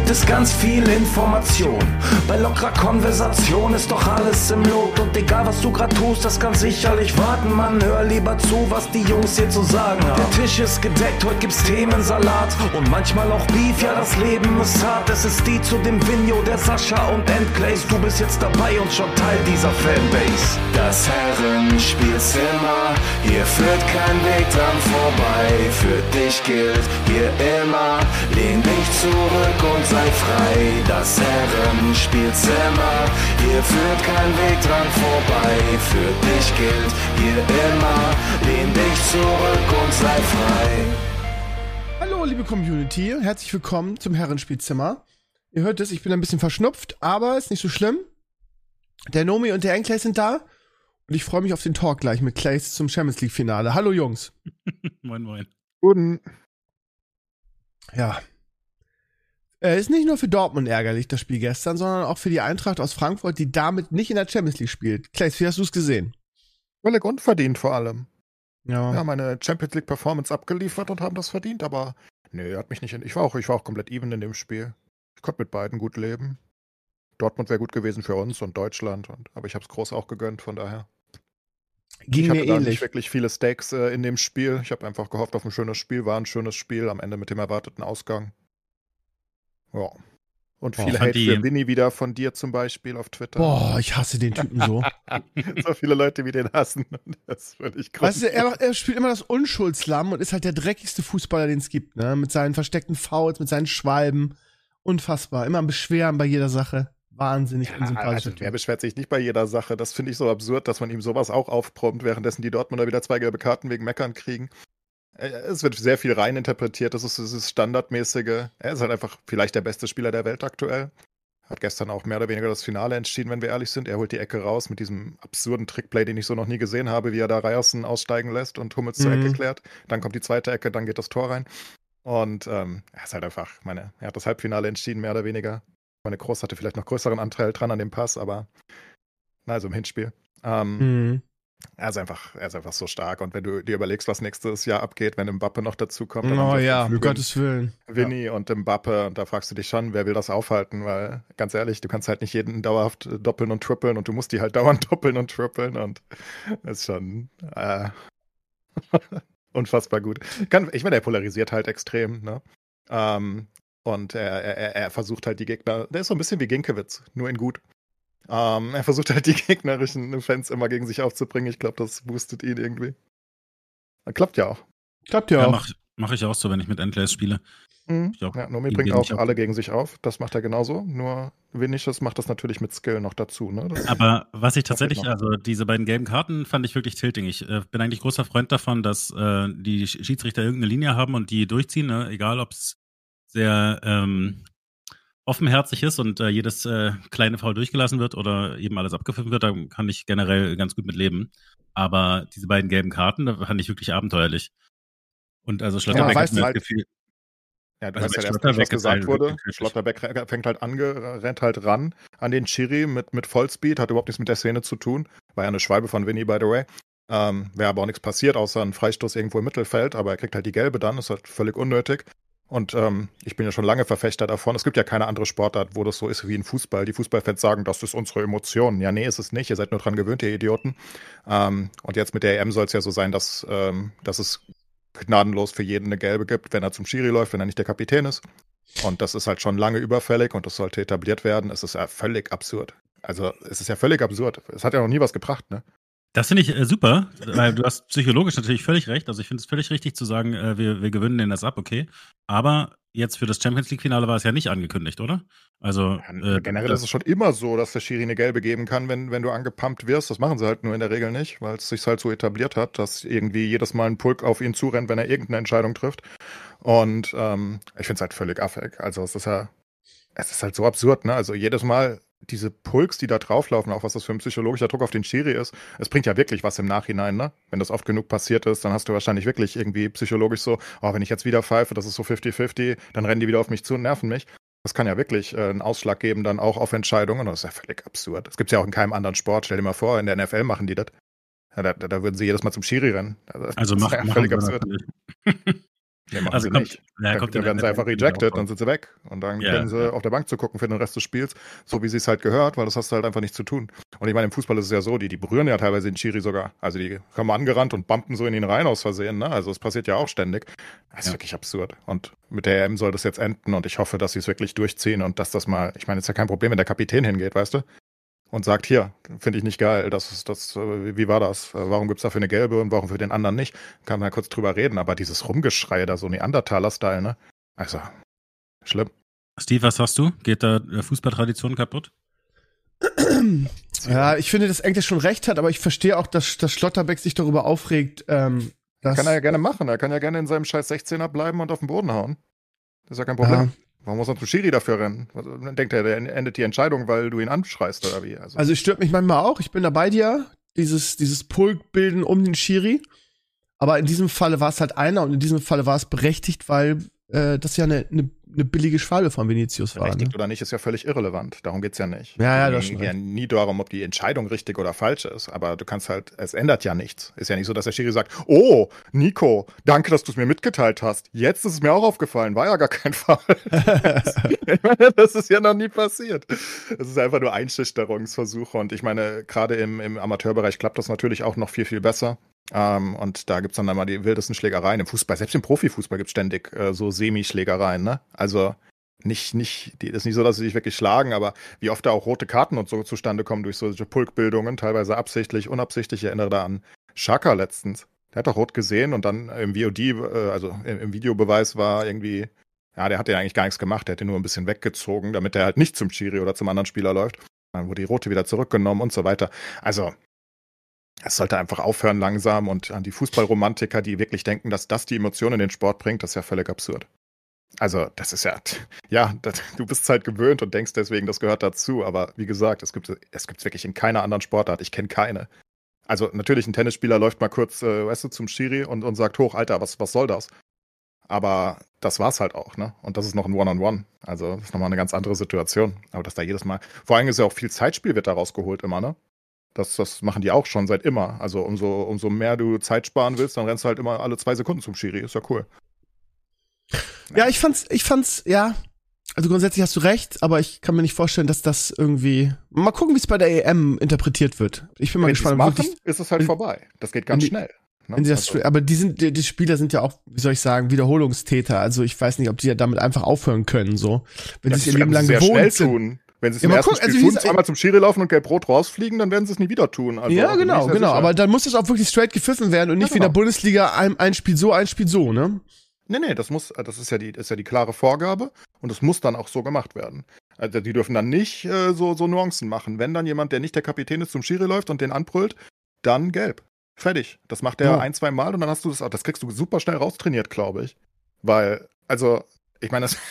gibt es ganz viel Information. Bei lockerer Konversation ist doch alles im Lot. Und egal was du grad tust, das kann sicherlich warten. Mann, hör lieber zu, was die Jungs hier zu sagen haben. Der Tisch ist gedeckt, heute gibt's Themensalat. Und manchmal auch Beef, ja das Leben ist hart. Es ist die zu dem Vinjo, der Sascha und Endglaze. Du bist jetzt dabei und schon Teil dieser Fanbase. Das Herrenspielzimmer, hier führt kein Weg dran vorbei. Für dich gilt hier immer, lehn dich zurück und sei frei. Das Herrenspielzimmer, hier führt kein Weg dran vorbei. Für dich gilt hier immer, lehn dich zurück und sei frei. Hallo liebe Community, herzlich willkommen zum Herrenspielzimmer. Ihr hört es, ich bin ein bisschen verschnupft, aber ist nicht so schlimm. Der Nomi und der Enclays sind da und ich freue mich auf den Talk gleich mit Clays zum Champions League Finale. Hallo Jungs. Moin moin. Guten. Ja. Ist nicht nur für Dortmund ärgerlich, das Spiel gestern, sondern auch für die Eintracht aus Frankfurt, die damit nicht in der Champions League spielt. Clays, wie hast du es gesehen? Völlig unverdient vor allem. Ja. Ja, meine Champions League Performance abgeliefert und haben das verdient, aber nee, hat mich nicht. Ich war auch komplett even in dem Spiel. Ich konnte mit beiden gut leben. Dortmund wäre gut gewesen für uns und Deutschland, aber ich habe es groß auch gegönnt, von daher. Ging ich mir hatte da ähnlich. nicht wirklich viele Stakes in dem Spiel. Ich habe einfach gehofft auf ein schönes Spiel. War ein schönes Spiel, am Ende mit dem erwarteten Ausgang. Ja. Und viel Hate für Winnie wieder von dir zum Beispiel auf Twitter. Boah, ich hasse den Typen so. So viele Leute, wie den hassen. Das ist völlig krass. Weißt du, er spielt immer das Unschuldslamm und ist halt der dreckigste Fußballer, den es gibt, ne? Mit seinen versteckten Fouls, mit seinen Schwalben. Unfassbar. Immer am Beschweren bei jeder Sache. Wahnsinnig unsympathisch. Also, wer beschwert sich nicht bei jeder Sache? Das finde ich so absurd, dass man ihm sowas auch aufprompt, währenddessen die Dortmunder wieder 2 gelbe Karten wegen Meckern kriegen. Es wird sehr viel reininterpretiert, das ist standardmäßige. Er ist halt einfach vielleicht der beste Spieler der Welt aktuell. Hat gestern auch mehr oder weniger das Finale entschieden, wenn wir ehrlich sind. Er holt die Ecke raus mit diesem absurden Trickplay, den ich so noch nie gesehen habe, wie er da Ryerson aussteigen lässt und Hummels zur Ecke klärt. Dann kommt die zweite Ecke, dann geht das Tor rein. Und er ist halt einfach, er hat das Halbfinale entschieden, mehr oder weniger. Kroos hatte vielleicht noch größeren Anteil dran an dem Pass, aber also im Hinspiel. Er ist einfach so stark. Und wenn du dir überlegst, was nächstes Jahr abgeht, wenn Mbappe noch dazu kommt. Oh ja, um Gottes Willen. Vinny und Mbappe. Und da fragst du dich schon, wer will das aufhalten? Weil, ganz ehrlich, du kannst halt nicht jeden dauerhaft doppeln und trippeln und du musst die halt dauernd doppeln und trippeln. Und das ist schon unfassbar gut. Ich meine, er polarisiert halt extrem, ne? Und er versucht halt die Gegner, der ist so ein bisschen wie Ginkiewicz, nur in gut. Er versucht halt die gegnerischen Fans immer gegen sich aufzubringen. Ich glaube, das boostet ihn irgendwie. Klappt ja auch. Mach ich auch so, wenn ich mit Endlays spiele. Nomi bringt auch alle gegen sich auf. Das macht er genauso. Nur Vinicius macht das natürlich mit Skill noch dazu. Ne? Aber was ich tatsächlich, also diese beiden gelben Karten fand ich wirklich tilting. Ich bin eigentlich großer Freund davon, dass die Schiedsrichter irgendeine Linie haben und die durchziehen, ne? Egal ob es sehr offenherzig ist und jedes kleine Foul durchgelassen wird oder eben alles abgepfiffen wird, da kann ich generell ganz gut mit leben. Aber diese beiden gelben Karten, da fand ich wirklich abenteuerlich. Und also Schlotterbeck hat mir das Gefühl... Ja, du weißt ja erst nicht, was gesagt wurde. Schlotterbeck fängt halt an, rennt halt ran an den Schiri mit Vollspeed, hat überhaupt nichts mit der Szene zu tun. War ja eine Schwalbe von Vinny, by the way. Wäre aber auch nichts passiert, außer ein Freistoß irgendwo im Mittelfeld, aber er kriegt halt die gelbe dann, ist halt völlig unnötig. Und ich bin ja schon lange Verfechter davon. Es gibt ja keine andere Sportart, wo das so ist wie in Fußball. Die Fußballfans sagen, das ist unsere Emotion. Ja, nee, ist es nicht. Ihr seid nur dran gewöhnt, ihr Idioten. Und jetzt mit der EM soll es ja so sein, dass es gnadenlos für jeden eine gelbe gibt, wenn er zum Schiri läuft, wenn er nicht der Kapitän ist. Und das ist halt schon lange überfällig und das sollte etabliert werden. Es ist ja völlig absurd. Also, es ist ja völlig absurd. Es hat ja noch nie was gebracht, ne? Das finde ich super, weil du hast psychologisch natürlich völlig recht. Also ich finde es völlig richtig zu sagen, wir gewinnen denen das ab, okay. Aber jetzt für das Champions-League-Finale war es ja nicht angekündigt, oder? Also generell ist es schon immer so, dass der Schiri eine gelbe geben kann, wenn du angepumpt wirst. Das machen sie halt nur in der Regel nicht, weil es sich halt so etabliert hat, dass irgendwie jedes Mal ein Pulk auf ihn zurennt, wenn er irgendeine Entscheidung trifft. Und ich finde es halt völlig affig. Also es ist halt so absurd, ne? Also jedes Mal diese Pulks, die da drauflaufen, auch was das für ein psychologischer Druck auf den Schiri ist, es bringt ja wirklich was im Nachhinein, ne? Wenn das oft genug passiert ist, dann hast du wahrscheinlich wirklich irgendwie psychologisch so, wenn ich jetzt wieder pfeife, das ist so 50-50, dann rennen die wieder auf mich zu und nerven mich. Das kann ja wirklich einen Ausschlag geben dann auch auf Entscheidungen und das ist ja völlig absurd. Das gibt es ja auch in keinem anderen Sport. Stell dir mal vor, in der NFL machen die das. Ja, da würden sie jedes Mal zum Schiri rennen. Also völlig absurd. Nee, machen sie nicht. Dann werden sie einfach rejected, dann sind sie weg. Und dann können sie auf der Bank zu gucken für den Rest des Spiels, so wie sie es halt gehört, weil das hast du halt einfach nicht zu tun. Und ich meine, im Fußball ist es ja so, die berühren ja teilweise den Schiri sogar. Also die kommen angerannt und bumpen so in ihn rein aus Versehen. Ne? Also es passiert ja auch ständig. Das ist wirklich absurd. Und mit der EM soll das jetzt enden und ich hoffe, dass sie es wirklich durchziehen und dass das mal, ich meine, es ist ja kein Problem, wenn der Kapitän hingeht, weißt du? Und sagt, hier, finde ich nicht geil, wie war das? Warum gibt's dafür eine gelbe und warum für den anderen nicht? Kann man ja kurz drüber reden, aber dieses Rumgeschrei da, so Neandertaler-Style, ne? Also, schlimm. Steve, was hast du? Geht da Fußballtradition kaputt? Ja, ich finde, dass Englisch schon recht hat, aber ich verstehe auch, dass Schlotterbeck sich darüber aufregt. Kann er ja gerne machen, er kann ja gerne in seinem scheiß 16er bleiben und auf den Boden hauen. Das ist ja kein Problem. Ja. Warum muss man zum Schiri dafür rennen? Dann denkt er, der endet die Entscheidung, weil du ihn anschreist oder wie? Also es stört mich manchmal auch. Ich bin da bei dir, dieses Pulk-Bilden um den Schiri. Aber in diesem Falle war es halt einer und in diesem Falle war es berechtigt, weil das ja eine billige Schwalbe von Vinicius war. Berechtigt oder nicht, ist ja völlig irrelevant. Darum geht's ja nicht. Ja, das geht ja nie darum, ob die Entscheidung richtig oder falsch ist. Aber du kannst halt, es ändert ja nichts. Ist ja nicht so, dass der Schiri sagt, oh, Nico, danke, dass du es mir mitgeteilt hast. Jetzt ist es mir auch aufgefallen. War ja gar kein Fall. Ich meine, das ist ja noch nie passiert. Es ist einfach nur Einschüchterungsversuche. Und ich meine, gerade im Amateurbereich klappt das natürlich auch noch viel, viel besser. Und da gibt's dann einmal die wildesten Schlägereien im Fußball. Selbst im Profifußball gibt's ständig so Semi-Schlägereien, ne? Also ist nicht so, dass sie sich wirklich schlagen, aber wie oft da auch rote Karten und so zustande kommen durch solche Pulkbildungen, teilweise absichtlich, unabsichtlich. Ich erinnere da an Xhaka letztens. Der hat doch rot gesehen und dann im VOD, also im Videobeweis war irgendwie, ja, der hat ja eigentlich gar nichts gemacht, der hat den nur ein bisschen weggezogen, damit er halt nicht zum Schiri oder zum anderen Spieler läuft. Dann wurde die rote wieder zurückgenommen und so weiter. Also es sollte einfach aufhören langsam und an die Fußballromantiker, die wirklich denken, dass das die Emotionen in den Sport bringt, das ist ja völlig absurd. Also das ist du bist halt gewöhnt und denkst deswegen, das gehört dazu, aber wie gesagt, es gibt's wirklich in keiner anderen Sportart, ich kenne keine. Also natürlich, ein Tennisspieler läuft mal kurz, zum Schiri und sagt, hoch, Alter, was soll das? Aber das war's halt auch, ne? Und das ist noch ein One-on-One. Also das ist nochmal eine ganz andere Situation. Aber dass da jedes Mal, vor allem ist ja auch viel Zeitspiel wird da rausgeholt immer, ne? Das machen die auch schon seit immer. Also umso mehr du Zeit sparen willst, dann rennst du halt immer alle 2 Sekunden zum Schiri. Ist ja cool. Ja, ich fand's, ja. Also grundsätzlich hast du recht, aber ich kann mir nicht vorstellen, dass das irgendwie. Mal gucken, wie es bei der EM interpretiert wird. Ich bin mal gespannt. Wenn machen, ist es halt vorbei. Das geht ganz schnell. Ne? Aber die Spieler sind ja auch, wie soll ich sagen, Wiederholungstäter. Also ich weiß nicht, ob die ja damit einfach aufhören können, so. Wenn sie es ihr Leben lang gewohnt sind. Tun. Wenn sie es im ersten Spiel tun, zweimal zum Schiri laufen und gelb-rot rausfliegen, dann werden sie es nie wieder tun. Also, ja, genau. Aber dann muss es auch wirklich straight gepfiffen werden und nicht wie in der Bundesliga ein Spiel so, ne? Nee, das ist ja die klare Vorgabe und es muss dann auch so gemacht werden. Also die dürfen dann nicht so Nuancen machen. Wenn dann jemand, der nicht der Kapitän ist, zum Schiri läuft und den anbrüllt, dann gelb. Fertig. Das macht er 1-2 Mal und dann hast du das kriegst du super schnell raustrainiert, glaube ich. Weil, also, ich meine, das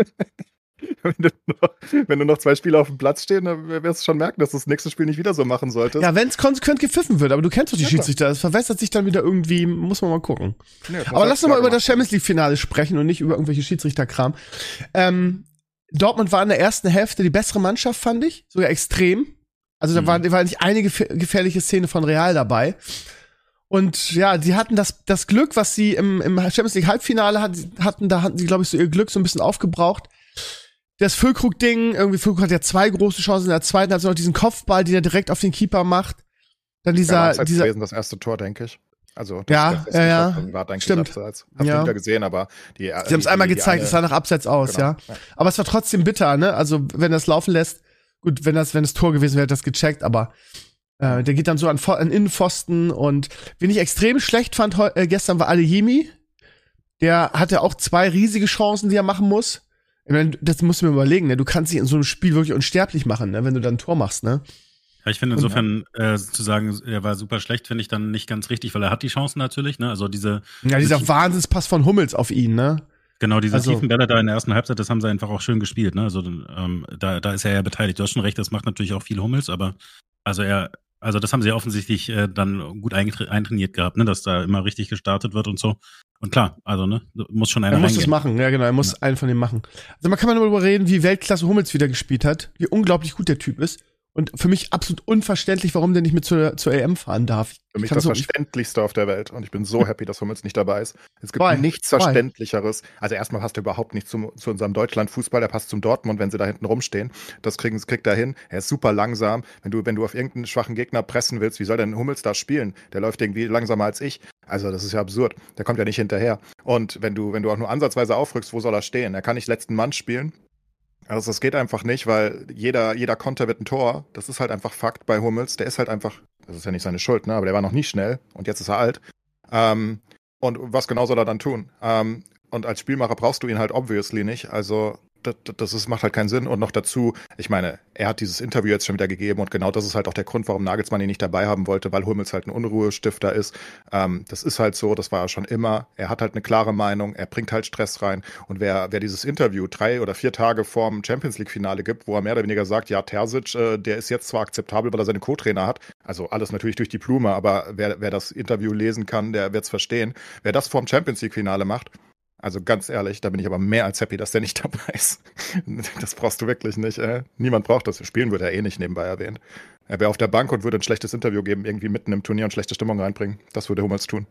wenn du noch 2 Spieler auf dem Platz stehen, dann wirst du schon merken, dass du das nächste Spiel nicht wieder so machen solltest. Ja, wenn es konsequent gepfiffen wird, aber du kennst doch die Schiedsrichter, das verwässert sich dann wieder irgendwie, muss man mal gucken. Nee, aber lass uns mal über das Champions League-Finale sprechen und nicht über irgendwelche Schiedsrichterkram. Dortmund war in der ersten Hälfte die bessere Mannschaft, fand ich, sogar extrem. Also da war nicht eine gefährliche Szene von Real dabei. Und ja, die hatten das Glück, was sie im Champions League Halbfinale hatten, da hatten sie, glaube ich, so ihr Glück so ein bisschen aufgebraucht. Das Füllkrug-Ding, Füllkrug hat ja 2 große Chancen, in der zweiten hat sie noch diesen Kopfball, den er direkt auf den Keeper macht. Dann dieser gewesen, das erste Tor, denke ich. Also ja, war eigentlich stimmt. Abseits. Hab ich wieder gesehen, aber sie haben es einmal gezeigt, es sah nach Abseits aus, genau. Ja. Aber es war trotzdem bitter, ne? Also wenn das laufen lässt, gut, wenn das Tor gewesen wäre, hätte das gecheckt, aber der geht dann so an Innenpfosten und wen ich extrem schlecht fand gestern war Adeyemi. Der hatte auch 2 riesige Chancen, die er machen muss. Ich meine, das musst du mir überlegen, ne? Du kannst dich in so einem Spiel wirklich unsterblich machen, ne? Wenn du dann ein Tor machst, ne? Ja, ich finde insofern zu sagen, er war super schlecht, finde ich dann nicht ganz richtig, weil er hat die Chancen natürlich, ne? Also dieser Wahnsinnspass von Hummels auf ihn, ne? Genau, diese tiefen Bälle da in der ersten Halbzeit, das haben sie einfach auch schön gespielt, ne? Also da ist er ja beteiligt. Du hast schon recht, das macht natürlich auch viel Hummels, aber also das haben sie ja offensichtlich dann gut eintrainiert gehabt, ne? Dass da immer richtig gestartet wird und so. Und klar, also ne, muss schon einer reingehen. Er muss es machen, ja genau, er muss einen von denen machen. Also man kann mal darüber reden, wie Weltklasse Hummels wieder gespielt hat, wie unglaublich gut der Typ ist. Und für mich absolut unverständlich, warum der nicht mit zur EM fahren darf. Für mich das Verständlichste auf der Welt. Und ich bin so happy, dass Hummels nicht dabei ist. Es gibt nichts Verständlicheres. Also erstmal passt er überhaupt nicht zu unserem Deutschland-Fußball. Der passt zum Dortmund, wenn sie da hinten rumstehen. Das kriegt er hin. Er ist super langsam. Wenn du auf irgendeinen schwachen Gegner pressen willst, wie soll denn Hummels da spielen? Der läuft irgendwie langsamer als ich. Also das ist ja absurd. Der kommt ja nicht hinterher. Und wenn du auch nur ansatzweise aufrückst, wo soll er stehen? Er kann nicht letzten Mann spielen. Also das geht einfach nicht, weil jeder Konter wird ein Tor. Das ist halt einfach Fakt bei Hummels. Der ist halt einfach, das ist ja nicht seine Schuld, ne? Aber der war noch nie schnell und jetzt ist er alt. Und was genau soll er dann tun? Und als Spielmacher brauchst du ihn halt obviously nicht. Also macht halt keinen Sinn. Und noch dazu, ich meine, er hat dieses Interview jetzt schon wieder gegeben und genau das ist halt auch der Grund, warum Nagelsmann ihn nicht dabei haben wollte, weil Hummels halt ein Unruhestifter ist. Das ist halt so, das war er schon immer. Er hat halt eine klare Meinung, er bringt halt Stress rein. Und wer dieses Interview 3 oder 4 Tage vorm Champions-League-Finale gibt, wo er mehr oder weniger sagt, ja, Terzic, der ist jetzt zwar akzeptabel, weil er seine Co-Trainer hat, also alles natürlich durch die Blume, aber wer das Interview lesen kann, der wird es verstehen. Wer das vorm Champions-League-Finale macht, also ganz ehrlich, da bin ich aber mehr als happy, dass der nicht dabei ist. Das brauchst du wirklich nicht. Niemand braucht das. Spielen würde er eh nicht nebenbei erwähnt. Er wäre auf der Bank und würde ein schlechtes Interview geben, irgendwie mitten im Turnier und schlechte Stimmung reinbringen. Das würde Hummels tun.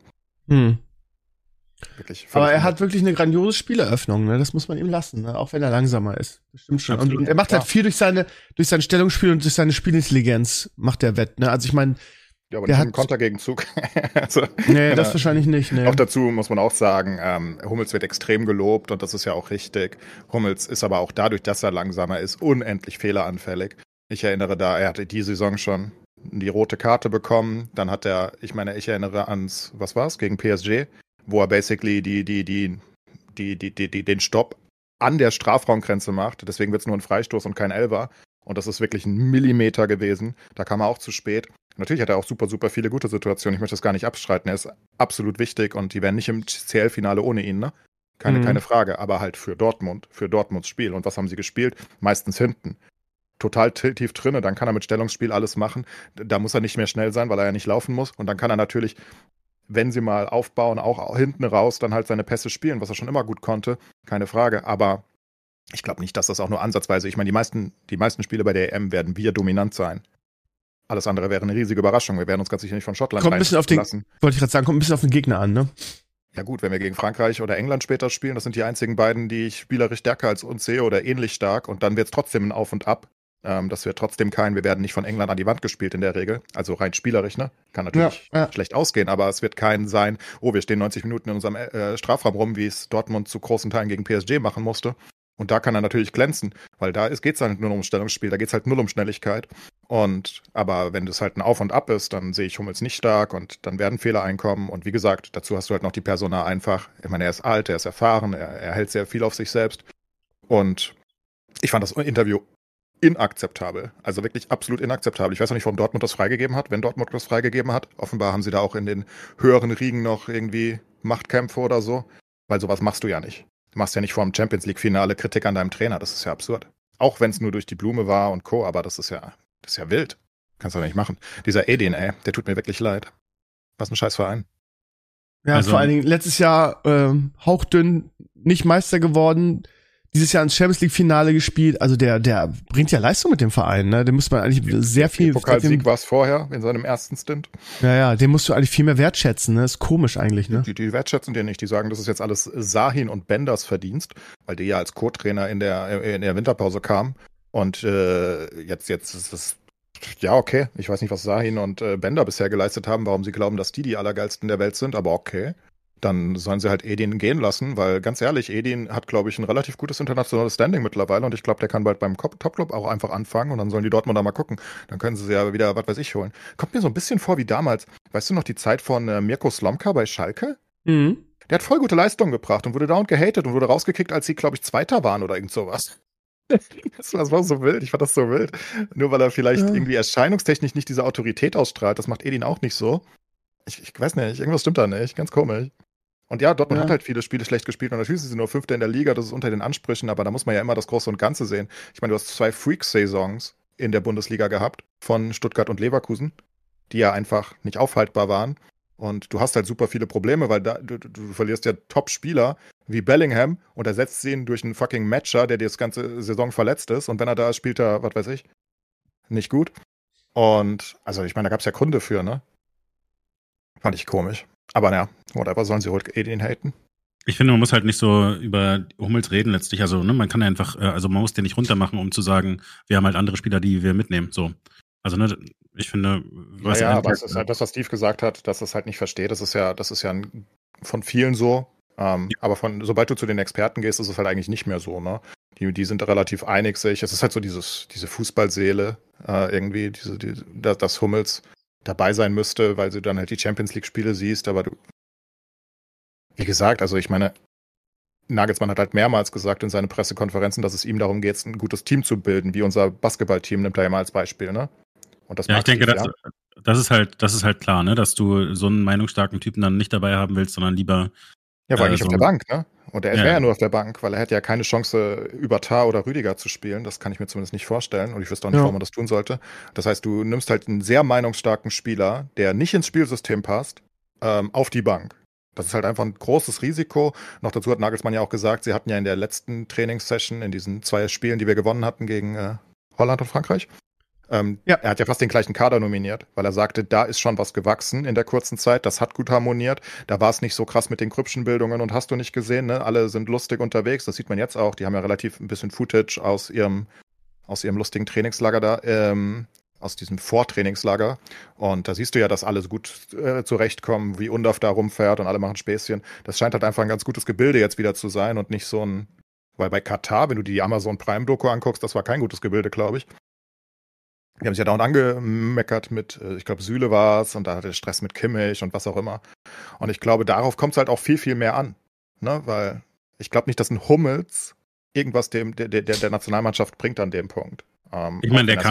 Wirklich. Aber er hat wirklich eine grandiose Spieleröffnung, ne? Das muss man ihm lassen, ne? Auch wenn er langsamer ist. Das stimmt schon. Absolut. Und er macht halt viel durch sein Stellungsspiel und durch seine Spielintelligenz macht der Wett, ne? Also ich meine, ja, aber nicht im Kontergegenzug. Also, nee, das wahrscheinlich nicht. Nee. Auch dazu muss man auch sagen, Hummels wird extrem gelobt und das ist ja auch richtig. Hummels ist aber auch dadurch, dass er langsamer ist, unendlich fehleranfällig. Ich erinnere er hatte die Saison schon die rote Karte bekommen. Dann hat ich erinnere ans, was war's, gegen PSG, wo er basically den Stopp an der Strafraumgrenze macht. Deswegen wird es nur ein Freistoß und kein Elfer. Und das ist wirklich ein Millimeter gewesen. Da kam er auch zu spät. Natürlich hat er auch super, super viele gute Situationen. Ich möchte das gar nicht abstreiten. Er ist absolut wichtig und die wären nicht im CL-Finale ohne ihn, ne? Keine Frage. Aber halt für Dortmunds Spiel. Und was haben sie gespielt? Meistens hinten. Total tief drinne. Dann kann er mit Stellungsspiel alles machen. Da muss er nicht mehr schnell sein, weil er ja nicht laufen muss. Und dann kann er natürlich, wenn sie mal aufbauen, auch hinten raus, dann halt seine Pässe spielen, was er schon immer gut konnte. Keine Frage. Aber ich glaube nicht, dass das auch nur ansatzweise, ich meine, die meisten Spiele bei der EM werden wir dominant sein. Alles andere wäre eine riesige Überraschung. Wir werden uns ganz sicher nicht von Schottland kommt ein bisschen kommt ein bisschen auf den Gegner an, ne? Ja gut, wenn wir gegen Frankreich oder England später spielen, das sind die einzigen beiden, die ich spielerisch stärker als uns sehe oder ähnlich stark und dann wird es trotzdem ein Auf und Ab. Das wird trotzdem wir werden nicht von England an die Wand gespielt in der Regel, also rein spielerisch, ne? Kann natürlich schlecht ausgehen, aber es wird kein sein, wir stehen 90 Minuten in unserem Strafraum rum, wie es Dortmund zu großen Teilen gegen PSG machen musste. Und da kann er natürlich glänzen, weil da geht es halt nur um Stellungsspiel, da geht es halt null um Schnelligkeit. Aber wenn das halt ein Auf und Ab ist, dann sehe ich Hummels nicht stark und dann werden Fehler einkommen. Und wie gesagt, dazu hast du halt noch die Persona einfach. Ich meine, er ist alt, er ist erfahren, er hält sehr viel auf sich selbst. Und ich fand das Interview inakzeptabel. Also wirklich absolut inakzeptabel. Ich weiß auch nicht, warum Dortmund das freigegeben hat. Wenn Dortmund das freigegeben hat, offenbar haben sie da auch in den höheren Riegen noch irgendwie Machtkämpfe oder so. Weil sowas machst du ja nicht. Du machst ja nicht vor dem Champions-League-Finale Kritik an deinem Trainer. Das ist ja absurd. Auch wenn es nur durch die Blume war und Co., aber das ist ja wild. Kannst du nicht machen. Dieser Edin, der tut mir wirklich leid. Was ein Scheißverein. Ja, also, vor allen Dingen letztes Jahr hauchdünn, nicht Meister geworden, dieses Jahr ins Champions-League-Finale gespielt. Also der bringt ja Leistung mit dem Verein, ne? Den muss man eigentlich sehr viel... Pokalsieg war es vorher, in seinem ersten Stint. Ja, den musst du eigentlich viel mehr wertschätzen, ne? Ist komisch eigentlich, ne? Die wertschätzen den nicht. Die sagen, das ist jetzt alles Sahin und Benders Verdienst, weil die ja als Co-Trainer in der Winterpause kamen. Und jetzt ist es... Ja, okay. Ich weiß nicht, was Sahin und Bender bisher geleistet haben, warum sie glauben, dass die allergeilsten der Welt sind, aber okay. Dann sollen sie halt Edin gehen lassen, weil ganz ehrlich, Edin hat, glaube ich, ein relativ gutes internationales Standing mittlerweile und ich glaube, der kann bald beim Topclub auch einfach anfangen und dann sollen die Dortmunder mal gucken. Dann können sie ja wieder, was weiß ich, holen. Kommt mir so ein bisschen vor wie damals. Weißt du noch die Zeit von Mirko Slomka bei Schalke? Mhm. Der hat voll gute Leistungen gebracht und wurde dauernd gehatet und wurde rausgekickt, als sie, glaube ich, Zweiter waren oder irgend sowas. Das war so wild, ich fand das so wild. Nur weil er vielleicht irgendwie erscheinungstechnisch nicht diese Autorität ausstrahlt, das macht Edin auch nicht so. Ich weiß nicht, irgendwas stimmt da nicht, ganz komisch. Und ja, Dortmund hat halt viele Spiele schlecht gespielt und natürlich sind sie nur Fünfter in der Liga, das ist unter den Ansprüchen, aber da muss man ja immer das Große und Ganze sehen. Ich meine, du hast 2 Freak-Saisons in der Bundesliga gehabt, von Stuttgart und Leverkusen, die ja einfach nicht aufhaltbar waren. Und du hast halt super viele Probleme, weil du verlierst ja Top-Spieler wie Bellingham und ersetzt ihn durch einen fucking Matcher, der dir das ganze Saison verletzt ist. Und wenn er da ist, spielt er, was weiß ich, nicht gut. Und, also ich meine, da gab es ja Gründe für, ne? Fand ich komisch. Aber naja, whatever, sollen sie wohl den haten. Ich finde, man muss halt nicht so über Hummels reden letztlich. Also, ne, man kann ja einfach, also man muss den nicht runtermachen, um zu sagen, wir haben halt andere Spieler, die wir mitnehmen. So. Also, ne, ich finde, was aber es ist halt das, was Steve gesagt hat, dass es halt nicht versteht. Das ist ja von vielen so. Aber sobald du zu den Experten gehst, ist es halt eigentlich nicht mehr so, ne? Die sind relativ einig sich. Es ist halt so diese Fußballseele irgendwie, dass Hummels dabei sein müsste, weil du dann halt die Champions-League-Spiele siehst. Aber wie gesagt, also ich meine, Nagelsmann hat halt mehrmals gesagt in seinen Pressekonferenzen, dass es ihm darum geht, ein gutes Team zu bilden, wie unser Basketballteam, nimmt er ja mal als Beispiel, ne? Und das ich denke, das ist halt klar, ne, dass du so einen meinungsstarken Typen dann nicht dabei haben willst, sondern lieber. Ja, war eigentlich auf der Bank, ne? Und er wäre ja nur auf der Bank, weil er hätte ja keine Chance, über Tar oder Rüdiger zu spielen. Das kann ich mir zumindest nicht vorstellen. Und ich wüsste auch nicht, warum man das tun sollte. Das heißt, du nimmst halt einen sehr meinungsstarken Spieler, der nicht ins Spielsystem passt, auf die Bank. Das ist halt einfach ein großes Risiko. Noch dazu hat Nagelsmann ja auch gesagt, sie hatten ja in der letzten Trainingssession, in diesen 2 Spielen, die wir gewonnen hatten gegen Holland und Frankreich, er hat ja fast den gleichen Kader nominiert, weil er sagte, da ist schon was gewachsen in der kurzen Zeit, das hat gut harmoniert, da war es nicht so krass mit den Grüppchenbildungen und hast du nicht gesehen, ne? Alle sind lustig unterwegs, das sieht man jetzt auch, die haben ja relativ ein bisschen Footage aus ihrem lustigen Trainingslager da, aus diesem Vortrainingslager, und da siehst du ja, dass alle so gut zurechtkommen, wie Undaf da rumfährt und alle machen Späßchen. Das scheint halt einfach ein ganz gutes Gebilde jetzt wieder zu sein und nicht so ein, weil bei Katar, wenn du die Amazon Prime-Doku anguckst, das war kein gutes Gebilde, glaube ich. Die haben sich ja dauernd angemeckert mit, ich glaube, Süle war es, und da hatte Stress mit Kimmich und was auch immer. Und ich glaube, darauf kommt es halt auch viel, viel mehr an. Ne? Weil ich glaube nicht, dass ein Hummels irgendwas der Nationalmannschaft bringt an dem Punkt. Ich meine, der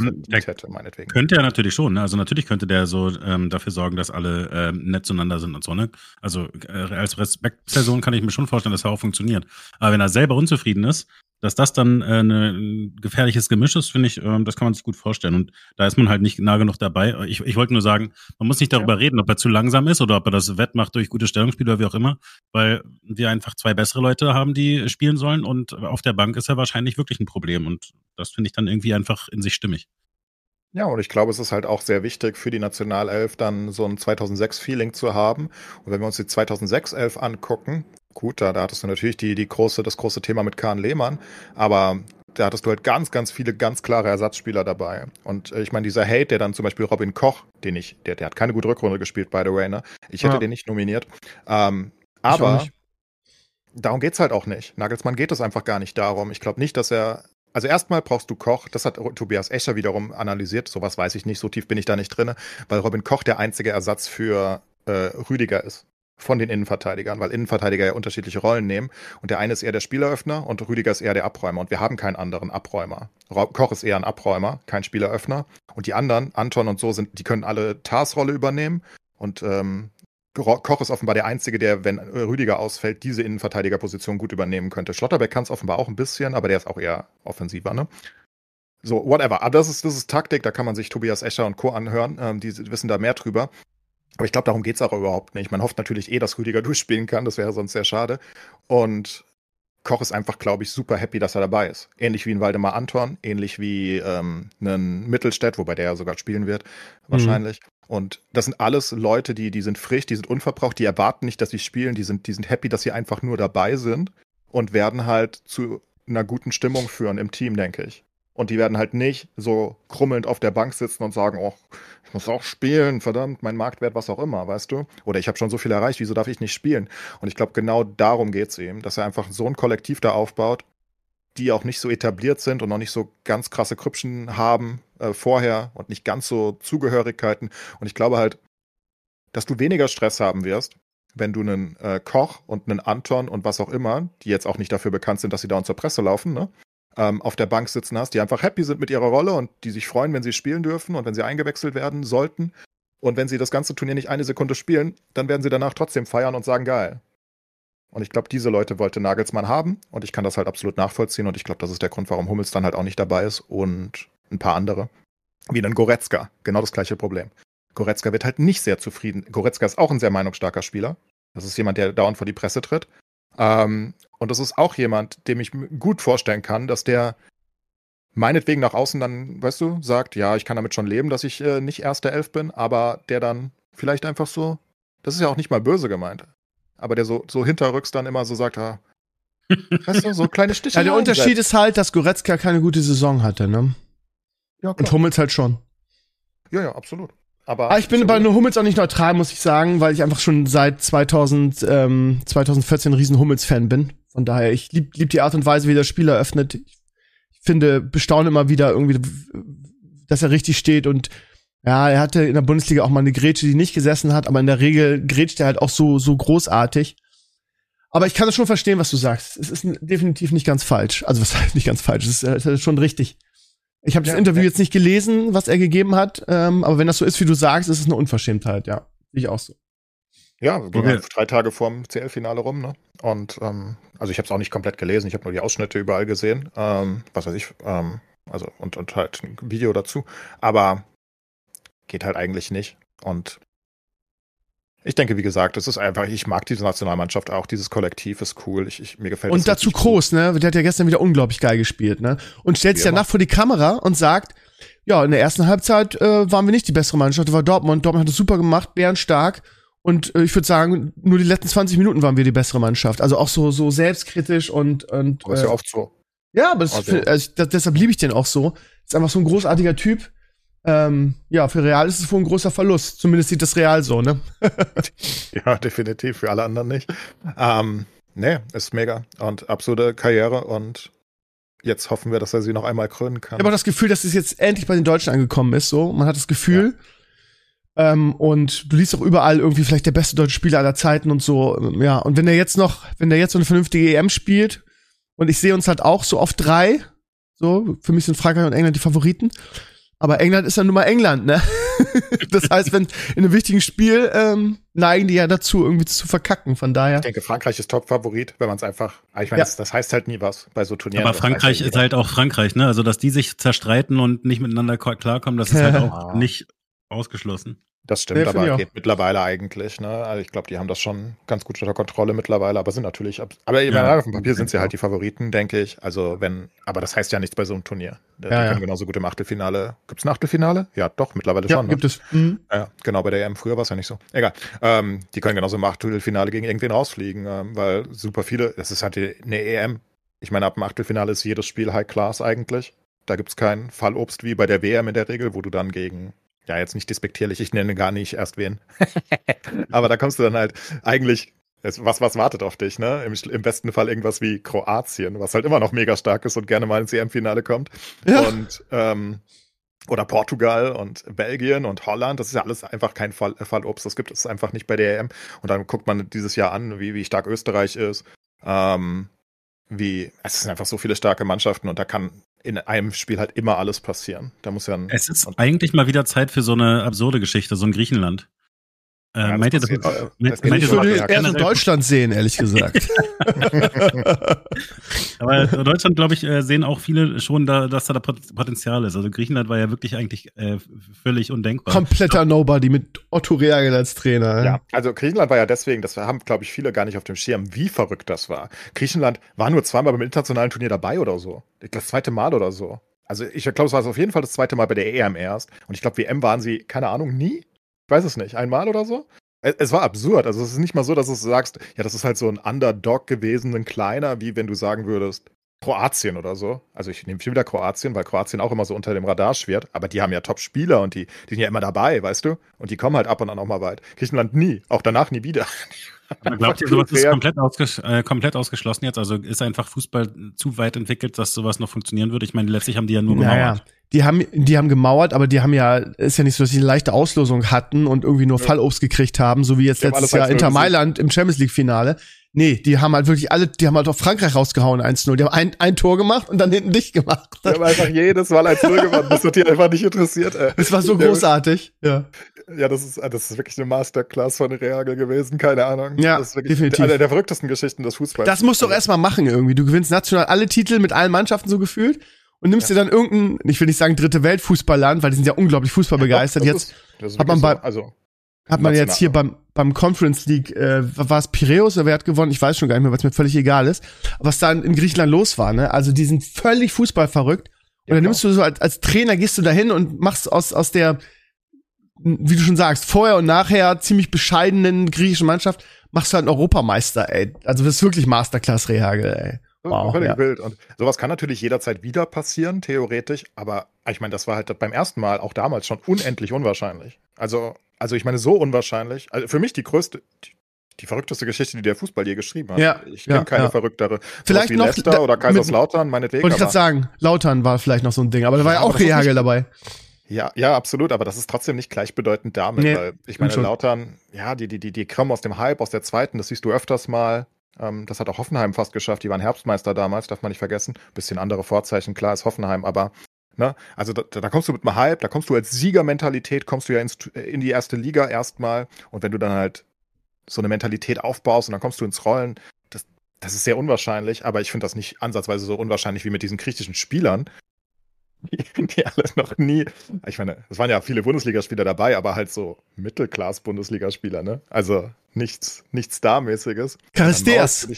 könnte ja natürlich schon, ne? Also natürlich könnte der so dafür sorgen, dass alle nett zueinander sind und so, ne? Also als Respektperson kann ich mir schon vorstellen, dass er auch funktioniert. Aber wenn er selber unzufrieden ist, dass das dann ein gefährliches Gemisch ist, finde ich, das kann man sich gut vorstellen. Und da ist man halt nicht nah genug dabei. Ich wollte nur sagen, man muss nicht darüber reden, ob er zu langsam ist oder ob er das wettmacht durch gute Stellungsspiele oder wie auch immer, weil wir einfach 2 bessere Leute haben, die spielen sollen, und auf der Bank ist er wahrscheinlich wirklich ein Problem, und das finde ich dann irgendwie einfach in sich stimmig. Ja, und ich glaube, es ist halt auch sehr wichtig für die Nationalelf, dann so ein 2006-Feeling zu haben. Und wenn wir uns die 2006-Elf angucken, gut, da hattest du natürlich das große Thema mit Kahn Lehmann, aber da hattest du halt ganz, ganz viele ganz klare Ersatzspieler dabei. Und ich meine, dieser Hate, der dann zum Beispiel Robin Koch, der hat keine gute Rückrunde gespielt, by the way, ne? Ich hätte den nicht nominiert. Aber darum geht's halt auch nicht. Nagelsmann geht es einfach gar nicht darum. Ich glaube nicht, dass er. Also erstmal brauchst du Koch, das hat Tobias Escher wiederum analysiert, sowas weiß ich nicht, so tief bin ich da nicht drin, weil Robin Koch der einzige Ersatz für Rüdiger ist. Von den Innenverteidigern, weil Innenverteidiger ja unterschiedliche Rollen nehmen. Und der eine ist eher der Spieleröffner und Rüdiger ist eher der Abräumer. Und wir haben keinen anderen Abräumer. Koch ist eher ein Abräumer, kein Spieleröffner. Und die anderen, Anton und so, die können alle Tars Rolle übernehmen. Und Koch ist offenbar der Einzige, der, wenn Rüdiger ausfällt, diese Innenverteidigerposition gut übernehmen könnte. Schlotterbeck kann es offenbar auch ein bisschen, aber der ist auch eher offensiver, ne? So, whatever. Aber das ist Taktik, da kann man sich Tobias Escher und Co. anhören. Die wissen da mehr drüber. Aber ich glaube, darum geht es auch überhaupt nicht. Man hofft natürlich dass Rüdiger durchspielen kann. Das wäre sonst sehr schade. Und Koch ist einfach, glaube ich, super happy, dass er dabei ist. Ähnlich wie ein Waldemar Anton, ähnlich wie einen Mittelstädt, wobei der ja sogar spielen wird, wahrscheinlich. Und das sind alles Leute, die sind frisch, die sind unverbraucht, die erwarten nicht, dass sie spielen, die sind happy, dass sie einfach nur dabei sind und werden halt zu einer guten Stimmung führen im Team, denke ich. Und die werden halt nicht so krummelnd auf der Bank sitzen und sagen, oh, ich muss auch spielen, verdammt, mein Marktwert, was auch immer, weißt du? Oder ich habe schon so viel erreicht, wieso darf ich nicht spielen? Und ich glaube, genau darum geht es ihm, dass er einfach so ein Kollektiv da aufbaut, die auch nicht so etabliert sind und noch nicht so ganz krasse Krüppchen haben vorher und nicht ganz so Zugehörigkeiten. Und ich glaube halt, dass du weniger Stress haben wirst, wenn du einen Koch und einen Anton und was auch immer, die jetzt auch nicht dafür bekannt sind, dass sie da zur Presse laufen, ne? Auf der Bank sitzen hast, die einfach happy sind mit ihrer Rolle und die sich freuen, wenn sie spielen dürfen und wenn sie eingewechselt werden sollten. Und wenn sie das ganze Turnier nicht 1 Sekunde spielen, dann werden sie danach trotzdem feiern und sagen, geil. Und ich glaube, diese Leute wollte Nagelsmann haben und ich kann das halt absolut nachvollziehen und ich glaube, das ist der Grund, warum Hummels dann halt auch nicht dabei ist und ein paar andere. Wie ein Goretzka, genau das gleiche Problem. Goretzka wird halt nicht sehr zufrieden. Goretzka ist auch ein sehr meinungsstarker Spieler. Das ist jemand, der dauernd vor die Presse tritt. Und das ist auch jemand, dem ich gut vorstellen kann, dass der meinetwegen nach außen dann, weißt du, sagt, ja, ich kann damit schon leben, dass ich nicht erster Elf bin, aber der dann vielleicht einfach so, das ist ja auch nicht mal böse gemeint, aber der so hinterrücks dann immer so sagt, weißt du, so kleine Stiche. Ja, der Unterschied ist halt, dass Goretzka keine gute Saison hatte, ne? Ja, klar. Und Hummels halt schon. Ja, absolut. Aber ich bin bei Hummels auch nicht neutral, muss ich sagen, weil ich einfach schon seit 2014 ein riesen Hummels-Fan bin. Von daher, ich lieb die Art und Weise, wie der Spiel eröffnet. Ich bestaune immer wieder irgendwie, dass er richtig steht. Und ja, er hatte in der Bundesliga auch mal eine Grätsche, die nicht gesessen hat, aber in der Regel grätscht er halt auch so großartig. Aber ich kann das schon verstehen, was du sagst. Es ist definitiv nicht ganz falsch. Also was heißt nicht ganz falsch? Es ist schon richtig. Ich habe das Interview jetzt nicht gelesen, was er gegeben hat, aber wenn das so ist, wie du sagst, ist es eine Unverschämtheit, ja. Sehe ich auch so. Ja, wir gehen 3 Tage vorm CL-Finale rum, ne? Und also ich habe es auch nicht komplett gelesen, ich habe nur die Ausschnitte überall gesehen, was weiß ich, also und halt ein Video dazu. Aber geht halt eigentlich nicht. Und ich denke, wie gesagt, es ist einfach, ich mag diese Nationalmannschaft auch, dieses Kollektiv ist cool, mir gefällt das. Und dazu Kroos, ne? Der hat ja gestern wieder unglaublich geil gespielt, ne? Und stellt sich danach vor die Kamera und sagt, ja, in der ersten Halbzeit waren wir nicht die bessere Mannschaft, das war Dortmund. Dortmund hat es super gemacht, bärenstark. Und ich würde sagen, nur die letzten 20 Minuten waren wir die bessere Mannschaft. Also auch so selbstkritisch und aber ist ja oft so. Ja, aber deshalb liebe ich den auch so. Ist einfach so ein großartiger Typ. Ja, für Real ist es wohl ein großer Verlust. Zumindest sieht das Real so, ne? Ja, definitiv. Für alle anderen nicht. Nee, ist mega. Und absurde Karriere. Und jetzt hoffen wir, dass er sie noch einmal krönen kann. Ich habe auch das Gefühl, dass es jetzt endlich bei den Deutschen angekommen ist. So, man hat das Gefühl. Ja. Und du liest auch überall irgendwie vielleicht der beste deutsche Spieler aller Zeiten und so. Ja, und wenn der jetzt so eine vernünftige EM spielt und ich sehe uns halt auch so auf 3, so, für mich sind Frankreich und England die Favoriten. Aber England ist ja nun mal England, ne? Das heißt, wenn in einem wichtigen Spiel neigen die ja dazu, irgendwie zu verkacken. Von daher. Ich denke, Frankreich ist Top-Favorit, wenn man es einfach. Ich meine, das heißt halt nie was bei so Turnieren. Aber Frankreich ist halt auch Frankreich, ne? Also, dass die sich zerstreiten und nicht miteinander klarkommen, das ist halt auch nicht ausgeschlossen. Das stimmt, aber geht mittlerweile eigentlich, ne? Also ich glaube, die haben das schon ganz gut unter Kontrolle mittlerweile, aber sind natürlich, aber auf dem Papier sind sie halt die Favoriten, denke ich. Also aber das heißt ja nichts bei so einem Turnier. Die können genauso gut im Achtelfinale. Gibt's ein Achtelfinale? Ja, doch, mittlerweile schon. Ja, gibt es. Ja, genau, bei der EM früher war es ja nicht so. Egal. Die können genauso im Achtelfinale gegen irgendwen rausfliegen, weil super viele, das ist halt eine EM. Ich meine, ab dem Achtelfinale ist jedes Spiel High Class eigentlich. Da gibt's kein Fallobst wie bei der WM in der Regel, wo du dann gegen ja, jetzt nicht despektierlich, ich nenne gar nicht erst wen. Aber da kommst du dann halt eigentlich, was wartet auf dich, ne? Im besten Fall irgendwas wie Kroatien, was halt immer noch mega stark ist und gerne mal ins EM-Finale kommt. Ja. Und oder Portugal und Belgien und Holland, das ist ja alles einfach kein Fallobst, das gibt es einfach nicht bei der EM. Und dann guckt man dieses Jahr an, wie stark Österreich ist, es sind einfach so viele starke Mannschaften und da kann in einem Spiel halt immer alles passieren. Da muss ja es ist eigentlich mal wieder Zeit für so eine absurde Geschichte, so ein Griechenland. Meint ihr, ich würde eher so Deutschland sehen, ehrlich gesagt. Aber Deutschland, glaube ich, sehen auch viele schon, dass da Potenzial ist. Also Griechenland war ja wirklich eigentlich völlig undenkbar. Kompletter Nobody mit Otto Rehagel als Trainer. Ja, also Griechenland war ja deswegen, das haben, glaube ich, viele gar nicht auf dem Schirm, wie verrückt das war. Griechenland war nur 2-mal beim internationalen Turnier dabei oder so. Das 2. Mal oder so. Also ich glaube, es war auf jeden Fall das 2. Mal bei der EM erst. Und ich glaube, WM waren sie, keine Ahnung, nie. Ich weiß es nicht, einmal oder so? Es war absurd. Also es ist nicht mal so, dass du sagst, ja, das ist halt so ein Underdog gewesen, ein kleiner, wie wenn du sagen würdest, Kroatien oder so. Also ich nehme viel wieder Kroatien, weil Kroatien auch immer so unter dem Radar schwirrt. Aber die haben ja Top-Spieler und die sind ja immer dabei, weißt du? Und die kommen halt ab und an auch mal weit. Griechenland nie, auch danach nie wieder. Man glaubt ihr, sowas ist komplett ausgeschlossen jetzt? Also ist einfach Fußball zu weit entwickelt, dass sowas noch funktionieren würde? Ich meine, letztlich haben die ja nur gemauert. Naja. Die haben gemauert, aber die haben ja, ist ja nicht so, dass sie eine leichte Auslosung hatten und irgendwie nur Fallobst gekriegt haben, so wie jetzt letztes Jahr Inter Mailand im Champions League Finale. Nee, die haben halt wirklich die haben halt auf Frankreich rausgehauen 1-0. Die haben ein Tor gemacht und dann hinten dicht gemacht. Die haben einfach jedes Mal 1-0 gemacht. Das hat die einfach nicht interessiert. Es war so großartig, ja. Ja, das ist wirklich eine Masterclass von Reagel gewesen, keine Ahnung. Ja, das ist wirklich definitiv. Eine der verrücktesten Geschichten des Fußballs. Das musst du doch erstmal machen irgendwie. Du gewinnst national alle Titel mit allen Mannschaften so gefühlt und nimmst dir dann irgendein, ich will nicht sagen dritte Weltfußballland, weil die sind ja unglaublich fußballbegeistert. Ja, jetzt hat man jetzt hier beim Conference League, war es Piräus oder wer hat gewonnen? Ich weiß schon gar nicht mehr, weil es mir völlig egal ist. Was da in Griechenland los war, ne? Also die sind völlig fußballverrückt Oder nimmst du so als Trainer, gehst du da hin und machst aus der, wie du schon sagst, vorher und nachher ziemlich bescheidenen griechischen Mannschaft, machst du halt einen Europameister, ey. Also das ist wirklich Masterclass Rehagel, ey. Wow, völlig wild. Und sowas kann natürlich jederzeit wieder passieren, theoretisch. Aber ich meine, das war halt beim ersten Mal auch damals schon unendlich unwahrscheinlich. Also ich meine, so unwahrscheinlich. Also für mich die verrückteste Geschichte, die der Fußball je geschrieben hat. Ja, ich kenne keine verrücktere. Vielleicht noch Leicester oder Kaiserslautern, meinetwegen. Wollte ich gerade sagen, Lautern war vielleicht noch so ein Ding. Aber da war ja auch Rehagel dabei. Ja, absolut, aber das ist trotzdem nicht gleichbedeutend damit, weil ich meine, Lautern, ja, die kommen aus dem Hype, aus der zweiten, das siehst du öfters mal. Das hat auch Hoffenheim fast geschafft, die waren Herbstmeister damals, darf man nicht vergessen. Bisschen andere Vorzeichen, klar ist Hoffenheim, aber ne, also da kommst du mit einem Hype, da kommst du als Siegermentalität, kommst du ja in die erste Liga erstmal und wenn du dann halt so eine Mentalität aufbaust und dann kommst du ins Rollen, das ist sehr unwahrscheinlich, aber ich finde das nicht ansatzweise so unwahrscheinlich wie mit diesen griechischen Spielern, die alles noch nie, ich meine, es waren ja viele Bundesligaspieler dabei, aber halt so Mittelklass-Bundesligaspieler, ne? Also nichts Starmäßiges. Charisteas.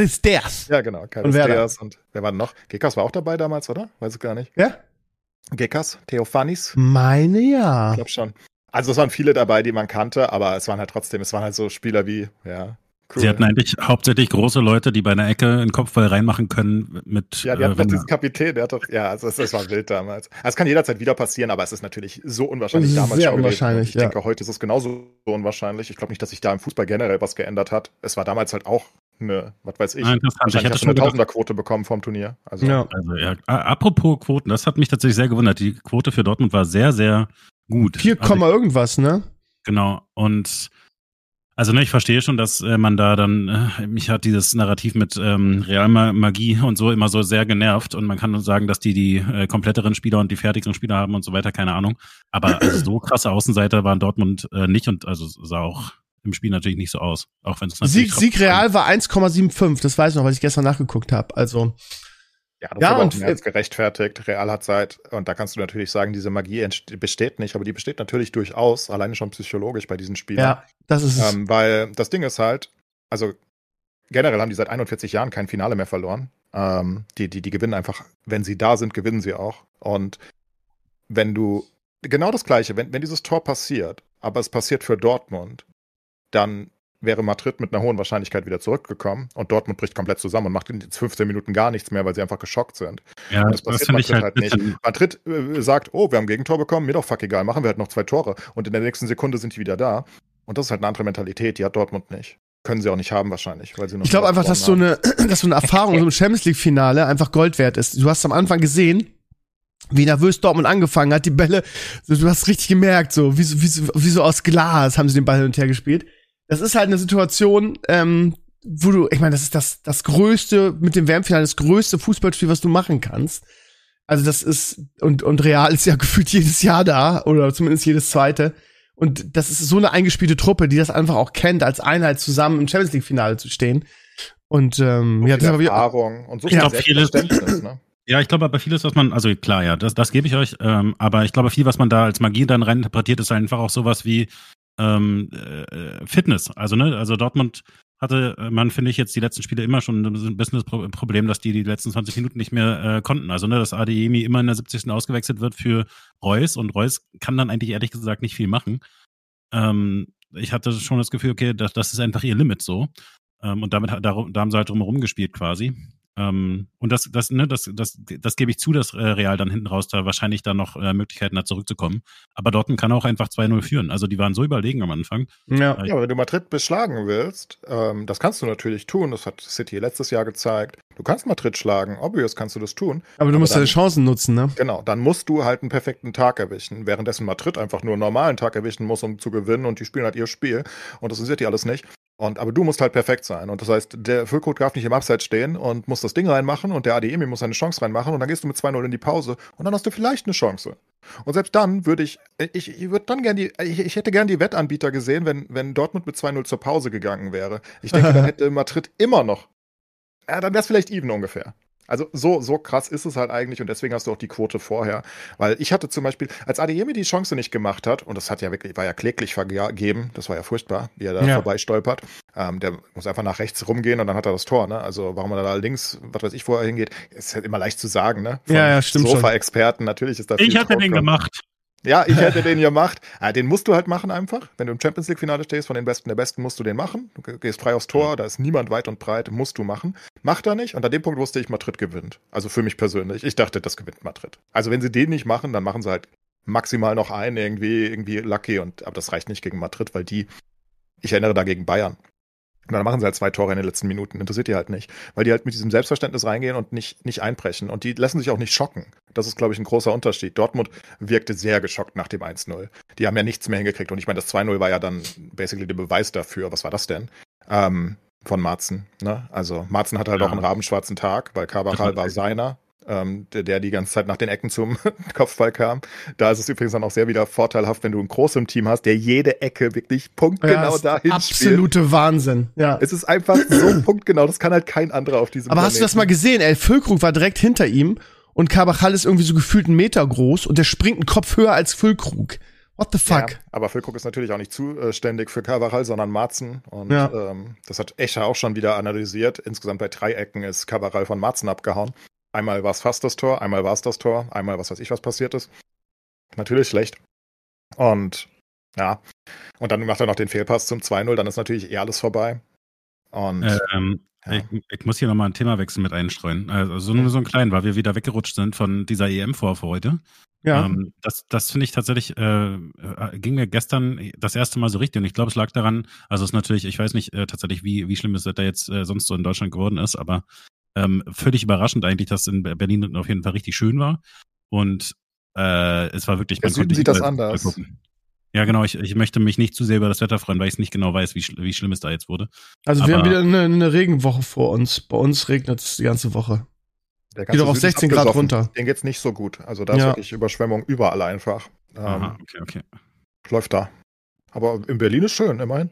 Ja, genau, Charisteas und wer war denn noch? Gekas war auch dabei damals, oder? Weiß ich gar nicht. Ja? Gekas, Theophanis? Meine ja. Ich glaube schon. Also es waren viele dabei, die man kannte, aber es waren halt so Spieler wie, ja, cool. Sie hatten eigentlich hauptsächlich große Leute, die bei einer Ecke einen Kopfball reinmachen können mit. Ja, die hatten doch diesen Kapitän, der hat doch, ja, also das war wild damals. Also es kann jederzeit wieder passieren, aber es ist natürlich so unwahrscheinlich damals sehr unwahrscheinlich, ich denke, heute ist es genauso unwahrscheinlich. Ich glaube nicht, dass sich da im Fußball generell was geändert hat. Es war damals halt auch eine, was weiß ich, wahrscheinlich hast du eine Tausenderquote bekommen vom Turnier. Also ja. Apropos Quoten, das hat mich tatsächlich sehr gewundert. Die Quote für Dortmund war sehr, sehr gut. 4, irgendwas, ne? Genau, und also ich verstehe schon, dass man da dann, mich hat dieses Narrativ mit Realmagie und so immer so sehr genervt und man kann nur sagen, dass die kompletteren Spieler und die fertigeren Spieler haben und so weiter, keine Ahnung. Aber also so krasse Außenseiter waren Dortmund nicht und also sah auch im Spiel natürlich nicht so aus. Auch wenn es natürlich Sieg Real war 1,75, das weiß ich noch, weil ich gestern nachgeguckt habe. Also ja, das ist aber auch mehr als gerechtfertigt. Real hat Zeit, und da kannst du natürlich sagen, diese Magie besteht nicht, aber die besteht natürlich durchaus, alleine schon psychologisch bei diesen Spielern. Ja, das ist es. Weil das Ding ist halt, also generell haben die seit 41 Jahren kein Finale mehr verloren. Die gewinnen einfach, wenn sie da sind, gewinnen sie auch. Und wenn du, genau das Gleiche, wenn dieses Tor passiert, aber es passiert für Dortmund, dann wäre Madrid mit einer hohen Wahrscheinlichkeit wieder zurückgekommen und Dortmund bricht komplett zusammen und macht in 15 Minuten gar nichts mehr, weil sie einfach geschockt sind. Ja, und das passiert Madrid halt nicht. Madrid sagt, oh, wir haben ein Gegentor bekommen, mir doch fuck egal, machen wir halt noch 2 Tore. Und in der nächsten Sekunde sind die wieder da. Und das ist halt eine andere Mentalität, die hat Dortmund nicht. Können sie auch nicht haben wahrscheinlich. Weil sie noch ich glaube einfach, dass so eine Erfahrung so im Champions-League-Finale einfach Gold wert ist. Du hast am Anfang gesehen, wie nervös Dortmund angefangen hat, die Bälle, du hast richtig gemerkt, so wie so aus Glas haben sie den Ball hin und her gespielt. Das ist halt eine Situation, wo du, ich meine, das ist das größte, mit dem WM-Finale, das größte Fußballspiel, was du machen kannst. Also das ist, und Real ist ja gefühlt jedes Jahr da, oder zumindest jedes zweite. Und das ist so eine eingespielte Truppe, die das einfach auch kennt, als Einheit zusammen im Champions-League-Finale zu stehen. Und so ja, das ist Erfahrung und so viel Selbstverständnis, ne? Ja, ich glaube aber vieles, was man, also klar, ja, das gebe ich euch, aber ich glaube viel, was man da als Magie dann reininterpretiert, ist einfach auch sowas wie Fitness. Also Dortmund hatte man, finde ich, jetzt die letzten Spiele immer schon ein bisschen das Problem, dass die letzten 20 Minuten nicht mehr konnten. Also dass Adeyemi immer in der 70. ausgewechselt wird für Reus und Reus kann dann eigentlich ehrlich gesagt nicht viel machen. Ich hatte schon das Gefühl, okay, das ist einfach ihr Limit so. Und da haben sie halt drumherum gespielt quasi. Und das gebe ich zu, dass Real dann hinten raus da wahrscheinlich dann noch Möglichkeiten hat, zurückzukommen. Aber Dortmund kann auch einfach 2-0 führen. Also die waren so überlegen am Anfang. Ja, aber wenn du Madrid beschlagen willst, das kannst du natürlich tun. Das hat City letztes Jahr gezeigt. Du kannst Madrid schlagen, obvious kannst du das tun. Aber du musst deine Chancen nutzen, ne? Genau, dann musst du halt einen perfekten Tag erwischen. Währenddessen Madrid einfach nur einen normalen Tag erwischen muss, um zu gewinnen, und die spielen halt ihr Spiel. Und das interessiert die alles nicht. Aber du musst halt perfekt sein. Und das heißt, der Füllkrug darf nicht im Abseits stehen und muss das Ding reinmachen und der Adeyemi muss seine Chance reinmachen und dann gehst du mit 2-0 in die Pause und dann hast du vielleicht eine Chance. Und selbst dann würde ich hätte gern die Wettanbieter gesehen, wenn Dortmund mit 2-0 zur Pause gegangen wäre. Ich denke, dann hätte Madrid immer noch, dann wäre es vielleicht even ungefähr. Also so krass ist es halt eigentlich und deswegen hast du auch die Quote vorher. Weil ich hatte zum Beispiel, als Adeyemi die Chance nicht gemacht hat, und das war ja kläglich vergeben, das war ja furchtbar, wie er da vorbeistolpert, der muss einfach nach rechts rumgehen und dann hat er das Tor, ne? Also warum er da links, was weiß ich, wo er hingeht, ist halt immer leicht zu sagen, ne? Von stimmt Sofa-Experten, natürlich ist da viel Ich hatte den gemacht. Ja, ich hätte den gemacht. Den musst du halt machen einfach. Wenn du im Champions-League-Finale stehst, von den Besten der Besten, musst du den machen. Du gehst frei aufs Tor, da ist niemand weit und breit, musst du machen. Macht er nicht und an dem Punkt wusste ich, Madrid gewinnt. Also für mich persönlich. Ich dachte, das gewinnt Madrid. Also wenn sie den nicht machen, dann machen sie halt maximal noch einen, irgendwie lucky. Aber das reicht nicht gegen Madrid, weil ich erinnere da gegen Bayern. Und dann machen sie halt 2 Tore in den letzten Minuten. Interessiert die halt nicht. Weil die halt mit diesem Selbstverständnis reingehen und nicht einbrechen. Und die lassen sich auch nicht schocken. Das ist, glaube ich, ein großer Unterschied. Dortmund wirkte sehr geschockt nach dem 1-0. Die haben ja nichts mehr hingekriegt. Und ich meine, das 2-0 war ja dann basically der Beweis dafür. Was war das denn? Von Marzen. Ne? Also Marzen hatte halt auch einen rabenschwarzen Tag, weil Carvajal war seiner. Der die ganze Zeit nach den Ecken zum Kopfball kam. Da ist es übrigens dann auch sehr wieder vorteilhaft, wenn du einen großen Team hast, der jede Ecke wirklich punktgenau dahin absolute spielt. Wahnsinn. Ja. Es ist einfach so punktgenau, das kann halt kein anderer auf diesem Aber Planeten. Hast du das mal gesehen? Füllkrug war direkt hinter ihm und Carvajal ist irgendwie so gefühlt 1 Meter groß und der springt einen Kopf höher als Füllkrug. What the fuck? Ja, aber Füllkrug ist natürlich auch nicht zuständig für Carvajal, sondern Marzen. Und das hat Escher auch schon wieder analysiert. Insgesamt bei 3 Ecken ist Carvajal von Marzen abgehauen. Einmal war es fast das Tor, einmal war es das Tor, einmal was weiß ich, was passiert ist. Natürlich schlecht. Und ja, und dann macht er noch den Fehlpass zum 2-0, dann ist natürlich alles vorbei. Und ich muss hier nochmal ein Themawechsel mit einstreuen. Also nur so ein kleinen, weil wir wieder weggerutscht sind von dieser EM-Vorfreude. Ja. Das finde ich tatsächlich, ging mir gestern das erste Mal so richtig und ich glaube, es lag daran, also es ist natürlich, ich weiß nicht tatsächlich, wie schlimm das Wetter jetzt sonst so in Deutschland geworden ist, aber völlig überraschend eigentlich, dass in Berlin auf jeden Fall richtig schön war. Und es war wirklich... Man konnte sieht das anders. Gucken. Ja, genau. Ich möchte mich nicht zu sehr über das Wetter freuen, weil ich es nicht genau weiß, wie schlimm es da jetzt wurde. Also wir haben wieder eine Regenwoche vor uns. Bei uns regnet es die ganze Woche. Geht doch auf 16 Grad runter. Den geht's nicht so gut. Also da ist wirklich Überschwemmung überall einfach. Aha, okay. Läuft da. Aber in Berlin ist schön, immerhin.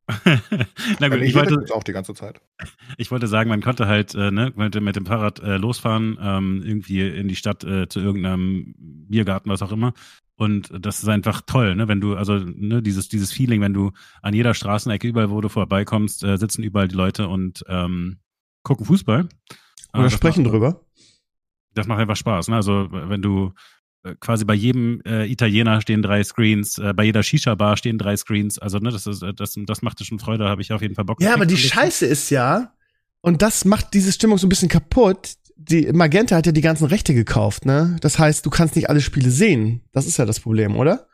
Na gut, ich wollte auch die ganze Zeit. Ich wollte sagen, man konnte halt mit dem Fahrrad losfahren, irgendwie in die Stadt zu irgendeinem Biergarten, was auch immer. Und das ist einfach toll, ne? Wenn du, also dieses Feeling, wenn du an jeder Straßenecke, überall, wo du vorbeikommst, sitzen überall die Leute und gucken Fußball. Oder sprechen drüber. Das macht einfach Spaß, ne? Also wenn du quasi bei jedem Italiener stehen 3 Screens, bei jeder Shisha-Bar stehen 3 Screens, also ne, das macht schon Freude, da habe ich auf jeden Fall Bock. Ja, aber die Scheiße ist ja, und das macht diese Stimmung so ein bisschen kaputt, die Magenta hat ja die ganzen Rechte gekauft, ne? Das heißt, du kannst nicht alle Spiele sehen. Das ist ja das Problem, oder?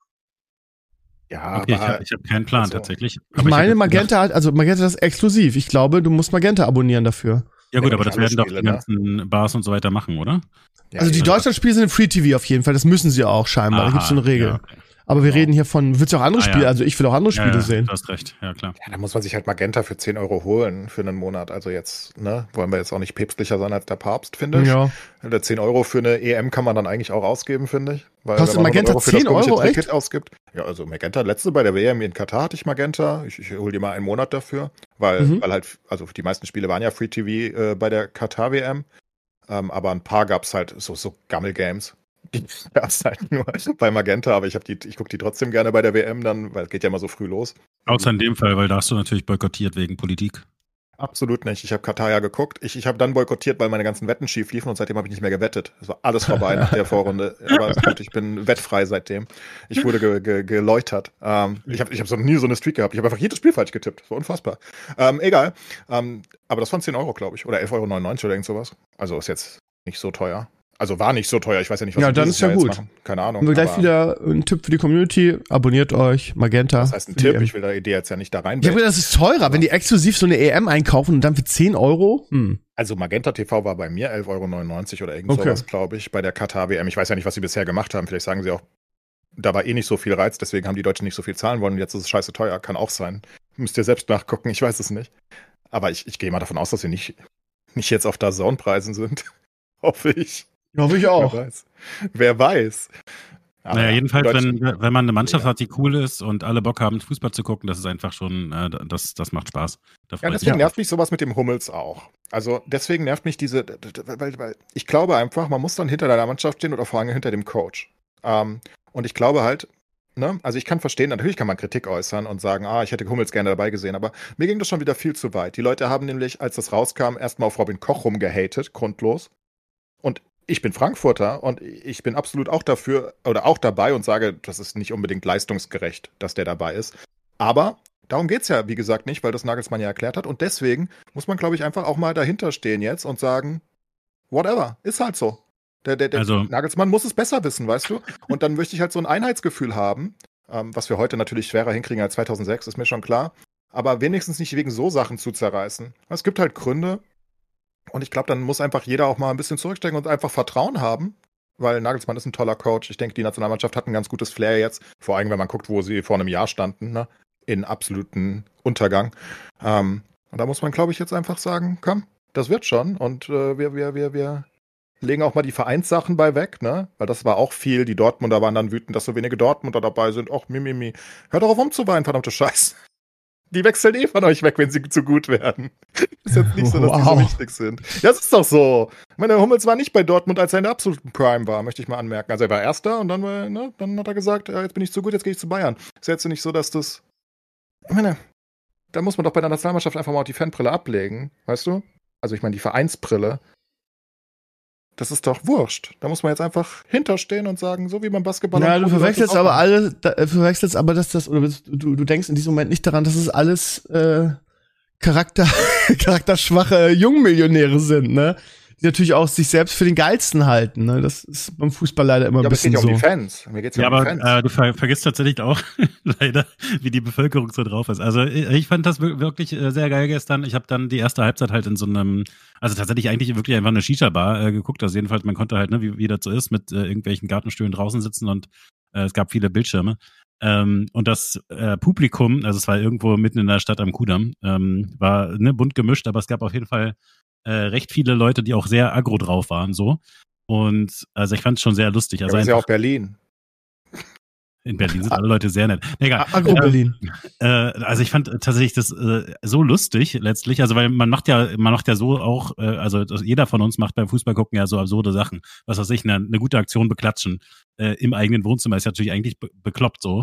Ja, okay, ich hab keinen Plan tatsächlich. Ich meine, Magenta hat das exklusiv. Ich glaube, du musst Magenta abonnieren dafür. Ja gut, aber das werden doch die ganzen Bars und so weiter machen, oder? Ja, also die Deutschlandspiele sind Free TV auf jeden Fall, das müssen sie auch scheinbar, da gibt's so eine Regel. Ja, okay. Aber wir reden hier willst du auch andere Spiele? Also ich will auch andere Spiele sehen. Du hast recht, ja klar. Ja, da muss man sich halt Magenta für 10 € holen für einen Monat. Also jetzt, ne, wollen wir jetzt auch nicht päpstlicher sein als der Papst, finde ich. Ja. Der 10 € für eine EM kann man dann eigentlich auch ausgeben, finde ich. Weil kostet Magenta 10 € echt? Ticket ausgibt. Ja, also Magenta, letzte bei der WM in Katar hatte ich Magenta. Ich hole dir mal einen Monat dafür, weil halt, also die meisten Spiele waren ja Free TV bei der Katar-WM. Aber ein paar gab's halt so Gammel-Games. Die gab's halt nur bei Magenta, aber ich gucke die trotzdem gerne bei der WM dann, weil es geht ja immer so früh los. Außer in dem Fall, weil da hast du natürlich boykottiert wegen Politik. Absolut nicht. Ich habe Katar ja geguckt. Ich habe dann boykottiert, weil meine ganzen Wetten schief liefen und seitdem habe ich nicht mehr gewettet. Es war alles vorbei nach der Vorrunde. Aber gut, ich bin wettfrei seitdem. Ich wurde geläutert. Ich hab so nie so eine Streak gehabt. Ich habe einfach jedes Spiel falsch getippt. Das war unfassbar. Egal. Aber das waren 10 € glaube ich. Oder 11,99 € oder irgend sowas. Also ist jetzt nicht so teuer. Also war nicht so teuer, ich weiß ja nicht, was ja, dann ist ja gut. Machen. Keine Ahnung. Haben wir gleich wieder einen Tipp für die Community. Abonniert euch, Magenta. Das heißt ein Tipp, ich will da Idee jetzt ja nicht da rein. Ja, aber das ist teurer, wenn die exklusiv so eine EM einkaufen und dann für 10 €. Also Magenta TV war bei mir 11,99 € oder irgend sowas, glaube ich, bei der Katar-WM. Ich weiß ja nicht, was sie bisher gemacht haben. Vielleicht sagen sie auch, da war eh nicht so viel Reiz, deswegen haben die Deutschen nicht so viel zahlen wollen und jetzt ist es scheiße teuer. Kann auch sein. Müsst ihr selbst nachgucken, ich weiß es nicht. Aber ich gehe mal davon aus, dass sie nicht jetzt auf DAZN-Preisen sind. Hoffe ich. Hoffe ich auch. Wer weiß. Aber naja, jedenfalls, wenn man eine Mannschaft hat, die cool ist und alle Bock haben, Fußball zu gucken, das ist einfach schon, das macht Spaß. Ja, deswegen nervt mich sowas mit dem Hummels auch. Also deswegen nervt mich weil ich glaube einfach, man muss dann hinter deiner Mannschaft stehen oder vor allem hinter dem Coach. Und ich glaube halt, ne, also ich kann verstehen, natürlich kann man Kritik äußern und sagen, ich hätte Hummels gerne dabei gesehen, aber mir ging das schon wieder viel zu weit. Die Leute haben nämlich, als das rauskam, erstmal auf Robin Koch rumgehatet, grundlos. Und ich bin Frankfurter und ich bin absolut auch dafür oder auch dabei und sage, das ist nicht unbedingt leistungsgerecht, dass der dabei ist. Aber darum geht's ja, wie gesagt, nicht, weil das Nagelsmann ja erklärt hat. Und deswegen muss man, glaube ich, einfach auch mal dahinter stehen jetzt und sagen, whatever, ist halt so. Der Nagelsmann muss es besser wissen, weißt du? Und dann möchte ich halt so ein Einheitsgefühl haben, was wir heute natürlich schwerer hinkriegen als 2006, ist mir schon klar. Aber wenigstens nicht wegen so Sachen zu zerreißen. Es gibt halt Gründe. Und ich glaube, dann muss einfach jeder auch mal ein bisschen zurückstecken und einfach Vertrauen haben, weil Nagelsmann ist ein toller Coach. Ich denke, die Nationalmannschaft hat ein ganz gutes Flair jetzt, vor allem, wenn man guckt, wo sie vor einem Jahr standen, ne? In absoluten Untergang. Und da muss man, glaube ich, jetzt einfach sagen, komm, das wird schon. Und wir legen auch mal die Vereinssachen bei weg, ne? Weil das war auch viel. Die Dortmunder waren dann wütend, dass so wenige Dortmunder dabei sind. Och, mimimi. Hört doch auf rumzuweinen, verdammte Scheiße. Die wechseln von euch weg, wenn sie zu gut werden. Ist jetzt nicht so, dass die so wichtig sind. Ja, das ist doch so. Ich meine, Hummels war nicht bei Dortmund, als er in der absoluten Prime war, möchte ich mal anmerken. Also er war Erster und dann hat er gesagt, jetzt bin ich zu gut, jetzt gehe ich zu Bayern. Ist jetzt nicht so, dass das... Ich meine, da muss man doch bei der Nationalmannschaft einfach mal die Fanbrille ablegen, weißt du? Also ich meine, die Vereinsbrille. Das ist doch wurscht. Da muss man jetzt einfach hinterstehen und sagen, so wie beim Basketball. Ja, du verwechselst aber du denkst in diesem Moment nicht daran, dass es alles charakterschwache Jungmillionäre sind, ne? Die natürlich auch sich selbst für den Geilsten halten, ne? Das ist beim Fußball leider immer ein bisschen so. Ja, aber es geht ja um die Fans. Mir geht's ja um die Fans. Du vergisst tatsächlich auch leider, wie die Bevölkerung so drauf ist. Also ich fand das wirklich sehr geil gestern. Ich habe dann die erste Halbzeit halt in so einem, also tatsächlich eigentlich wirklich einfach eine Shisha-Bar geguckt. Also jedenfalls, man konnte halt, ne, wie das so ist, mit irgendwelchen Gartenstühlen draußen sitzen und es gab viele Bildschirme. Und das Publikum, also es war irgendwo mitten in der Stadt am Kudamm, war bunt gemischt, aber es gab auf jeden Fall recht viele Leute, die auch sehr aggro drauf waren, so. Und also ich fand es schon sehr lustig. Also das ist ja auch Berlin. In Berlin sind alle Leute sehr nett. Egal. Agro-Berlin. Also ich fand tatsächlich das so lustig letztlich, also weil man macht ja so auch, also jeder von uns macht beim Fußball gucken ja so absurde Sachen. Was weiß ich, eine gute Aktion beklatschen im eigenen Wohnzimmer ist natürlich eigentlich bekloppt so.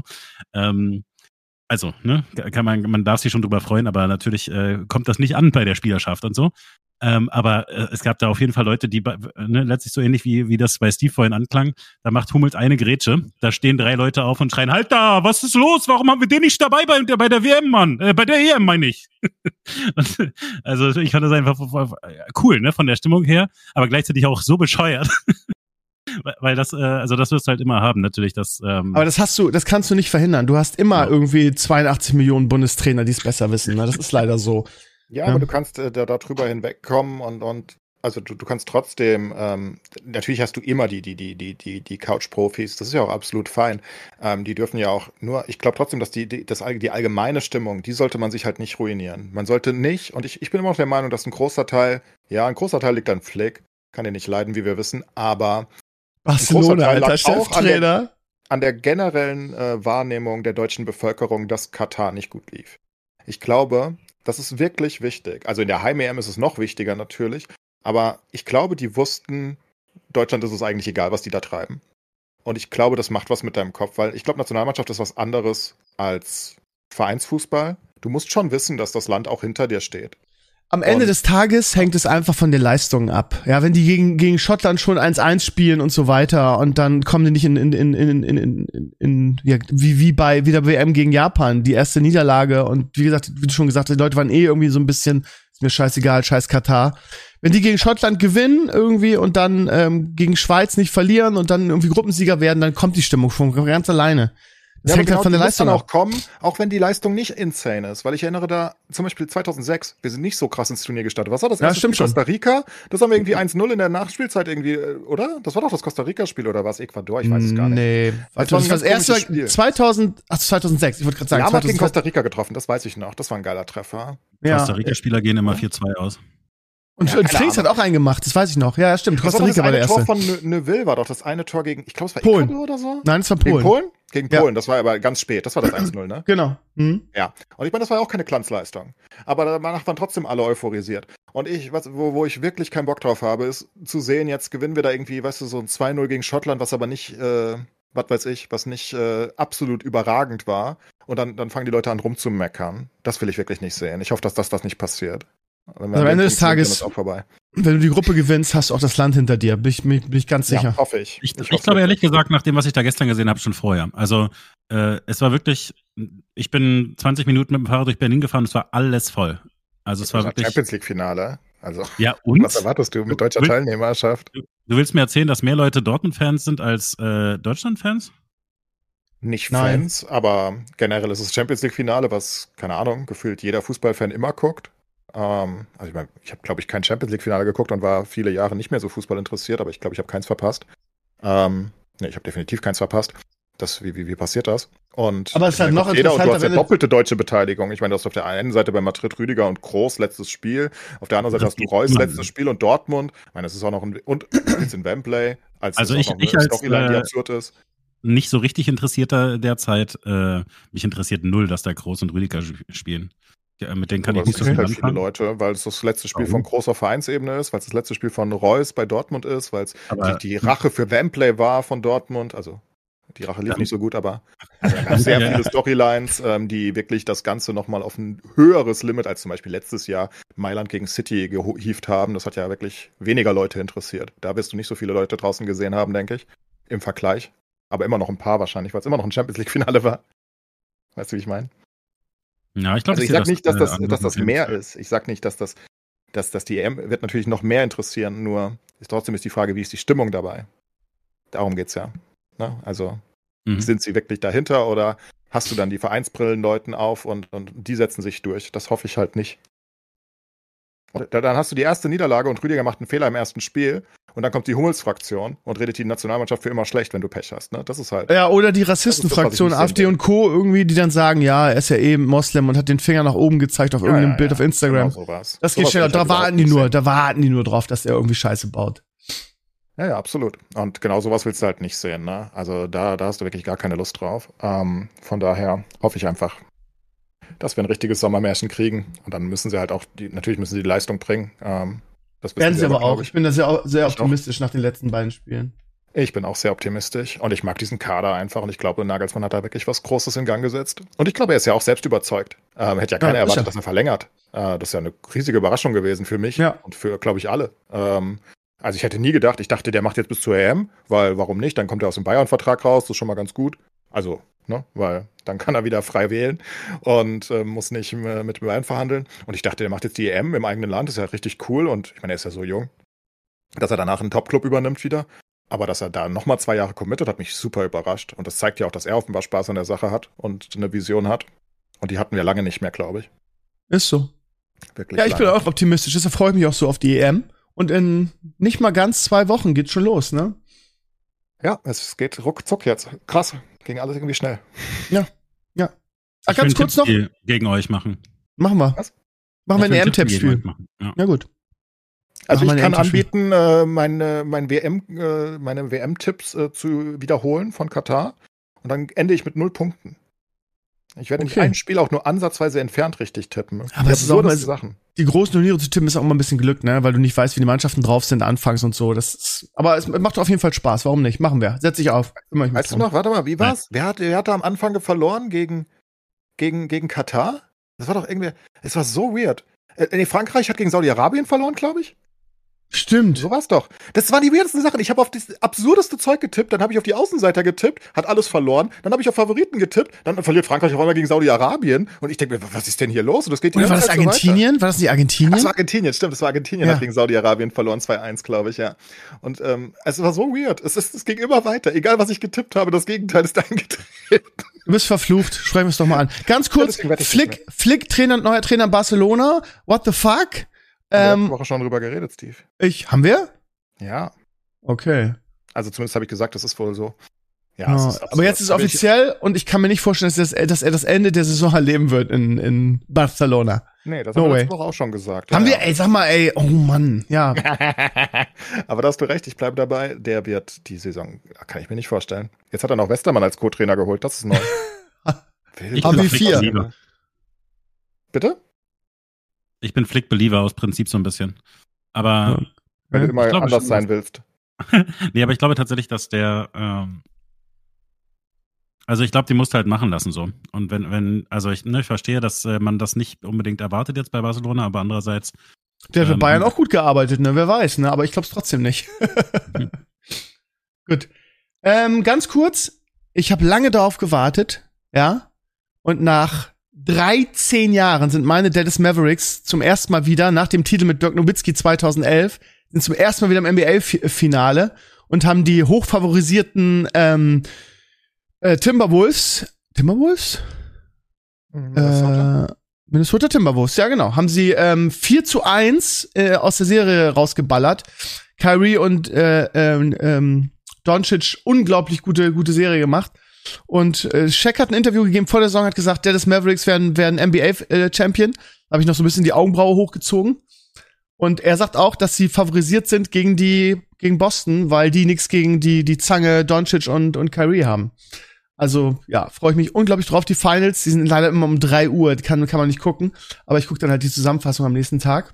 Also, ne, man darf sich schon drüber freuen, aber natürlich kommt das nicht an bei der Spielerschaft und so. Aber es gab da auf jeden Fall Leute, die letztlich so ähnlich wie das bei Steve vorhin anklang, da macht Hummels eine Grätsche, da stehen 3 Leute auf und schreien, halt da, was ist los, warum haben wir den nicht dabei bei der WM, Mann, bei der EM meine ich. Also ich fand das einfach cool, ne, von der Stimmung her, aber gleichzeitig auch so bescheuert. Weil das wirst du halt immer haben, natürlich. Aber das kannst du nicht verhindern. Du hast immer irgendwie 82 Millionen Bundestrainer, die es besser wissen. Ne? Das ist leider so. Ja, aber du kannst da drüber hinwegkommen und also du kannst trotzdem, natürlich hast du immer die Couch-Profis, das ist ja auch absolut fein. Die dürfen ja auch nur, ich glaube trotzdem, dass die allgemeine Stimmung, die sollte man sich halt nicht ruinieren. Man sollte nicht, und ich bin immer noch der Meinung, dass ein großer Teil liegt an Flick, kann den nicht leiden, wie wir wissen, aber Barcelona, alter Cheftrainer. An der generellen Wahrnehmung der deutschen Bevölkerung, dass Katar nicht gut lief. Ich glaube, das ist wirklich wichtig. Also in der Heim-EM ist es noch wichtiger natürlich, aber ich glaube, die wussten, Deutschland ist es eigentlich egal, was die da treiben. Und ich glaube, das macht was mit deinem Kopf, weil ich glaube, Nationalmannschaft ist was anderes als Vereinsfußball. Du musst schon wissen, dass das Land auch hinter dir steht. Am Ende des Tages hängt es einfach von den Leistungen ab. Ja, wenn die gegen Schottland schon 1-1 spielen und so weiter und dann kommen die nicht wie bei der WM gegen Japan, die erste Niederlage und wie gesagt, wie du schon gesagt hast, die Leute waren irgendwie so ein bisschen, ist mir scheißegal, scheiß Katar. Wenn die gegen Schottland gewinnen irgendwie und dann gegen Schweiz nicht verlieren und dann irgendwie Gruppensieger werden, dann kommt die Stimmung schon ganz alleine. Das hängt halt von der Leistung auch kommen, auch wenn die Leistung nicht insane ist. Weil ich erinnere da, zum Beispiel 2006, wir sind nicht so krass ins Turnier gestartet. Was war das erste Spiel? Costa Rica? Das haben wir irgendwie 1-0 in der Nachspielzeit irgendwie, oder? Das war doch das Costa Rica-Spiel, oder war es Ecuador? Ich weiß es gar nicht. Nee, das war das erste Spiel. 2006, ich wollte gerade sagen. Ja, man hat gegen Costa Rica getroffen, das weiß ich noch. Das war ein geiler Treffer. Ja. Costa Rica-Spieler gehen immer 4-2 aus. Und Felix hat auch einen gemacht, das weiß ich noch. Ja, stimmt. Costa Rica war der erste. Das Tor von Neuville war doch das eine Tor gegen, ich glaube, es war Polen Ecuador oder so? Nein, es war Polen. Gegen Polen, das war aber ganz spät. Das war das 1-0, ne? Genau. Ja. Und ich meine, das war ja auch keine Glanzleistung. Aber danach waren trotzdem alle euphorisiert. Und wo ich wirklich keinen Bock drauf habe, ist zu sehen, jetzt gewinnen wir da irgendwie, weißt du, so ein 2-0 gegen Schottland, was aber nicht, was nicht absolut überragend war. Und dann fangen die Leute an rumzumeckern. Das will ich wirklich nicht sehen. Ich hoffe, dass das nicht passiert. Also am Ende des Tages, wenn du die Gruppe gewinnst, hast du auch das Land hinter dir. Bin ich ganz sicher. Ja, hoffe ich. Ich glaube ehrlich gesagt, nach dem, was ich da gestern gesehen habe, schon vorher. Also es war wirklich, ich bin 20 Minuten mit dem Fahrrad durch Berlin gefahren, es war alles voll. Also es war wirklich Champions League Finale. Also ja, und? Was erwartest du mit deutscher Teilnehmerschaft? Du willst mir erzählen, dass mehr Leute Dortmund-Fans sind als Deutschland-Fans? Nicht Fans, aber generell ist es Champions League Finale, was, keine Ahnung, gefühlt jeder Fußballfan immer guckt. Also ich meine, ich habe, glaube ich, kein Champions League-Finale geguckt und war viele Jahre nicht mehr so Fußball interessiert, aber ich glaube, ich habe keins verpasst. Ich habe definitiv keins verpasst. Wie passiert das? Und aber es ist halt noch interessanter, du hast ja doppelte deutsche Beteiligung. Ich meine, du hast auf der einen Seite bei Madrid Rüdiger und Kroos letztes Spiel, auf der anderen Seite hast du Reus letztes Spiel und Dortmund. Ich meine, das ist auch noch und jetzt in Wembley, also ich als Storyline, die absurd ist. Nicht so richtig Interessierter derzeit. Mich interessiert null, dass da Kroos und Rüdiger spielen. Ja, mit denen kann ich nicht so viel anfangen. Viele Leute, weil es das letzte Spiel von großer Vereinsebene ist, weil es das letzte Spiel von Reus bei Dortmund ist, weil es die Rache für Wembley war von Dortmund. Also die Rache lief nicht so gut, aber sehr viele Storylines, die wirklich das Ganze nochmal auf ein höheres Limit als zum Beispiel letztes Jahr Mailand gegen City gehievt haben. Das hat ja wirklich weniger Leute interessiert. Da wirst du nicht so viele Leute draußen gesehen haben, denke ich, im Vergleich. Aber immer noch ein paar wahrscheinlich, weil es immer noch ein Champions-League-Finale war. Weißt du, wie ich meine? Ja, ich glaube, also ich sage nicht, dass das mehr ist. Ich sage nicht, dass die EM wird natürlich noch mehr interessieren, nur trotzdem ist die Frage, wie ist die Stimmung dabei? Darum geht's ja. Ne? Also sind sie wirklich dahinter oder hast du dann die Vereinsbrillenleuten auf und die setzen sich durch? Das hoffe ich halt nicht. Dann hast du die erste Niederlage und Rüdiger macht einen Fehler im ersten Spiel und dann kommt die Hummels-Fraktion und redet die Nationalmannschaft für immer schlecht, wenn du Pech hast. Ne? Das ist halt. Ja, oder die Rassistenfraktion, AfD und Co. irgendwie, die dann sagen, ja, er ist ja eben Moslem und hat den Finger nach oben gezeigt auf irgendeinem Bild auf Instagram. Genau sowas. Das geht schneller. Da warten die nur drauf, dass er irgendwie Scheiße baut. Ja, absolut. Und genau sowas willst du halt nicht sehen. Ne? Also da hast du wirklich gar keine Lust drauf. Von daher hoffe ich einfach, dass wir ein richtiges Sommermärchen kriegen. Und dann müssen sie halt auch, natürlich müssen sie die Leistung bringen. Das werden sie aber auch. Ich bin da sehr optimistisch nach den letzten beiden Spielen. Ich bin auch sehr optimistisch und ich mag diesen Kader einfach und ich glaube, Nagelsmann hat da wirklich was Großes in Gang gesetzt. Und ich glaube, er ist ja auch selbst überzeugt. Hätte ja keiner erwartet, dass er verlängert. Das ist ja eine riesige Überraschung gewesen für mich und für, glaube ich, alle. Also ich hätte nie gedacht, ich dachte, der macht jetzt bis zur EM, weil warum nicht? Dann kommt er aus dem Bayern-Vertrag raus, das ist schon mal ganz gut. Also, ne, weil dann kann er wieder frei wählen und muss nicht mit Bayern verhandeln. Und ich dachte, der macht jetzt die EM im eigenen Land, ist ja richtig cool und ich meine, er ist ja so jung, dass er danach einen Top-Club übernimmt wieder. Aber dass er da nochmal 2 Jahre committet, hat mich super überrascht. Und das zeigt ja auch, dass er offenbar Spaß an der Sache hat und eine Vision hat. Und die hatten wir lange nicht mehr, glaube ich. Ist so. Wirklich ich bin auch optimistisch. Deshalb freue ich mich auch so auf die EM. Und in nicht mal ganz 2 Wochen geht's schon los, ne? Ja, es geht ruckzuck jetzt. Krass. Ging alles irgendwie schnell. Ja. Ich ganz kurz noch gegen euch machen. Machen wir. Was? Machen wir ein EM-Tippspiel. Ja, gut. Also ich kann anbieten, meine WM-Tipps zu wiederholen von Katar. Und dann ende ich mit 0 Punkten. Ich werde nicht ein Spiel auch nur ansatzweise entfernt richtig tippen. Aber es ist auch mal Sachen. Die großen Turniere zu tippen ist auch immer ein bisschen Glück, ne? Weil du nicht weißt, wie die Mannschaften drauf sind anfangs und so. Aber es macht auf jeden Fall Spaß. Warum nicht? Machen wir. Setz dich auf. Weißt du noch? Warte mal, wie war's? Wer hatte am Anfang verloren gegen Katar? Das war doch irgendwie. Es war so weird. Frankreich hat gegen Saudi-Arabien verloren, glaube ich. Stimmt. So war's doch. Das waren die weirdesten Sachen. Ich habe auf das absurdeste Zeug getippt, dann habe ich auf die Außenseiter getippt, hat alles verloren, dann habe ich auf Favoriten getippt, dann verliert Frankreich auf einmal gegen Saudi-Arabien und ich denke mir, was ist denn hier los? Und das geht war das Argentinien? So war das nicht Argentinien? Das war Argentinien, stimmt, das war Argentinien, hat gegen Saudi-Arabien verloren, 2-1, glaube ich, ja. Und es war so weird. Es ging immer weiter. Egal, was ich getippt habe, das Gegenteil ist eingetreten. Du bist verflucht. Sprechen wir es doch mal an. Ganz kurz, Flick, neuer Trainer in Barcelona. What the fuck? Wir haben letzte Woche schon drüber geredet, Steve. Haben wir? Ja. Okay. Also zumindest habe ich gesagt, das ist wohl so. Ja, aber jetzt ist es offiziell und ich kann mir nicht vorstellen, dass er das Ende der Saison erleben wird in Barcelona. Nee, das haben wir letzte Woche auch schon gesagt. Haben wir, sag mal, oh Mann, ja. Aber da hast du recht, ich bleibe dabei. Der wird die Saison, kann ich mir nicht vorstellen. Jetzt hat er noch Westermann als Co-Trainer geholt, das ist neu. HB4. Bitte? Ich bin Flick-Believer aus Prinzip so ein bisschen. Aber wenn du immer anders sein willst. Nee, aber ich glaube tatsächlich, dass der also ich glaube, die musst du halt machen lassen so. Und also ich verstehe, dass man das nicht unbedingt erwartet jetzt bei Barcelona, aber andererseits der hat für Bayern auch gut gearbeitet, ne? Wer weiß, ne? Aber ich glaube es trotzdem nicht. Gut. Ganz kurz, ich habe lange darauf gewartet, ja? Und nach 13 Jahren sind meine Dallas Mavericks zum ersten Mal wieder, nach dem Titel mit Dirk Nowitzki 2011, sind zum ersten Mal wieder im NBA-Finale und haben die hochfavorisierten Timberwolves? Minnesota Timberwolves, ja genau. Haben sie 4-1 aus der Serie rausgeballert. Kyrie und Doncic unglaublich gute Serie gemacht. Und Shaq hat ein Interview gegeben vor der Saison, hat gesagt, Dallas Mavericks werden NBA-Champion. Da habe ich noch so ein bisschen die Augenbraue hochgezogen. Und er sagt auch, dass sie favorisiert sind gegen Boston, weil die nichts gegen die Zange Doncic und Kyrie haben. Also, ja, freue ich mich unglaublich drauf. Die Finals, die sind leider immer um 3 Uhr, kann man nicht gucken. Aber ich gucke dann halt die Zusammenfassung am nächsten Tag.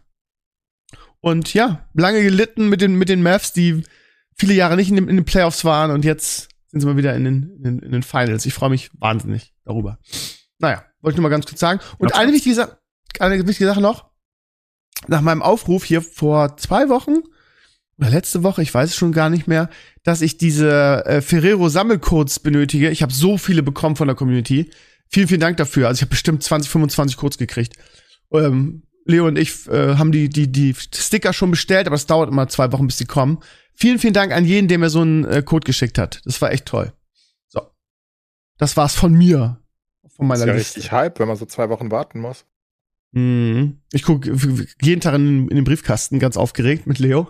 Und ja, lange gelitten mit den Mavs, die viele Jahre nicht in den Playoffs waren. Und jetzt sind sie mal wieder in den Finals. Ich freue mich wahnsinnig darüber. Naja, wollte ich nur mal ganz kurz sagen. Und eine wichtige Sache noch. Nach meinem Aufruf hier vor 2 Wochen oder letzte Woche, ich weiß es schon gar nicht mehr, dass ich diese Ferrero-Sammelcodes benötige. Ich habe so viele bekommen von der Community. Vielen, vielen Dank dafür. Also ich habe bestimmt 20, 25 Codes gekriegt. Leo und ich haben die Sticker schon bestellt, aber es dauert immer 2 Wochen, bis die kommen. Vielen, vielen Dank an jeden, der mir so einen Code geschickt hat. Das war echt toll. So. Das war's von mir. Von meiner Liste. Das ist ja richtig Hype, wenn man so 2 Wochen warten muss. Ich gucke jeden Tag in den Briefkasten, ganz aufgeregt mit Leo.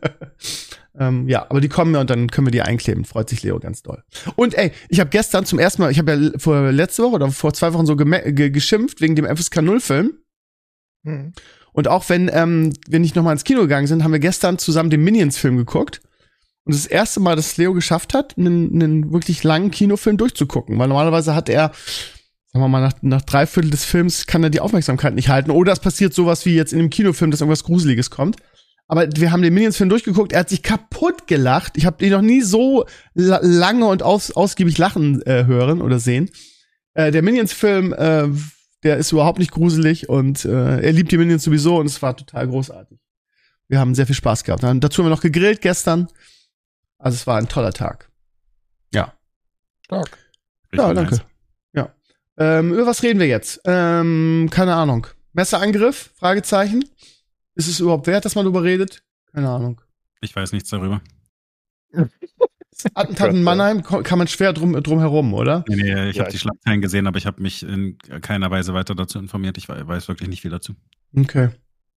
Ja, aber die kommen ja und dann können wir die einkleben. Freut sich Leo ganz doll. Und ich habe gestern zum ersten Mal, ich habe ja vor 2 Wochen so geschimpft wegen dem FSK 0 Film. Und auch wenn wir nicht nochmal ins Kino gegangen sind, haben wir gestern zusammen den Minions-Film geguckt. Und das erste Mal, dass Leo geschafft hat, einen wirklich langen Kinofilm durchzugucken. Weil normalerweise hat er, sagen wir mal, nach 3/4 des Films kann er die Aufmerksamkeit nicht halten. Oder es passiert sowas wie jetzt in dem Kinofilm, dass irgendwas Gruseliges kommt. Aber wir haben den Minions-Film durchgeguckt, er hat sich kaputt gelacht. Ich habe ihn noch nie so lange und ausgiebig lachen hören oder sehen. Der Minions-Film, der ist überhaupt nicht gruselig und er liebt die Minions sowieso und es war total großartig. Wir haben sehr viel Spaß gehabt. Dann, dazu haben wir noch gegrillt gestern. Also es war ein toller Tag. Ja. Stark. Ja, danke. Nice. Ja. Über was reden wir jetzt? Keine Ahnung. Messerangriff? Fragezeichen. Ist es überhaupt wert, dass man darüber redet? Keine Ahnung. Ich weiß nichts darüber. Attentat in Mannheim kann man schwer drum herum, oder? Nee, ich habe die Schlagzeilen gesehen, aber ich habe mich in keiner Weise weiter dazu informiert. Ich weiß wirklich nicht viel dazu. Okay.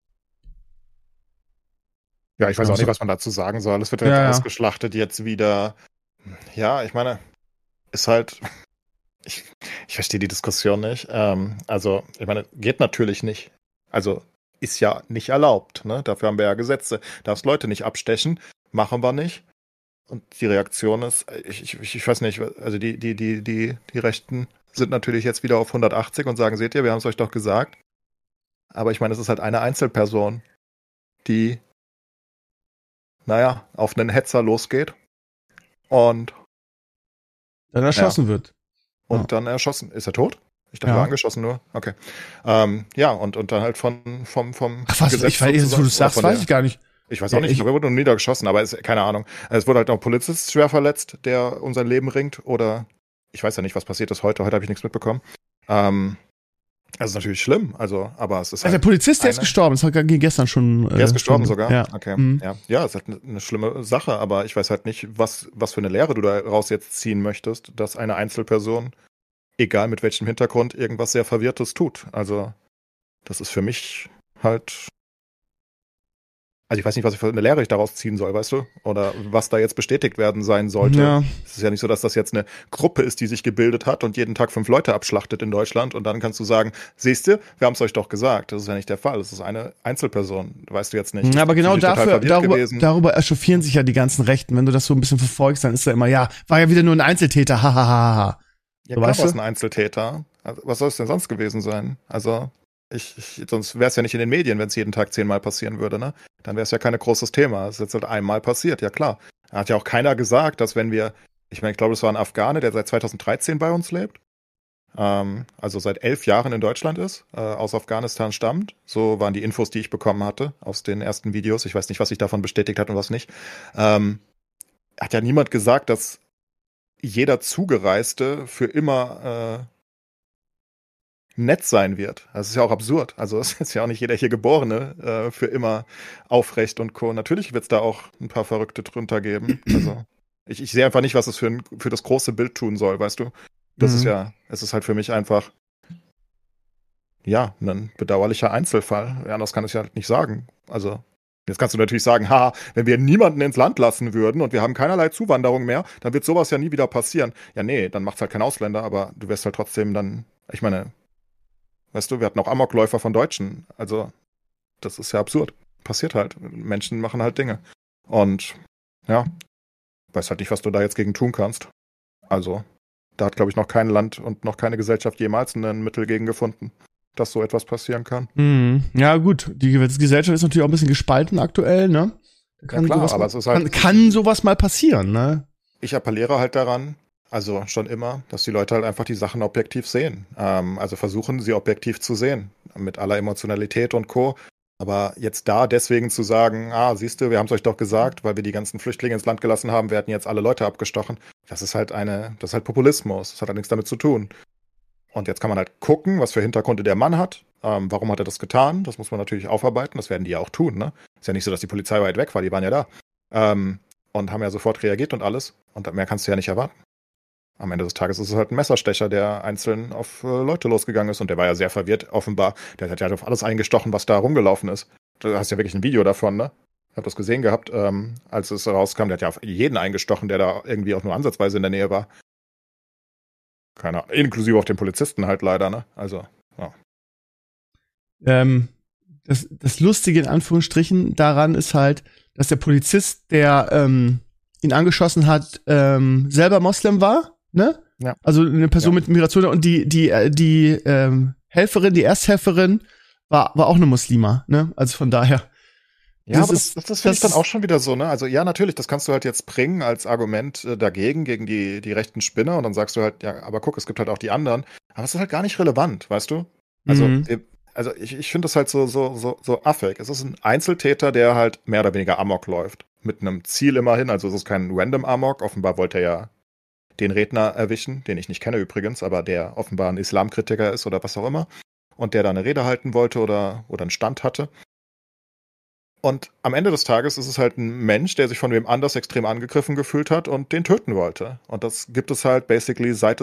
Ja, ich weiß auch nicht, was man dazu sagen soll. Es wird ja jetzt ausgeschlachtet, jetzt wieder. Ja, ich meine, ist halt. Ich verstehe die Diskussion nicht. Also, ich meine, geht natürlich nicht. Also, ist ja nicht erlaubt. Ne? Dafür haben wir ja Gesetze. Darfst Leute nicht abstechen. Machen wir nicht. Und die Reaktion ist, ich weiß nicht, also die Rechten sind natürlich jetzt wieder auf 180 und sagen, seht ihr, wir haben es euch doch gesagt. Aber ich meine, es ist halt eine Einzelperson, die, auf einen Hetzer losgeht und dann erschossen wird. Und dann erschossen. Ist er tot? Ich dachte, er war angeschossen nur. Okay. Und dann halt vom Ach was, Gesetz. Ich weiß, wo du sagst, weiß ich gar nicht. Ich weiß auch nicht, er wurde niedergeschossen, aber keine Ahnung. Es wurde halt noch ein Polizist schwer verletzt, der um sein Leben ringt, oder ich weiß ja nicht, was passiert ist heute. Heute habe ich nichts mitbekommen. Also ist natürlich schlimm, aber es ist halt der Polizist, der ist gestorben, das ging gestern schon. Der ist gestorben sogar? Ja. Okay. Ja, es ist halt eine schlimme Sache, aber ich weiß halt nicht, was für eine Lehre du daraus jetzt ziehen möchtest, dass eine Einzelperson, egal mit welchem Hintergrund, irgendwas sehr Verwirrtes tut. Also, das ist für mich halt Also ich weiß nicht, was für eine Lehre ich daraus ziehen soll, weißt du? Oder was da jetzt bestätigt werden sein sollte. Ja. Es ist ja nicht so, dass das jetzt eine Gruppe ist, die sich gebildet hat und jeden Tag 5 Leute abschlachtet in Deutschland. Und dann kannst du sagen, siehst du, wir haben es euch doch gesagt. Das ist ja nicht der Fall. Das ist eine Einzelperson. Weißt du jetzt nicht. Aber genau darüber echauffieren sich ja die ganzen Rechten. Wenn du das so ein bisschen verfolgst, dann ist da immer, war ja wieder nur ein Einzeltäter. Hahaha. Ja, klar, war es ein Einzeltäter. Also, was soll es denn sonst gewesen sein? Also sonst wäre es ja nicht in den Medien, wenn es jeden Tag 10-mal passieren würde, ne? Dann wäre es ja kein großes Thema. Es ist jetzt halt einmal passiert, ja klar. Da hat ja auch keiner gesagt, dass wenn ich glaube, das war ein Afghane, der seit 2013 bei uns lebt, also seit 11 Jahren in Deutschland ist, aus Afghanistan stammt. So waren die Infos, die ich bekommen hatte aus den ersten Videos. Ich weiß nicht, was sich davon bestätigt hat und was nicht. Hat ja niemand gesagt, dass jeder Zugereiste für immer nett sein wird. Das ist ja auch absurd. Also es ist ja auch nicht jeder hier Geborene für immer aufrecht und Co. Natürlich wird es da auch ein paar Verrückte drunter geben. Also ich sehe einfach nicht, was es für das große Bild tun soll, weißt du? Das ist es ist halt für mich einfach ein bedauerlicher Einzelfall. Ja, anders kann ich ja nicht sagen. Also jetzt kannst du natürlich sagen, wenn wir niemanden ins Land lassen würden und wir haben keinerlei Zuwanderung mehr, dann wird sowas ja nie wieder passieren. Ja, nee, dann macht's halt kein Ausländer, aber du wirst halt trotzdem dann, ich meine, weißt du, wir hatten auch Amokläufer von Deutschen. Also, das ist ja absurd. Passiert halt. Menschen machen halt Dinge. Und, weiß halt nicht, was du da jetzt gegen tun kannst. Also, da hat, glaube ich, noch kein Land und noch keine Gesellschaft jemals ein Mittel gegen gefunden, dass so etwas passieren kann. Ja, gut. Die Gesellschaft ist natürlich auch ein bisschen gespalten aktuell, ne? Kann sowas mal passieren, ne? Ich appelliere halt daran, also schon immer, dass die Leute halt einfach die Sachen objektiv sehen. Also versuchen, sie objektiv zu sehen. Mit aller Emotionalität und Co. Aber jetzt da deswegen zu sagen, siehst du, wir haben es euch doch gesagt, weil wir die ganzen Flüchtlinge ins Land gelassen haben, wir hätten jetzt alle Leute abgestochen. Das ist halt Populismus. Das hat halt nichts damit zu tun. Und jetzt kann man halt gucken, was für Hintergründe der Mann hat. Warum hat er das getan? Das muss man natürlich aufarbeiten. Das werden die ja auch tun, ne? Ist ja nicht so, dass die Polizei weit weg war. Die waren ja da. Und haben ja sofort reagiert und alles. Und mehr kannst du ja nicht erwarten. Am Ende des Tages ist es halt ein Messerstecher, der einzeln auf Leute losgegangen ist. Und der war ja sehr verwirrt, offenbar. Der hat ja auf alles eingestochen, was da rumgelaufen ist. Du hast ja wirklich ein Video davon, ne? Ich habe das gesehen gehabt, als es rauskam. Der hat ja auf jeden eingestochen, der da irgendwie auch nur ansatzweise in der Nähe war. Keine Ahnung. Inklusive auf den Polizisten halt leider, ne? Also, ja. Das Lustige in Anführungsstrichen daran ist halt, dass der Polizist, der ihn angeschossen hat, selber Moslem war. Ne? Ja. Also eine Person mit Migration und die Helferin, die Ersthelferin war auch eine Muslima, ne? Also von daher. Ja, aber das finde ich dann auch schon wieder so, ne? Also ja, natürlich, das kannst du halt jetzt bringen als Argument dagegen, gegen die rechten Spinner und dann sagst du halt, ja, aber guck, es gibt halt auch die anderen. Aber es ist halt gar nicht relevant, weißt du? Also, ich finde das halt so affig. Es ist ein Einzeltäter, der halt mehr oder weniger Amok läuft. Mit einem Ziel immerhin, also es ist kein random Amok. Offenbar wollte er ja den Redner erwischen, den ich nicht kenne übrigens, aber der offenbar ein Islamkritiker ist oder was auch immer und der da eine Rede halten wollte oder einen Stand hatte. Und am Ende des Tages ist es halt ein Mensch, der sich von wem anders extrem angegriffen gefühlt hat und den töten wollte. Und das gibt es halt basically seit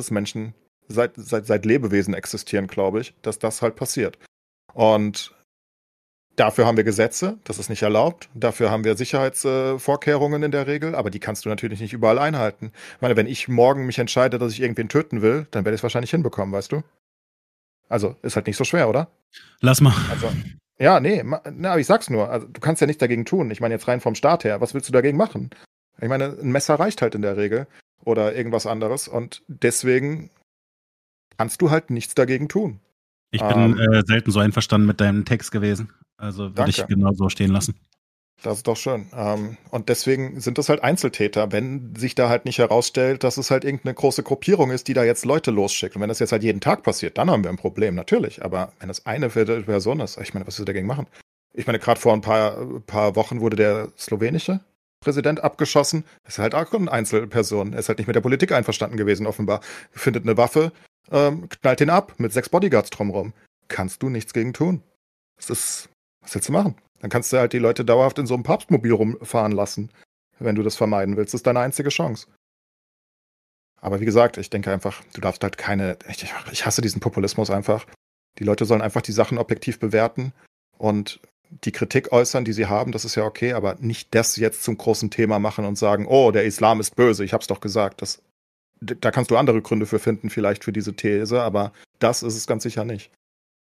Lebewesen existieren, glaube ich, dass das halt passiert. Und dafür haben wir Gesetze, das ist nicht erlaubt. Dafür haben wir Sicherheitsvorkehrungen in der Regel, aber die kannst du natürlich nicht überall einhalten. Ich meine, wenn ich morgen mich entscheide, dass ich irgendwen töten will, dann werde ich es wahrscheinlich hinbekommen, weißt du? Also, ist halt nicht so schwer, oder? Lass mal. Also, ja, aber ich sag's nur. Also, du kannst ja nichts dagegen tun. Ich meine, jetzt rein vom Staat her, was willst du dagegen machen? Ich meine, ein Messer reicht halt in der Regel oder irgendwas anderes und deswegen kannst du halt nichts dagegen tun. Ich bin selten so einverstanden mit deinem Text gewesen. Also würde ich genau so stehen lassen. Das ist doch schön. Und deswegen sind das halt Einzeltäter, wenn sich da halt nicht herausstellt, dass es halt irgendeine große Gruppierung ist, die da jetzt Leute losschickt. Und wenn das jetzt halt jeden Tag passiert, dann haben wir ein Problem, natürlich. Aber wenn das eine Person ist, ich meine, was willst du dagegen machen? Ich meine, gerade vor ein paar Wochen wurde der slowenische Präsident abgeschossen. Das ist halt auch eine Einzelperson. Er ist halt nicht mit der Politik einverstanden gewesen, offenbar. Findet eine Waffe, knallt den ab mit 6 Bodyguards drumherum. Kannst du nichts gegen tun. Was willst du machen? Dann kannst du halt die Leute dauerhaft in so einem Papstmobil rumfahren lassen, wenn du das vermeiden willst. Das ist deine einzige Chance. Aber wie gesagt, ich denke einfach, du darfst halt ich hasse diesen Populismus einfach. Die Leute sollen einfach die Sachen objektiv bewerten und die Kritik äußern, die sie haben, das ist ja okay, aber nicht das jetzt zum großen Thema machen und sagen, oh, der Islam ist böse, ich hab's doch gesagt. Da kannst du andere Gründe für finden, vielleicht für diese These, aber das ist es ganz sicher nicht.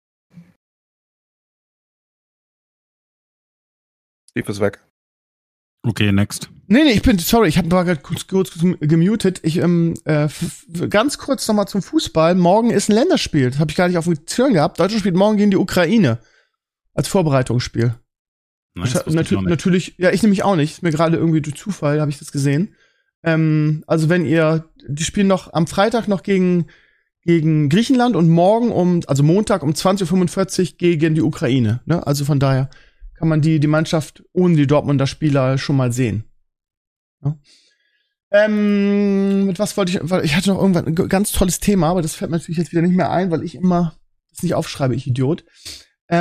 Steve ist weg. Okay, next. Nee, ich habe gerade kurz gemutet. Ganz kurz nochmal zum Fußball. Morgen ist ein Länderspiel. Das habe ich gar nicht auf dem Schirm gehabt. Deutschland spielt morgen gegen die Ukraine. Als Vorbereitungsspiel. Nice, natürlich, ja, ich nämlich auch nicht. Ist mir gerade irgendwie durch Zufall, habe ich das gesehen. Also die spielen noch am Freitag noch gegen Griechenland und morgen Montag um 20:45 Uhr gegen die Ukraine. Ne? Also von daher kann man die Mannschaft ohne die Dortmunder Spieler schon mal sehen. Ja. Mit was wollte ich hatte noch irgendwann ein ganz tolles Thema, aber das fällt mir natürlich jetzt wieder nicht mehr ein, weil ich immer das nicht aufschreibe, ich Idiot. Ja,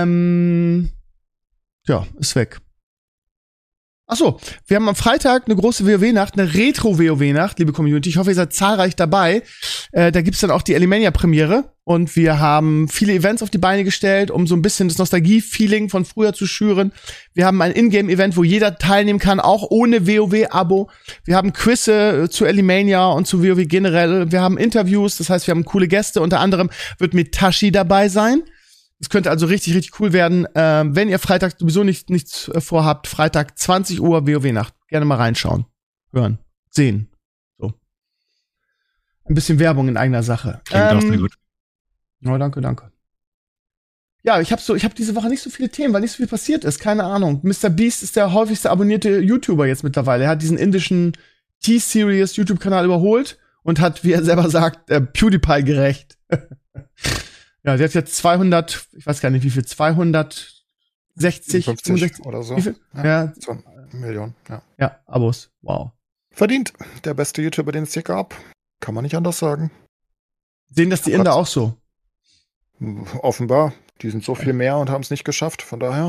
ist weg. Achso, wir haben am Freitag eine große WoW-Nacht, eine Retro-WoW-Nacht, liebe Community. Ich hoffe, ihr seid zahlreich dabei. Da gibt's dann auch die Alimania-Premiere. Und wir haben viele Events auf die Beine gestellt, um so ein bisschen das Nostalgie-Feeling von früher zu schüren. Wir haben ein Ingame-Event, wo jeder teilnehmen kann, auch ohne WoW-Abo. Wir haben Quizze zu Alimania und zu WoW generell. Wir haben Interviews, das heißt, wir haben coole Gäste. Unter anderem wird Mitashi dabei sein. Es könnte also richtig, richtig cool werden. Wenn ihr Freitag sowieso nichts vorhabt, Freitag 20 Uhr WoW-Nacht. Gerne mal reinschauen, hören, sehen. So. Ein bisschen Werbung in eigener Sache. Klingt auch sehr gut. Oh, danke. Ja, ich hab diese Woche nicht so viele Themen, weil nicht so viel passiert ist. Keine Ahnung. MrBeast ist der häufigste abonnierte YouTuber jetzt mittlerweile. Er hat diesen indischen T-Series YouTube-Kanal überholt und hat, wie er selber sagt, PewDiePie gerecht. Ja, der hat jetzt 200, ich weiß gar nicht wie viel, 260 50 oder so. Wie viel? Ja. 2 Millionen, ja. Ja, Abos, wow. Verdient. Der beste YouTuber, den es hier gab. Kann man nicht anders sagen. Sehen das die Inder auch so? Offenbar. Die sind so viel mehr und haben es nicht geschafft, von daher.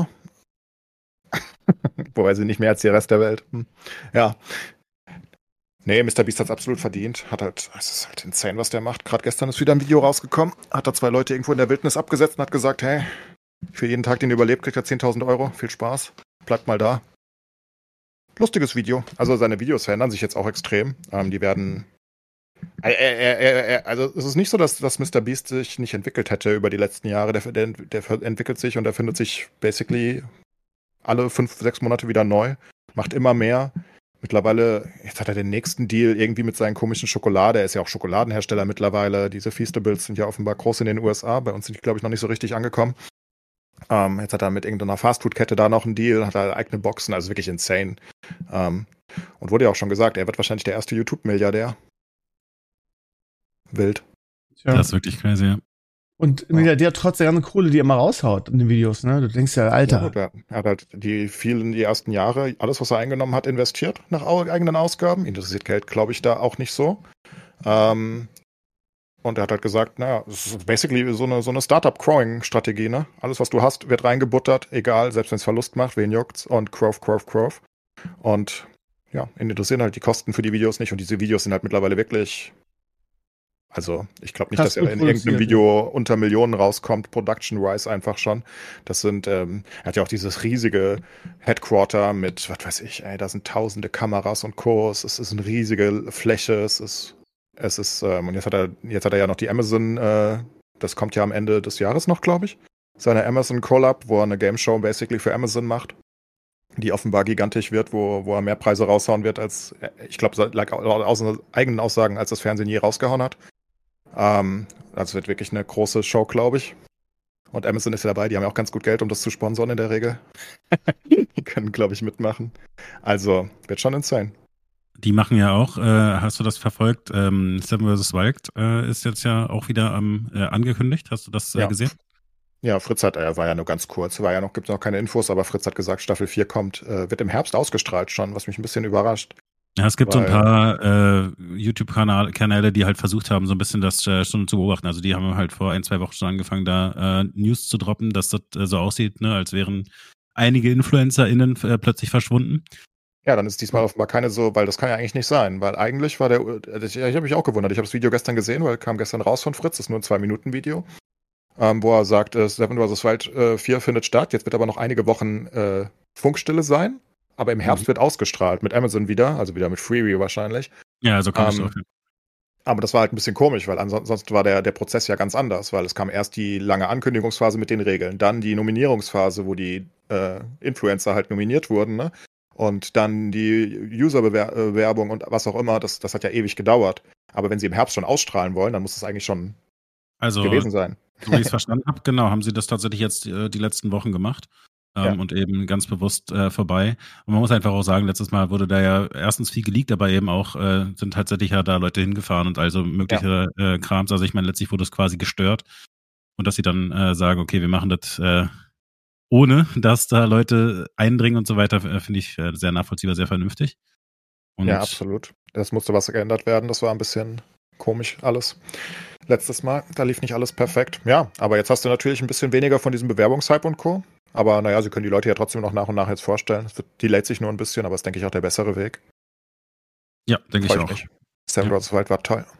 Wobei sie nicht mehr als der Rest der Welt. Ja. Nee, MrBeast hat's absolut verdient. Es ist halt insane, was der macht. Gerade gestern ist wieder ein Video rausgekommen. Hat da 2 Leute irgendwo in der Wildnis abgesetzt und hat gesagt, hey, für jeden Tag, den ihr überlebt, kriegt er 10.000 Euro. Viel Spaß. Bleibt mal da. Lustiges Video. Also seine Videos verändern sich jetzt auch extrem. Die werden... Also es ist nicht so, dass MrBeast sich nicht entwickelt hätte über die letzten Jahre. Der entwickelt sich und er findet sich basically alle 5-6 Monate wieder neu. Macht immer mehr. Mittlerweile, jetzt hat er den nächsten Deal irgendwie mit seinen komischen Schokolade. Er ist ja auch Schokoladenhersteller mittlerweile. Diese Feastables sind ja offenbar groß in den USA. Bei uns sind die, glaube ich, noch nicht so richtig angekommen. Jetzt hat er mit irgendeiner Fastfood-Kette da noch einen Deal, hat er eigene Boxen, also wirklich insane. Und wurde ja auch schon gesagt, er wird wahrscheinlich der erste YouTube-Milliardär. Wild. Ja. Das ist wirklich crazy, ja. Und Milliardär trotz der ganzen Kohle, die er mal raushaut in den Videos, ne? Du denkst ja, Alter. Ja, er hat halt die ersten Jahre, alles, was er eingenommen hat, investiert nach eigenen Ausgaben. Ihn interessiert Geld, glaube ich, da auch nicht so. Und er hat halt gesagt, naja, es ist basically so eine Startup-Crowing-Strategie, ne? Alles, was du hast, wird reingebuttert, egal, selbst wenn es Verlust macht, wen juckt's? Und Crowth. Und ja, ihn interessieren halt die Kosten für die Videos nicht. Und diese Videos sind halt mittlerweile wirklich... Also, ich glaube nicht, dass er in irgendeinem Video unter Millionen rauskommt, production-wise einfach schon. Das sind, er hat ja auch dieses riesige Headquarter mit, was weiß ich, da sind tausende Kameras und Co. Es ist eine riesige Fläche, und jetzt hat er ja noch die Amazon, das kommt ja am Ende des Jahres noch, glaube ich. Seine Amazon Collab, wo er eine Game Show basically für Amazon macht, die offenbar gigantisch wird, wo er mehr Preise raushauen wird als, ich glaube, aus eigenen Aussagen, als das Fernsehen je rausgehauen hat. Also wird wirklich eine große Show, glaube ich. Und Amazon ist ja dabei, die haben ja auch ganz gut Geld, um das zu sponsern in der Regel. Die können, glaube ich, mitmachen. Also, wird schon insane. Die machen ja auch, hast du das verfolgt? Seven vs. Wild ist jetzt ja auch wieder angekündigt. Hast du das gesehen? Ja, Fritz war ja nur ganz kurz, gibt noch keine Infos, aber Fritz hat gesagt, Staffel 4 kommt, wird im Herbst ausgestrahlt schon, was mich ein bisschen überrascht. Ja, es gibt so ein paar YouTube-Kanäle, die halt versucht haben, so ein bisschen das schon zu beobachten. Also die haben halt vor 1-2 Wochen schon angefangen, da News zu droppen, dass das so aussieht, ne, als wären einige InfluencerInnen plötzlich verschwunden. Ja, dann ist diesmal offenbar keine so, weil das kann ja eigentlich nicht sein, weil eigentlich war ich habe mich auch gewundert. Ich habe das Video gestern gesehen, weil kam gestern raus von Fritz, das ist nur ein 2-Minuten-Video. wo er sagt, Seven vs. Wild 4 findet statt, jetzt wird aber noch einige Wochen Funkstille sein, aber im Herbst wird ausgestrahlt, mit Amazon wieder, also wieder mit Freeview wahrscheinlich. Ja, also kann es auch. Aber das war halt ein bisschen komisch, weil ansonsten war der Prozess ja ganz anders, weil es kam erst die lange Ankündigungsphase mit den Regeln, dann die Nominierungsphase, wo die Influencer halt nominiert wurden, ne? Und dann die User-Bewerbung und was auch immer, das hat ja ewig gedauert. Aber wenn sie im Herbst schon ausstrahlen wollen, dann muss es eigentlich schon gewesen sein. Wie ich es verstanden habe, genau, haben sie das tatsächlich jetzt die letzten Wochen gemacht. Und eben ganz bewusst vorbei. Und man muss einfach auch sagen, letztes Mal wurde da ja erstens viel geleakt, aber eben auch sind tatsächlich ja da Leute hingefahren und also mögliche Krams. Also ich meine, letztlich wurde es quasi gestört. Und dass sie dann sagen, okay, wir machen das ohne, dass da Leute eindringen und so weiter, finde ich sehr nachvollziehbar, sehr vernünftig. Und ja, absolut. Das musste was geändert werden. Das war ein bisschen komisch alles. Letztes Mal, da lief nicht alles perfekt. Ja, aber jetzt hast du natürlich ein bisschen weniger von diesem Bewerbungshype und Co. Aber naja, sie können die Leute ja trotzdem noch nach und nach jetzt vorstellen. Es delayt sich nur ein bisschen, aber das ist, denke ich, auch der bessere Weg. Ja, denke ich auch. Seven vs. Wild war toll.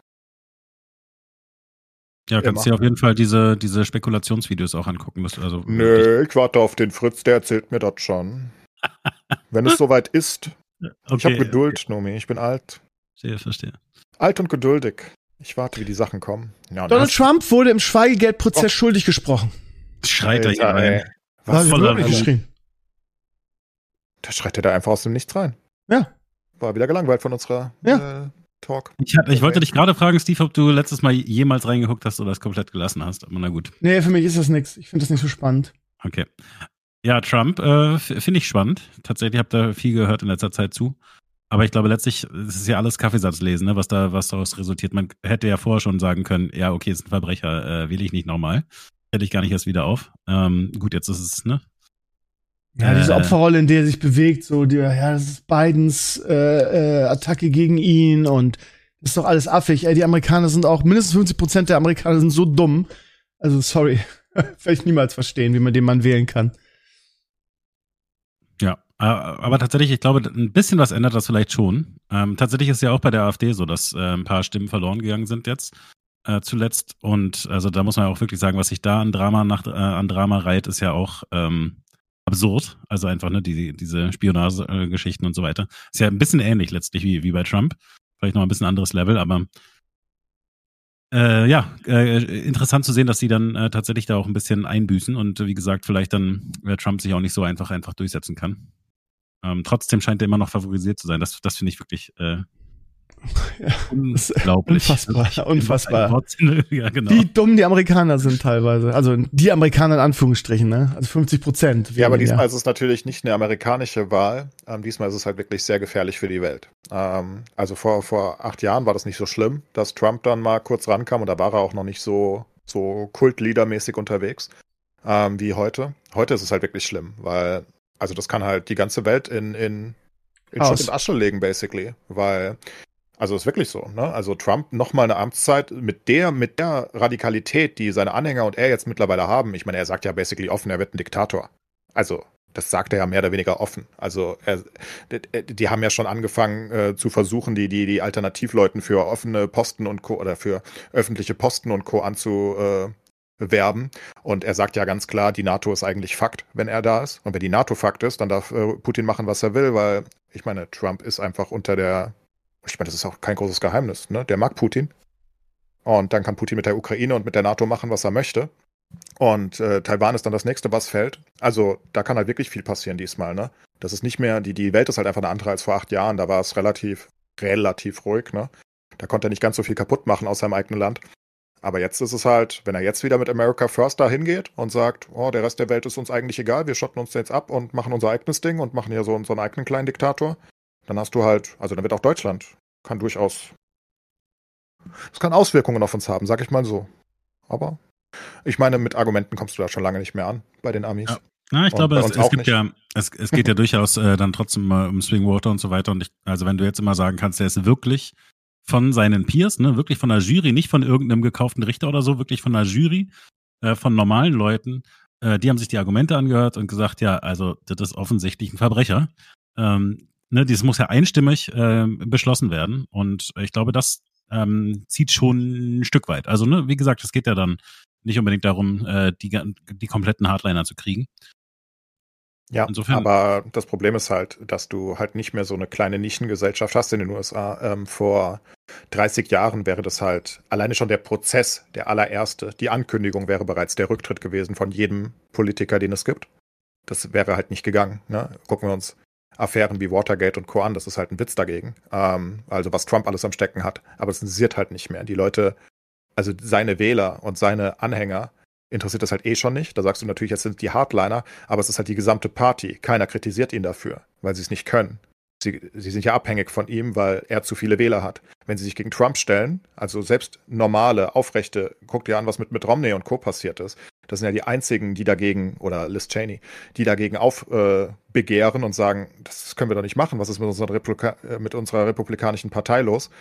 Ja, kannst dir auf jeden Fall diese Spekulationsvideos auch angucken. Nö, ich warte auf den Fritz, der erzählt mir das schon. Wenn es soweit ist. Okay, ich habe Geduld, Nomi, ich bin alt. Verstehe. Alt und geduldig. Ich warte, wie die Sachen kommen. Ja, Donald Trump wurde im Schweigegeldprozess schuldig gesprochen. Schreit er hier rein. Was voll geschrien. Da schreit er da einfach aus dem Nichts rein. Ja. War wieder gelangweilt von unserer Talk. Ich wollte dich gerade fragen, Steve, ob du letztes Mal jemals reingeguckt hast oder es komplett gelassen hast. Aber na gut. Nee, für mich ist das nichts. Ich finde das nicht so spannend. Okay. Ja, Trump finde ich spannend. Tatsächlich habe da viel gehört in letzter Zeit zu. Aber ich glaube, letztlich ist es ja alles Kaffeesatzlesen, ne, was daraus resultiert. Man hätte ja vorher schon sagen können, ja, okay, ist ein Verbrecher, will ich nicht nochmal. Hätte ich gar nicht erst wieder auf. Gut, jetzt ist es, ne? Ja, diese Opferrolle, in der er sich bewegt, so, das ist Bidens Attacke gegen ihn und das ist doch alles affig. Die Amerikaner sind auch, mindestens 50% der Amerikaner sind so dumm. Also, sorry, werde ich niemals verstehen, wie man den Mann wählen kann. Ja, aber tatsächlich, ich glaube, ein bisschen was ändert das vielleicht schon. Tatsächlich ist ja auch bei der AfD so, dass ein paar Stimmen verloren gegangen sind jetzt. Zuletzt. Und also da muss man auch wirklich sagen, was sich da an Drama reiht, ist ja auch absurd. Also einfach, ne, diese Spionagegeschichten und so weiter. Ist ja ein bisschen ähnlich letztlich wie bei Trump. Vielleicht noch ein bisschen anderes Level, aber interessant zu sehen, dass sie dann tatsächlich da auch ein bisschen einbüßen und wie gesagt, vielleicht dann Trump sich auch nicht so einfach durchsetzen kann. Trotzdem scheint er immer noch favorisiert zu sein. Das finde ich wirklich unglaublich. Unfassbar. Ja, genau. Wie dumm die Amerikaner sind teilweise. Also die Amerikaner in Anführungsstrichen, ne? Also 50%. Ja, aber diesmal ist es natürlich nicht eine amerikanische Wahl. Diesmal ist es halt wirklich sehr gefährlich für die Welt. Also vor 8 Jahren war das nicht so schlimm, dass Trump dann mal kurz rankam und da war er auch noch nicht so Kultleader-mäßig unterwegs wie heute. Heute ist es halt wirklich schlimm, weil also das kann halt die ganze Welt in Schutt und Asche legen, basically, weil also ist wirklich so, ne? Also Trump nochmal eine Amtszeit mit der Radikalität, die seine Anhänger und er jetzt mittlerweile haben. Ich meine, er sagt ja basically offen, er wird ein Diktator. Also, das sagt er ja mehr oder weniger offen. Also, die haben ja schon angefangen zu versuchen, die Alternativleuten für offene Posten und Co. oder für öffentliche Posten und Co. anzuwerben. Und er sagt ja ganz klar, die NATO ist eigentlich Fakt, wenn er da ist. Und wenn die NATO Fakt ist, dann darf Putin machen, was er will, weil, ich meine, Trump ist einfach ich meine, das ist auch kein großes Geheimnis, ne? Der mag Putin. Und dann kann Putin mit der Ukraine und mit der NATO machen, was er möchte. Und Taiwan ist dann das nächste, was fällt. Also da kann halt wirklich viel passieren diesmal, ne? Das ist nicht mehr, die Welt ist halt einfach eine andere als vor 8 Jahren. Da war es relativ ruhig, ne? Da konnte er nicht ganz so viel kaputt machen aus seinem eigenen Land. Aber jetzt ist es halt, wenn er jetzt wieder mit America First da hingeht und sagt, oh, der Rest der Welt ist uns eigentlich egal, wir schotten uns jetzt ab und machen unser eigenes Ding und machen hier so einen eigenen kleinen Diktator, dann hast du halt, also dann wird auch Deutschland, es kann Auswirkungen auf uns haben, sag ich mal so. Aber ich meine, mit Argumenten kommst du da schon lange nicht mehr an bei den Amis. Ja, ich glaube, es geht ja durchaus dann trotzdem um Swingwater und so weiter. Und also wenn du jetzt immer sagen kannst, der ist wirklich von seinen Peers, ne, wirklich von der Jury, nicht von irgendeinem gekauften Richter oder so, wirklich von der Jury, von normalen Leuten, die haben sich die Argumente angehört und gesagt, ja, also das ist offensichtlich ein Verbrecher. Ne, das muss ja einstimmig beschlossen werden. Und ich glaube, das zieht schon ein Stück weit. Also, ne, wie gesagt, es geht ja dann nicht unbedingt darum, die kompletten Hardliner zu kriegen. Ja, insofern, aber das Problem ist halt, dass du halt nicht mehr so eine kleine Nischengesellschaft hast in den USA. Vor 30 Jahren wäre das halt alleine schon der Prozess, der allererste, die Ankündigung wäre bereits der Rücktritt gewesen von jedem Politiker, den es gibt. Das wäre halt nicht gegangen. Ne? Gucken wir uns Affären wie Watergate und Co. an, das ist halt ein Witz dagegen. Also was Trump alles am Stecken hat. Aber es interessiert halt nicht mehr. Die Leute, also seine Wähler und seine Anhänger, interessiert das halt schon nicht. Da sagst du natürlich, jetzt sind die Hardliner, aber es ist halt die gesamte Party. Keiner kritisiert ihn dafür, weil sie es nicht können. Sie sind ja abhängig von ihm, weil er zu viele Wähler hat. Wenn sie sich gegen Trump stellen, also selbst normale, aufrechte, guck dir an, was mit Romney und Co. passiert ist. Das sind ja die einzigen, die dagegen, oder Liz Cheney, die dagegen aufbegehren und sagen, das können wir doch nicht machen, was ist mit unserer republikanischen Partei los?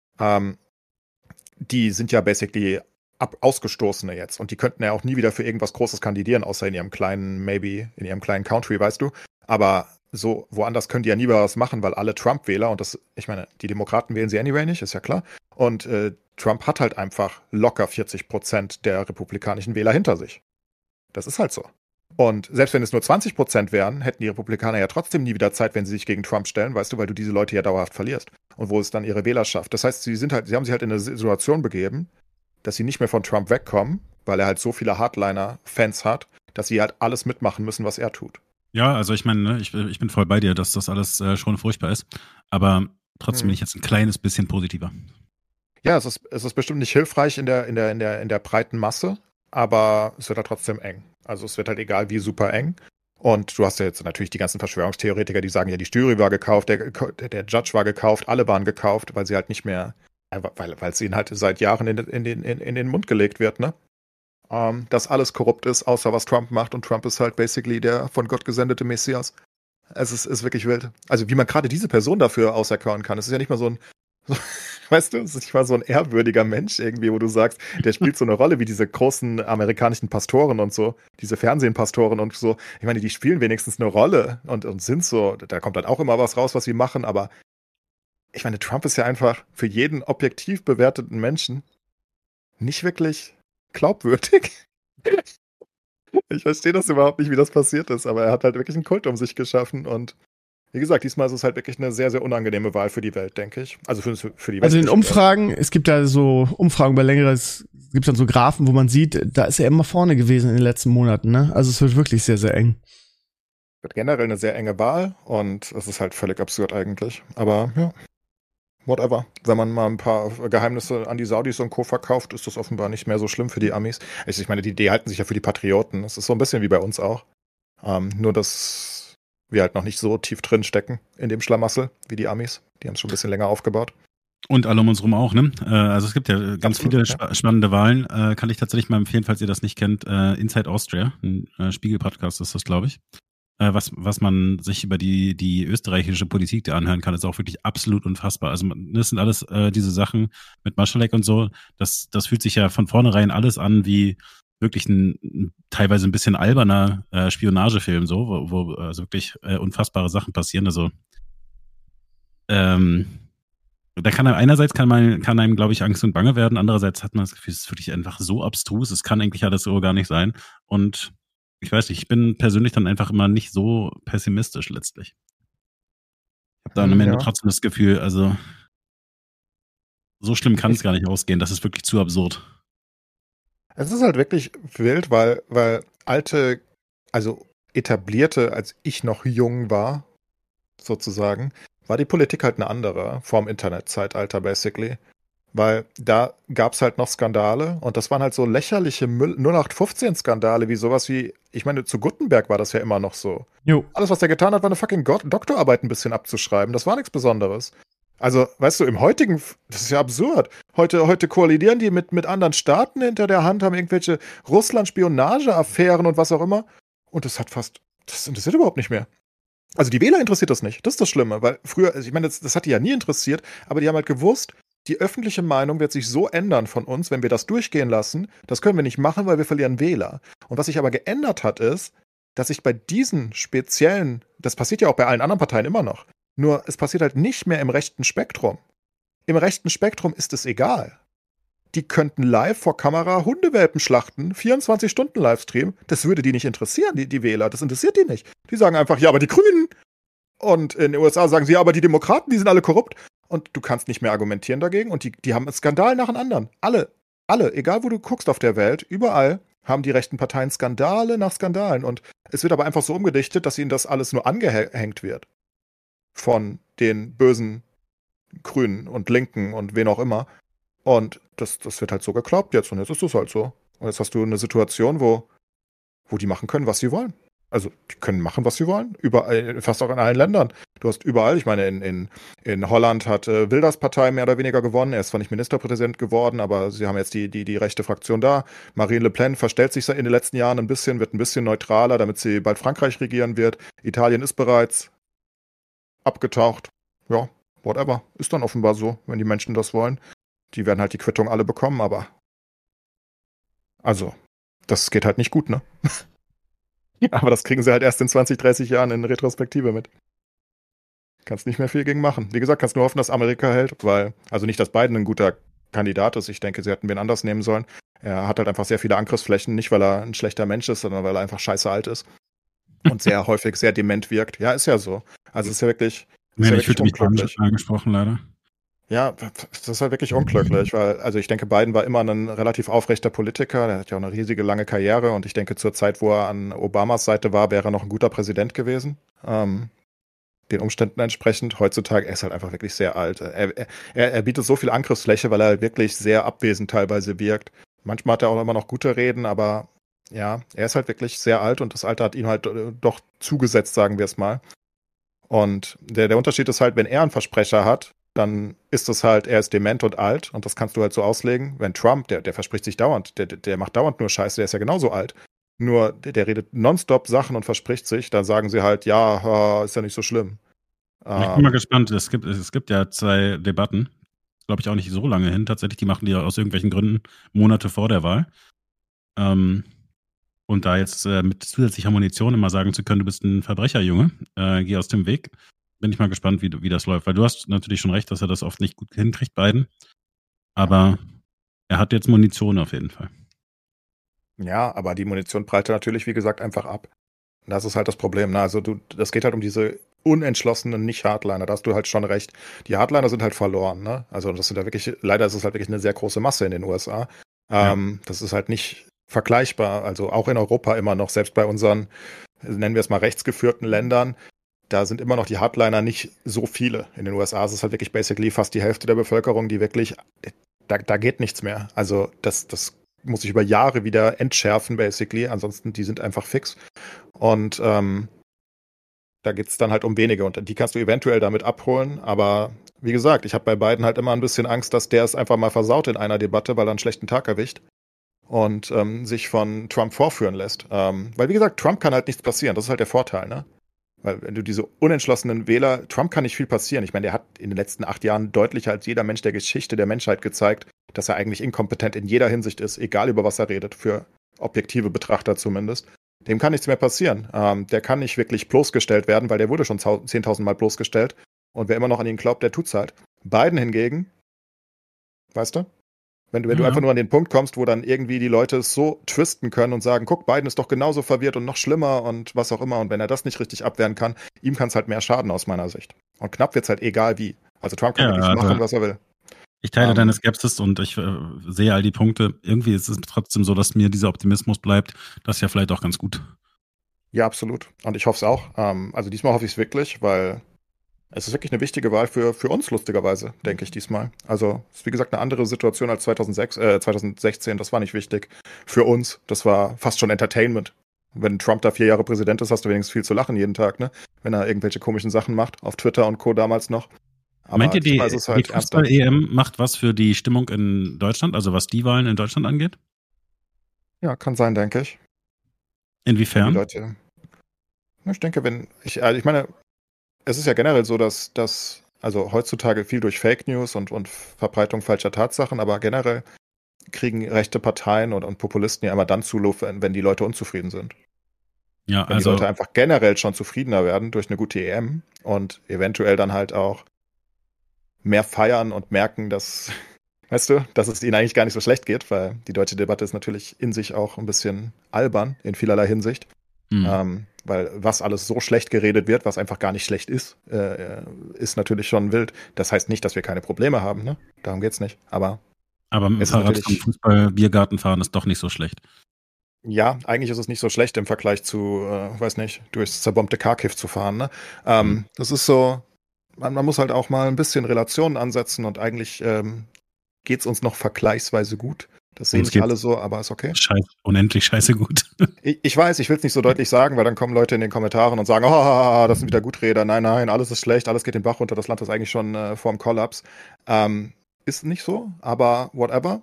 Die sind ja basically Ausgestoßene jetzt. Und die könnten ja auch nie wieder für irgendwas Großes kandidieren, außer in ihrem kleinen Country, weißt du. Aber so woanders können die ja nie was machen, weil alle Trump-Wähler, und das, ich meine, die Demokraten wählen sie anyway nicht, ist ja klar. Und Trump hat halt einfach locker 40% der republikanischen Wähler hinter sich. Das ist halt so. Und selbst wenn es nur 20% wären, hätten die Republikaner ja trotzdem nie wieder Zeit, wenn sie sich gegen Trump stellen, weißt du, weil du diese Leute ja dauerhaft verlierst. Und wo ist dann ihre Wählerschaft? Das heißt, sie haben sich halt in eine Situation begeben, dass sie nicht mehr von Trump wegkommen, weil er halt so viele Hardliner-Fans hat, dass sie halt alles mitmachen müssen, was er tut. Ja, also ich meine, ich bin voll bei dir, dass das alles schon furchtbar ist. Aber trotzdem bin ich jetzt ein kleines bisschen positiver. Ja, es ist bestimmt nicht hilfreich in der breiten Masse, aber es wird halt trotzdem eng. Also es wird halt egal wie super eng. Und du hast ja jetzt natürlich die ganzen Verschwörungstheoretiker, die sagen, ja, die Jury war gekauft, der Judge war gekauft, alle waren gekauft, weil sie halt nicht mehr, weil es ihnen halt seit Jahren in den Mund gelegt wird, ne? Dass alles korrupt ist, außer was Trump macht. Und Trump ist halt basically der von Gott gesendete Messias. Es ist wirklich wild. Also wie man gerade diese Person dafür auserkoren kann. Es ist ja nicht mal weißt du, es ist nicht mal so ein ehrwürdiger Mensch irgendwie, wo du sagst, der spielt so eine Rolle wie diese großen amerikanischen Pastoren und so, diese Fernsehpastoren und so. Ich meine, die spielen wenigstens eine Rolle und sind so, da kommt dann auch immer was raus, was sie machen, aber ich meine, Trump ist ja einfach für jeden objektiv bewerteten Menschen nicht wirklich glaubwürdig. Ich verstehe das überhaupt nicht, wie das passiert ist, aber er hat halt wirklich einen Kult um sich geschaffen und wie gesagt, diesmal ist es halt wirklich eine sehr, sehr unangenehme Wahl für die Welt, denke ich. Also für die Welt. Also in Umfragen, es gibt da so Umfragen über längere, es gibt dann so Graphen, wo man sieht, da ist er immer vorne gewesen in den letzten Monaten, ne? Also es wird wirklich sehr, sehr eng. Wird generell eine sehr enge Wahl und es ist halt völlig absurd eigentlich. Aber ja, whatever. Wenn man mal ein paar Geheimnisse an die Saudis und Co. verkauft, ist das offenbar nicht mehr so schlimm für die Amis. Ich meine, die halten sich ja für die Patrioten. Es ist so ein bisschen wie bei uns auch. Nur, dass wir halt noch nicht so tief drin stecken in dem Schlamassel wie die Amis. Die haben es schon ein bisschen länger aufgebaut. Und alle um uns rum auch, ne? Also es gibt ja ganz viele spannende Wahlen. Kann ich tatsächlich mal empfehlen, falls ihr das nicht kennt. Inside Austria, ein Spiegel-Podcast ist das, glaube ich. Was man sich über die österreichische Politik da anhören kann, ist auch wirklich absolut unfassbar. Also das sind alles diese Sachen mit Maschalek und so. Das fühlt sich ja von vornherein alles an wie wirklich ein teilweise ein bisschen alberner Spionagefilm, so, wo also wirklich unfassbare Sachen passieren. Also da kann einem, glaube ich, Angst und Bange werden. Andererseits hat man das Gefühl, es ist wirklich einfach so abstrus. Es kann eigentlich alles so gar nicht sein. Und ich weiß nicht, ich bin persönlich dann einfach immer nicht so pessimistisch letztlich. Ich habe da am Ende trotzdem das Gefühl, also so schlimm kann es gar nicht ausgehen. Das ist wirklich zu absurd. Es ist halt wirklich wild, weil alte, also etablierte, als ich noch jung war, sozusagen, war die Politik halt eine andere, vorm Internetzeitalter basically. Weil da gab es halt noch Skandale und das waren halt so lächerliche 0815-Skandale wie sowas wie, ich meine, zu Gutenberg war das ja immer noch so. Jo. Alles, was er getan hat, war eine fucking Doktorarbeit ein bisschen abzuschreiben. Das war nichts Besonderes. Also, weißt du, im heutigen, das ist ja absurd. Heute koalidieren die mit anderen Staaten hinter der Hand, haben irgendwelche Russland-Spionage-Affären und was auch immer. Und das interessiert überhaupt nicht mehr. Also die Wähler interessiert das nicht. Das ist das Schlimme, weil früher, ich meine, das hat die ja nie interessiert, aber die haben halt gewusst, die öffentliche Meinung wird sich so ändern von uns, wenn wir das durchgehen lassen. Das können wir nicht machen, weil wir verlieren Wähler. Und was sich aber geändert hat, ist, dass sich bei diesen speziellen, das passiert ja auch bei allen anderen Parteien immer noch, nur es passiert halt nicht mehr im rechten Spektrum. Im rechten Spektrum ist es egal. die könnten live vor Kamera Hundewelpen schlachten, 24 Stunden Livestream. Das würde die nicht interessieren, die Wähler. Das interessiert die nicht. Die sagen einfach, ja, aber die Grünen. Und in den USA sagen sie, ja, aber die Demokraten, die sind alle korrupt. Und du kannst nicht mehr argumentieren dagegen. Und die haben einen Skandal nach dem anderen. Alle, egal wo du guckst auf der Welt, überall haben die rechten Parteien Skandale nach Skandalen. Und es wird aber einfach so umgedichtet, dass ihnen das alles nur angehängt wird. Von den bösen Grünen und Linken und wen auch immer. Und das wird halt so geglaubt jetzt. Und jetzt ist es halt so. Und jetzt hast du eine Situation, wo die machen können, was sie wollen. Also, die können machen, was sie wollen. Überall, fast auch in allen Ländern. Du hast überall, ich meine, in Holland hat Wilders Partei mehr oder weniger gewonnen. Er ist zwar nicht Ministerpräsident geworden, aber sie haben jetzt die rechte Fraktion da. Marine Le Pen verstellt sich in den letzten Jahren ein bisschen, wird ein bisschen neutraler, damit sie bald Frankreich regieren wird. Italien ist bereits abgetaucht. Ja, whatever. Ist dann offenbar so, wenn die Menschen das wollen. Die werden halt die Quittung alle bekommen, aber also, das geht halt nicht gut, ne? Aber das kriegen sie halt erst in 20, 30 Jahren in Retrospektive mit. Kannst nicht mehr viel gegen machen. Wie gesagt, kannst nur hoffen, dass Amerika hält, weil, also nicht, dass Biden ein guter Kandidat ist. Ich denke, sie hätten wen anders nehmen sollen. Er hat halt einfach sehr viele Angriffsflächen, nicht weil er ein schlechter Mensch ist, sondern weil er einfach scheiße alt ist. Und sehr häufig sehr dement wirkt. Ja, ist ja so. Also es ist ja wirklich, ich würde mich angesprochen, leider. Ja, das ist halt wirklich unglücklich, weil, also ich denke, Biden war immer ein relativ aufrechter Politiker, der hat ja auch eine riesige lange Karriere und ich denke, zur Zeit, wo er an Obamas Seite war, wäre er noch ein guter Präsident gewesen. Den Umständen entsprechend. Heutzutage, er ist halt einfach wirklich sehr alt. Er bietet so viel Angriffsfläche, weil er halt wirklich sehr abwesend teilweise wirkt. Manchmal hat er auch immer noch gute Reden, aber ja, er ist halt wirklich sehr alt und das Alter hat ihm halt doch zugesetzt, sagen wir es mal. Und der Unterschied ist halt, wenn er einen Versprecher hat, dann ist es halt, er ist dement und alt und das kannst du halt so auslegen. Wenn Trump, der verspricht sich dauernd, der macht dauernd nur Scheiße, der ist ja genauso alt. Nur, der redet nonstop Sachen und verspricht sich, dann sagen sie halt, ja, ist ja nicht so schlimm. Ich bin mal gespannt, es gibt ja 2 Debatten, glaube ich auch nicht so lange hin, tatsächlich, die machen die aus irgendwelchen Gründen Monate vor der Wahl. Und da jetzt mit zusätzlicher Munition immer sagen zu können, du bist ein Verbrecherjunge, geh aus dem Weg, bin ich mal gespannt, wie das läuft. Weil du hast natürlich schon recht, dass er das oft nicht gut hinkriegt, Biden. Aber er hat jetzt Munition auf jeden Fall. Ja, aber die Munition prallt natürlich, wie gesagt, einfach ab. Das ist halt das Problem. Ne? Also das geht halt um diese unentschlossenen Nicht-Hardliner. Da hast du halt schon recht. Die Hardliner sind halt verloren. Ne? Also das sind ja wirklich, leider ist es halt wirklich eine sehr große Masse in den USA. Das ist halt nicht vergleichbar. Also auch in Europa immer noch, selbst bei unseren, nennen wir es mal rechtsgeführten Ländern, da sind immer noch die Hardliner nicht so viele. In den USA ist es halt wirklich basically fast die Hälfte der Bevölkerung, die wirklich, da geht nichts mehr. Also das muss sich über Jahre wieder entschärfen, basically. Ansonsten, die sind einfach fix. Und da geht es dann halt um wenige. Und die kannst du eventuell damit abholen. Aber wie gesagt, ich habe bei Biden halt immer ein bisschen Angst, dass der es einfach mal versaut in einer Debatte, weil er einen schlechten Tag erwischt und sich von Trump vorführen lässt. Weil, wie gesagt, Trump kann halt nichts passieren. Das ist halt der Vorteil, ne? Weil wenn du diese unentschlossenen Wähler, Trump kann nicht viel passieren. Ich meine, der hat in den letzten 8 Jahren deutlicher als jeder Mensch der Geschichte der Menschheit gezeigt, dass er eigentlich inkompetent in jeder Hinsicht ist, egal über was er redet, für objektive Betrachter zumindest. Dem kann nichts mehr passieren. Der kann nicht wirklich bloßgestellt werden, weil der wurde schon 10.000 Mal bloßgestellt. Und wer immer noch an ihn glaubt, der tut's halt. Biden hingegen, weißt du? Wenn du einfach nur an den Punkt kommst, wo dann irgendwie die Leute es so twisten können und sagen, guck, Biden ist doch genauso verwirrt und noch schlimmer und was auch immer. Und wenn er das nicht richtig abwehren kann, ihm kann es halt mehr schaden aus meiner Sicht. Und knapp wird's halt egal wie. Also Trump kann wirklich machen, was er will. Ich teile deine Skepsis und ich sehe all die Punkte. Irgendwie ist es trotzdem so, dass mir dieser Optimismus bleibt. Das ist ja vielleicht auch ganz gut. Ja, absolut. Und ich hoffe es auch. Also diesmal hoffe ich es wirklich, weil es ist wirklich eine wichtige Wahl für uns, lustigerweise, denke ich diesmal. Also es ist wie gesagt eine andere Situation als 2016. Das war nicht wichtig für uns. Das war fast schon Entertainment. Wenn Trump da 4 Jahre Präsident ist, hast du wenigstens viel zu lachen jeden Tag, ne? Wenn er irgendwelche komischen Sachen macht, auf Twitter und Co. damals noch. Aber meint ihr, die Fußball-EM macht was für die Stimmung in Deutschland, also was die Wahlen in Deutschland angeht? Ja, kann sein, denke ich. Inwiefern? Leute, ich denke, ich meine, es ist ja generell so, dass also heutzutage viel durch Fake News und Verbreitung falscher Tatsachen, aber generell kriegen rechte Parteien und Populisten ja immer dann Zulauf, wenn die Leute unzufrieden sind. Ja, wenn die Leute einfach generell schon zufriedener werden durch eine gute EM und eventuell dann halt auch mehr feiern und merken, dass weißt du, dass es ihnen eigentlich gar nicht so schlecht geht, weil die deutsche Debatte ist natürlich in sich auch ein bisschen albern in vielerlei Hinsicht. Weil was alles so schlecht geredet wird, was einfach gar nicht schlecht ist, ist natürlich schon wild. Das heißt nicht, dass wir keine Probleme haben, ne? Darum geht's nicht. Aber mit dem Fahrrad zum Fußball-Biergarten fahren ist doch nicht so schlecht. Ja, eigentlich ist es nicht so schlecht im Vergleich zu, weiß nicht, durchs zerbombte Kharkiv zu fahren, ne? Das ist so, man muss halt auch mal ein bisschen Relationen ansetzen und eigentlich geht's uns noch vergleichsweise gut. Das sehen nicht alle so, aber ist okay. Unendlich scheiße gut. Ich weiß, ich will es nicht so deutlich sagen, weil dann kommen Leute in den Kommentaren und sagen, oh, das sind wieder Guträder. Nein, alles ist schlecht, alles geht den Bach runter, das Land ist eigentlich schon vorm Kollaps. Ist nicht so, aber whatever.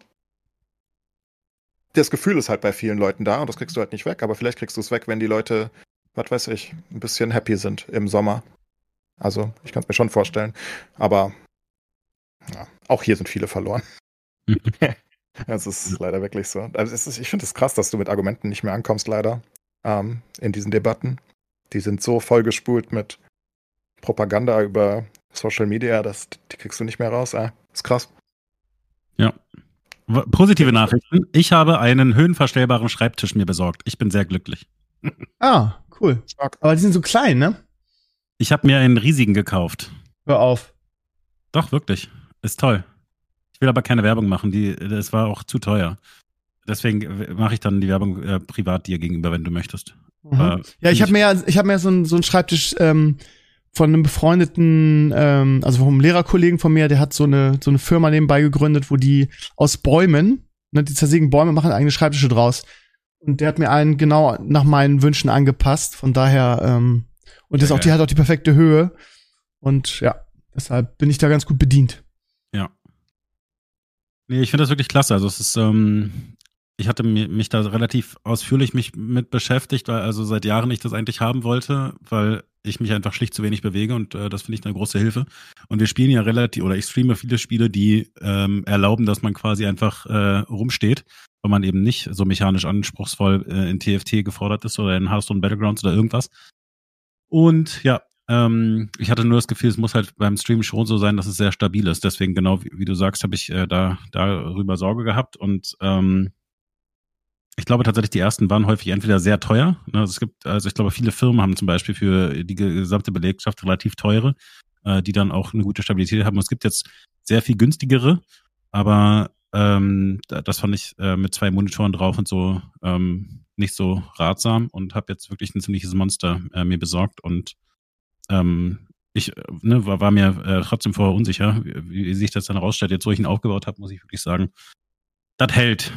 Das Gefühl ist halt bei vielen Leuten da und das kriegst du halt nicht weg, aber vielleicht kriegst du es weg, wenn die Leute, was weiß ich, ein bisschen happy sind im Sommer. Also, ich kann es mir schon vorstellen. Aber ja, auch hier sind viele verloren. Das ist leider wirklich so. Also ich finde es krass, dass du mit Argumenten nicht mehr ankommst, leider, in diesen Debatten. Die sind so vollgespult mit Propaganda über Social Media, die kriegst du nicht mehr raus. Ist krass. Ja. Positive Nachrichten. Ich habe einen höhenverstellbaren Schreibtisch mir besorgt. Ich bin sehr glücklich. Ah, cool. Aber die sind so klein, ne? Ich habe mir einen riesigen gekauft. Hör auf. Doch, wirklich. Ist toll. Ich will aber keine Werbung machen, das war auch zu teuer. Deswegen mache ich dann die Werbung privat dir gegenüber, wenn du möchtest. Ja, ich habe mir so einen Schreibtisch von einem befreundeten, also vom Lehrerkollegen von mir, der hat so eine Firma nebenbei gegründet, wo die aus Bäumen, ne, die zersägen Bäume, machen eigene Schreibtische draus. Und der hat mir einen genau nach meinen Wünschen angepasst. Von daher, und die hat auch die perfekte Höhe. Und ja, deshalb bin ich da ganz gut bedient. Ja. Nee, ich finde das wirklich klasse. Also es ist, ich hatte mich da relativ ausführlich mit beschäftigt, weil also seit Jahren ich das eigentlich haben wollte, weil ich mich einfach schlicht zu wenig bewege und das finde ich eine große Hilfe. Und wir spielen ja ich streame viele Spiele, die erlauben, dass man quasi einfach rumsteht, weil man eben nicht so mechanisch anspruchsvoll in TFT gefordert ist oder in Hearthstone Battlegrounds oder irgendwas. Und ja, ich hatte nur das Gefühl, es muss halt beim Stream schon so sein, dass es sehr stabil ist. Deswegen, genau wie du sagst, habe ich darüber Sorge gehabt. Und ich glaube tatsächlich, die ersten waren häufig entweder sehr teuer. Ich glaube, viele Firmen haben zum Beispiel für die gesamte Belegschaft relativ teure, die dann auch eine gute Stabilität haben. Und es gibt jetzt sehr viel günstigere, aber das fand ich mit 2 Monitoren drauf und so nicht so ratsam und habe jetzt wirklich ein ziemliches Monster mir besorgt und ich war mir trotzdem vorher unsicher, wie sich das dann rausstellt. Jetzt, wo ich ihn aufgebaut habe, muss ich wirklich sagen, das hält.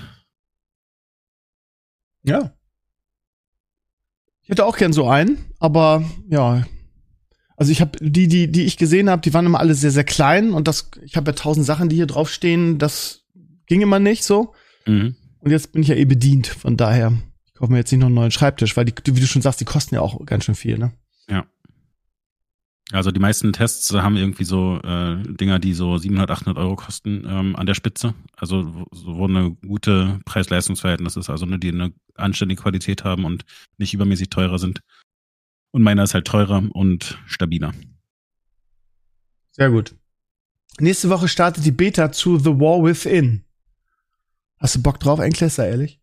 Ja. Ich hätte auch gern so einen, aber ja. Also ich habe die ich gesehen habe, die waren immer alle sehr, sehr klein und ich habe ja 1000 Sachen, die hier draufstehen, das ging immer nicht so. Mhm. Und jetzt bin ich ja bedient, von daher, ich kaufe mir jetzt nicht noch einen neuen Schreibtisch, weil wie du schon sagst, die kosten ja auch ganz schön viel, ne? Ja. Also die meisten Tests haben irgendwie so Dinger, die so 700, 800 Euro kosten an der Spitze. Also wo eine gute Preis-Leistungs-Verhältnis ist, also die eine anständige Qualität haben und nicht übermäßig teurer sind. Und meiner ist halt teurer und stabiler. Sehr gut. Nächste Woche startet die Beta zu The War Within. Hast du Bock drauf, Enkles, sei ehrlich?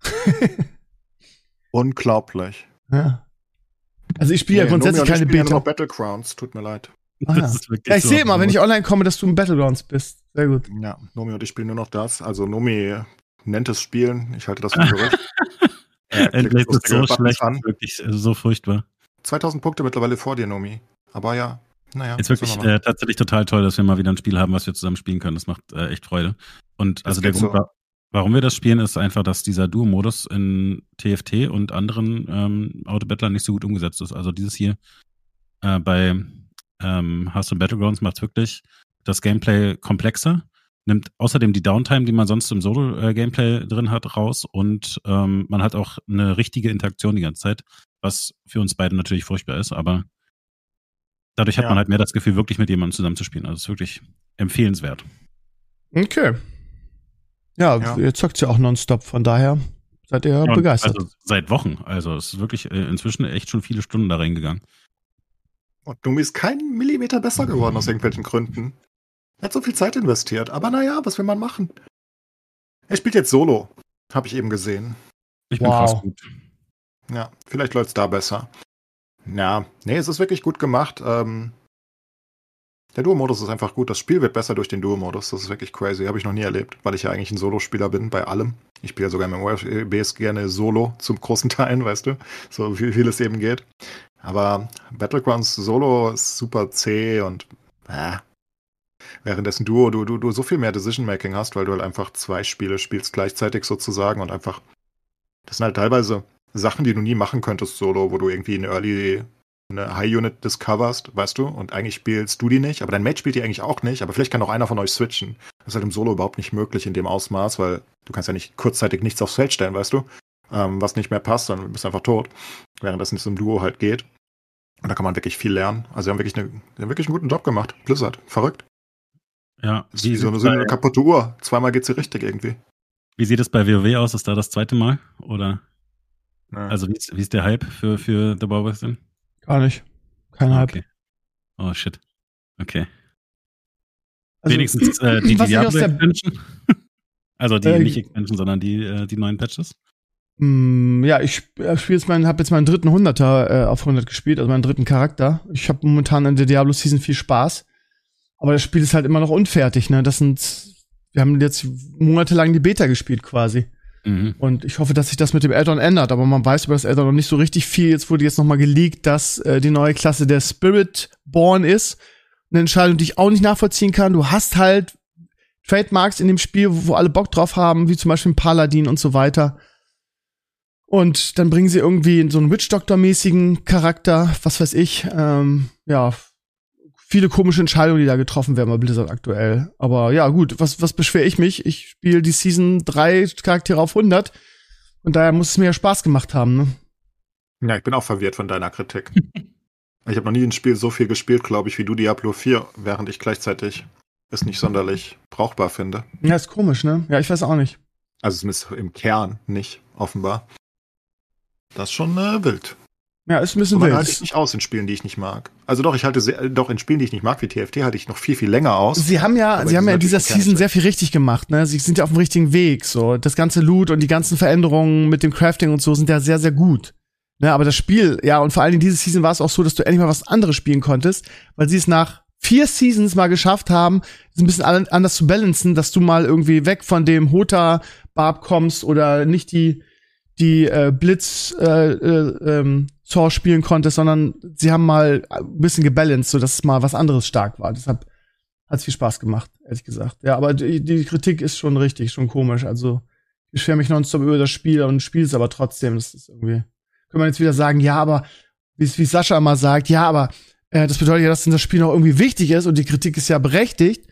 Unglaublich. Ja. Also ich spiele ja grundsätzlich keine Beta. Ja noch Battlegrounds, tut mir leid. Ja, ich sehe immer, wenn ich online komme, dass du im Battlegrounds bist. Sehr gut. Ja, Nomi und ich spielen nur noch das. Also Nomi nennt es Spielen. Ich halte das für verrückt. Endlich ist es so schlecht, wirklich so furchtbar. 2000 Punkte mittlerweile vor dir, Nomi. Aber ja, naja. Ist wirklich tatsächlich total toll, dass wir mal wieder ein Spiel haben, was wir zusammen spielen können. Das macht echt Freude. Und also der Grund, warum wir das spielen, ist einfach, dass dieser Duo-Modus in TFT und anderen Auto-Battlern nicht so gut umgesetzt ist. Also dieses hier bei Hearthstone Battlegrounds macht wirklich das Gameplay komplexer, nimmt außerdem die Downtime, die man sonst im Solo-Gameplay drin hat, raus und man hat auch eine richtige Interaktion die ganze Zeit, was für uns beide natürlich furchtbar ist, aber dadurch hat man halt mehr das Gefühl, wirklich mit jemandem zusammenzuspielen. Also es ist wirklich empfehlenswert. Okay. Ja, ihr zockt ja auch nonstop, von daher seid ihr begeistert. Also seit Wochen. Also es ist wirklich inzwischen echt schon viele Stunden da reingegangen. Und Nomi ist kein Millimeter besser geworden aus irgendwelchen Gründen. Er hat so viel Zeit investiert. Aber naja, was will man machen? Er spielt jetzt Solo. Habe ich eben gesehen. Ich bin fast gut. Ja, vielleicht läuft's da besser. Ja, nee, es ist wirklich gut gemacht. Der Duo-Modus ist einfach gut. Das Spiel wird besser durch den Duo-Modus. Das ist wirklich crazy. Habe ich noch nie erlebt, weil ich ja eigentlich ein Solospieler bin bei allem. Ich spiele ja sogar im MMORPGs gerne Solo zum großen Teilen, weißt du? So wie viel es eben geht. Aber Battlegrounds Solo ist super zäh und währenddessen Duo, du so viel mehr Decision-Making hast, weil du halt einfach 2 Spiele spielst gleichzeitig sozusagen und einfach, das sind halt teilweise Sachen, die du nie machen könntest Solo, wo du irgendwie eine High-Unit discoverst, weißt du, und eigentlich spielst du die nicht, aber dein Mate spielt die eigentlich auch nicht, aber vielleicht kann auch einer von euch switchen. Das ist halt im Solo überhaupt nicht möglich in dem Ausmaß, weil du kannst ja nicht kurzzeitig nichts aufs Feld stellen, weißt du, was nicht mehr passt, dann bist du einfach tot, währenddessen es im Duo halt geht. Und da kann man wirklich viel lernen. Also sie haben wirklich einen guten Job gemacht. Blizzard, verrückt. Ja. Das ist so eine kaputte Uhr. 2-mal geht sie richtig irgendwie. Wie sieht es bei WoW aus? Ist da das 2. Mal? Oder? Ja. Also wie ist der Hype für The WoW denn? Gar nicht. Kein Hype. Okay. Oh, shit. Okay. Also, wenigstens die Diablo-Expansion? Also die nicht Expansion, sondern die neuen Patches? Ja, ich habe jetzt meinen 3. 100er auf 100 gespielt, also meinen 3. Charakter. Ich habe momentan in der Diablo-Season viel Spaß. Aber das Spiel ist halt immer noch unfertig, ne? Wir haben jetzt monatelang die Beta gespielt quasi. Mhm. Und ich hoffe, dass sich das mit dem Add-on ändert. Aber man weiß über das Add-on noch nicht so richtig viel. Jetzt wurde noch mal geleakt, dass die neue Klasse der Spiritborn ist. Eine Entscheidung, die ich auch nicht nachvollziehen kann. Du hast halt Trademarks in dem Spiel, wo alle Bock drauf haben, wie zum Beispiel ein Paladin und so weiter. Und dann bringen sie irgendwie so einen Witch-Doctor-mäßigen Charakter, was weiß ich. Viele komische Entscheidungen, die da getroffen werden bei Blizzard aktuell. Aber ja, gut, was beschwere ich mich? Ich spiele die Season 3 Charaktere auf 100 und daher muss es mir ja Spaß gemacht haben, ne? Ja, ich bin auch verwirrt von deiner Kritik. Ich habe noch nie ein Spiel so viel gespielt, glaube ich, wie du Diablo 4, während ich gleichzeitig es nicht sonderlich brauchbar finde. Ja, ist komisch, ne? Ja, ich weiß auch nicht. Also zumindest im Kern nicht, offenbar. Das ist schon wild. Ja, ist ein bisschen wild. Halte ich nicht aus in Spielen, die ich nicht mag. Also doch, ich halte doch in Spielen, die ich nicht mag, wie TFT, halte ich noch viel, viel länger aus. Sie haben ja in dieser Season sehr viel richtig gemacht, ne? Sie sind ja auf dem richtigen Weg, so. Das ganze Loot und die ganzen Veränderungen mit dem Crafting und so sind ja sehr, sehr gut. Ne, aber das Spiel, ja, und vor allem in dieser Season war es auch so, dass du endlich mal was anderes spielen konntest, weil sie es nach 4 Seasons mal geschafft haben, es ein bisschen anders zu balancen, dass du mal irgendwie weg von dem Hota-Barb kommst oder nicht die Blitz Saw spielen konntest, sondern sie haben mal ein bisschen gebalanced, so dass es mal was anderes stark war. Deshalb hat es viel Spaß gemacht, ehrlich gesagt. Ja, aber die Kritik ist schon richtig, schon komisch. Also ich beschwere mich nonstop über das Spiel und spiele es aber trotzdem. Das ist irgendwie, kann man jetzt wieder sagen, ja, aber wie Sascha immer sagt, ja, aber das bedeutet ja, dass das Spiel noch irgendwie wichtig ist und die Kritik ist ja berechtigt.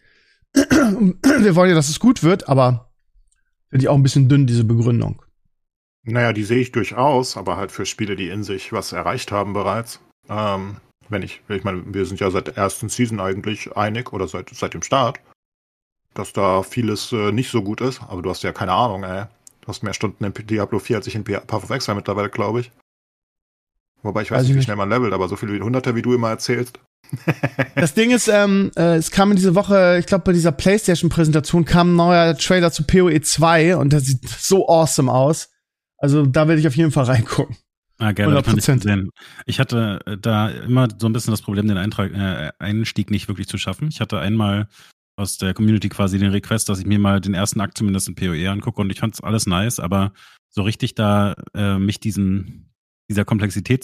Wir wollen ja, dass es gut wird, aber finde ich auch ein bisschen dünn, diese Begründung. Naja, die sehe ich durchaus, aber halt für Spiele, die in sich was erreicht haben bereits. Ich meine, wir sind ja seit der ersten Season eigentlich einig, oder seit dem Start, dass da vieles nicht so gut ist. Aber du hast ja keine Ahnung, ey. Du hast mehr Stunden in Diablo 4 als ich in Path of Exile mittlerweile, glaube ich. Wobei ich weiß nicht, wie schnell man levelt, aber so viele 100er, wie du immer erzählst. Das Ding ist, es kam in dieser Woche, ich glaube bei dieser PlayStation-Präsentation kam ein neuer Trailer zu PoE 2 und der sieht so awesome aus. Also da werde ich auf jeden Fall reingucken. Ah, gerne, 100%. Ich hatte da immer so ein bisschen das Problem, den Einstieg nicht wirklich zu schaffen. Ich hatte einmal aus der Community quasi den Request, dass ich mir mal den ersten Akt zumindest in PoE angucke und ich fand es alles nice, aber so richtig da mich dieser Komplexität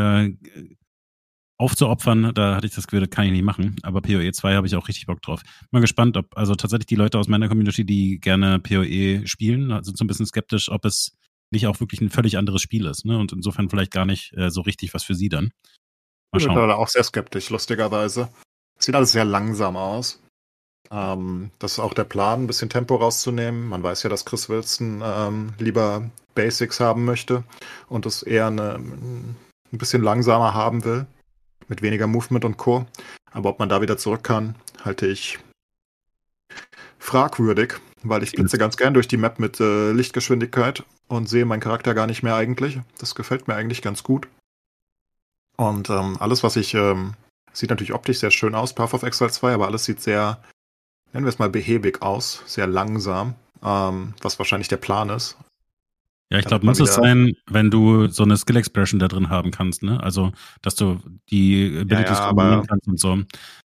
aufzuopfern, da hatte ich das Gefühl, das kann ich nicht machen. Aber PoE 2 habe ich auch richtig Bock drauf. Mal gespannt, ob also tatsächlich die Leute aus meiner Community, die gerne PoE spielen, sind so ein bisschen skeptisch, ob es nicht auch wirklich ein völlig anderes Spiel ist, ne? Und insofern vielleicht gar nicht so richtig was für sie dann. Mal schauen. Ich bin da auch sehr skeptisch, lustigerweise. Sieht alles sehr langsam aus. Das ist auch der Plan, ein bisschen Tempo rauszunehmen. Man weiß ja, dass Chris Wilson lieber Basics haben möchte und es eher ein bisschen langsamer haben will, mit weniger Movement und Co. Aber ob man da wieder zurück kann, halte ich fragwürdig, weil ich blitze ganz gern durch die Map mit Lichtgeschwindigkeit und sehe meinen Charakter gar nicht mehr eigentlich. Das gefällt mir eigentlich ganz gut. Und alles, was sieht natürlich optisch sehr schön aus, Path of Exile 2, aber alles sieht sehr nennen wir es mal behäbig aus, sehr langsam, was wahrscheinlich der Plan ist. Ja, ich glaube, muss es sein, wenn du so eine Skill-Expression da drin haben kannst, ne? Also, dass du die Abilities kombinieren kannst und so.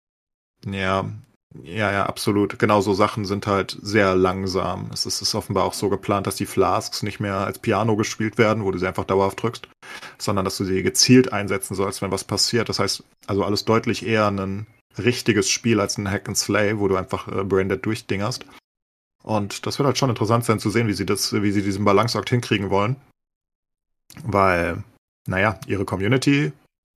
Ja, absolut. Genau so Sachen sind halt sehr langsam. Es ist offenbar auch so geplant, dass die Flasks nicht mehr als Piano gespielt werden, wo du sie einfach dauerhaft drückst, sondern dass du sie gezielt einsetzen sollst, wenn was passiert. Das heißt, also alles deutlich eher ein richtiges Spiel als ein Hack and Slay, wo du einfach braindead durchdingerst. Und das wird halt schon interessant sein zu sehen, wie sie diesen Balanceakt hinkriegen wollen. Weil, ihre Community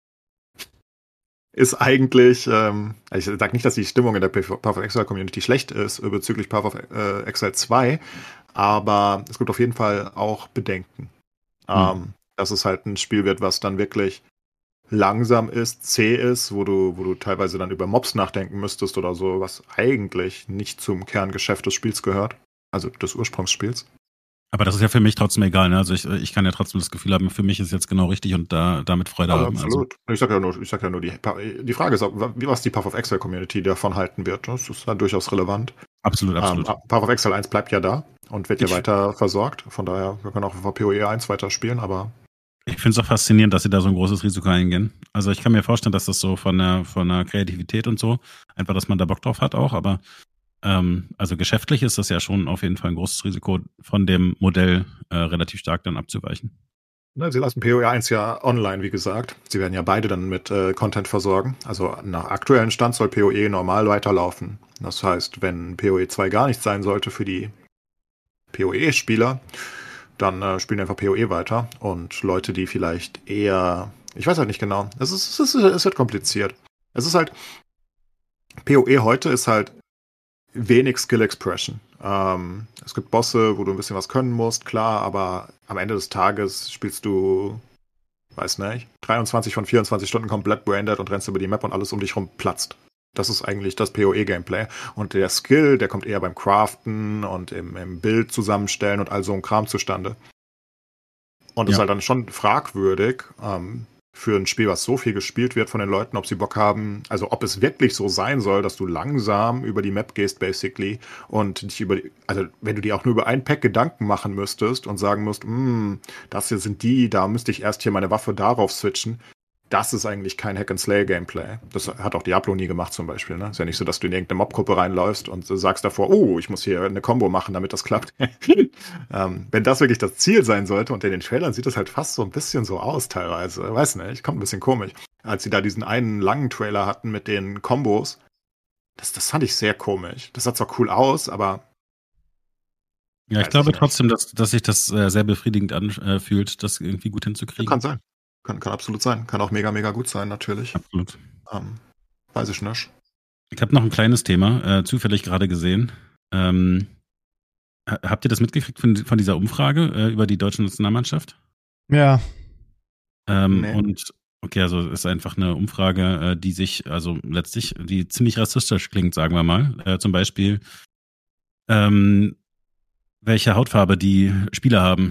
ist eigentlich, ich sage nicht, dass die Stimmung in der Path of Exile Community schlecht ist bezüglich Path of Exile 2, aber es gibt auf jeden Fall auch Bedenken. Dass es halt ein Spiel wird, was dann wirklich langsam ist, zäh ist, wo du teilweise dann über Mobs nachdenken müsstest oder so, was eigentlich nicht zum Kerngeschäft des Spiels gehört, also des Ursprungsspiels. Aber das ist ja für mich trotzdem egal, ne? Also ich kann ja trotzdem das Gefühl haben, für mich ist jetzt genau richtig und damit Freude haben. Absolut. Also. Ich sag ja nur, die Frage ist auch, was die Path of Exile Community davon halten wird. Das ist dann durchaus relevant. Absolut. Path of Exile 1 bleibt ja da und wird ja weiter versorgt. Von daher, wir können auch auf PoE 1 weiter spielen, aber ich finde es auch faszinierend, dass sie da so ein großes Risiko eingehen. Also ich kann mir vorstellen, dass das so von der Kreativität und so, einfach, dass man da Bock drauf hat auch, aber also geschäftlich ist das ja schon auf jeden Fall ein großes Risiko, von dem Modell relativ stark dann abzuweichen. Sie lassen PoE 1 ja online, wie gesagt. Sie werden ja beide dann mit Content versorgen. Also nach aktuellem Stand soll PoE normal weiterlaufen. Das heißt, wenn PoE 2 gar nicht sein sollte für die PoE-Spieler, dann spielen einfach PoE weiter. Und Leute, die vielleicht eher, ich weiß halt nicht genau, es wird kompliziert. Es ist halt, PoE heute ist halt wenig Skill Expression. Es gibt Bosse, wo du ein bisschen was können musst, klar, aber am Ende des Tages spielst du, weiß nicht, 23 von 24 Stunden komplett braindead und rennst über die Map und alles um dich rum platzt. Das ist eigentlich das PoE-Gameplay. Und der Skill, der kommt eher beim Craften und im Bild zusammenstellen und all so ein Kram zustande. Und ist halt dann schon fragwürdig, für ein Spiel, was so viel gespielt wird von den Leuten, ob sie Bock haben, also ob es wirklich so sein soll, dass du langsam über die Map gehst, basically, und dich also wenn du dir auch nur über ein Pack Gedanken machen müsstest und sagen musst, das hier sind die, da müsste ich erst hier meine Waffe darauf switchen, das ist eigentlich kein Hack-and-Slay-Gameplay. Das hat auch Diablo nie gemacht zum Beispiel. Ne? Ist ja nicht so, dass du in irgendeine Mobgruppe reinläufst und sagst davor, ich muss hier eine Combo machen, damit das klappt. Wenn das wirklich das Ziel sein sollte, und in den Trailern sieht das halt fast so ein bisschen so aus teilweise. Weiß nicht, kommt ein bisschen komisch. Als sie da diesen einen langen Trailer hatten mit den Kombos, das fand ich sehr komisch. Das sah zwar cool aus, aber ja, ich glaube trotzdem, dass sich das sehr befriedigend anfühlt, das irgendwie gut hinzukriegen. Kann sein. Kann absolut sein. Kann auch mega, mega gut sein, natürlich. Absolut. Weiß ich nicht. Ich habe noch ein kleines Thema, zufällig gerade gesehen. Habt ihr das mitgekriegt von dieser Umfrage über die deutsche Nationalmannschaft? Ja. Nee. Und okay, also es ist einfach eine Umfrage, die ziemlich rassistisch klingt, sagen wir mal. Zum Beispiel, welche Hautfarbe die Spieler haben.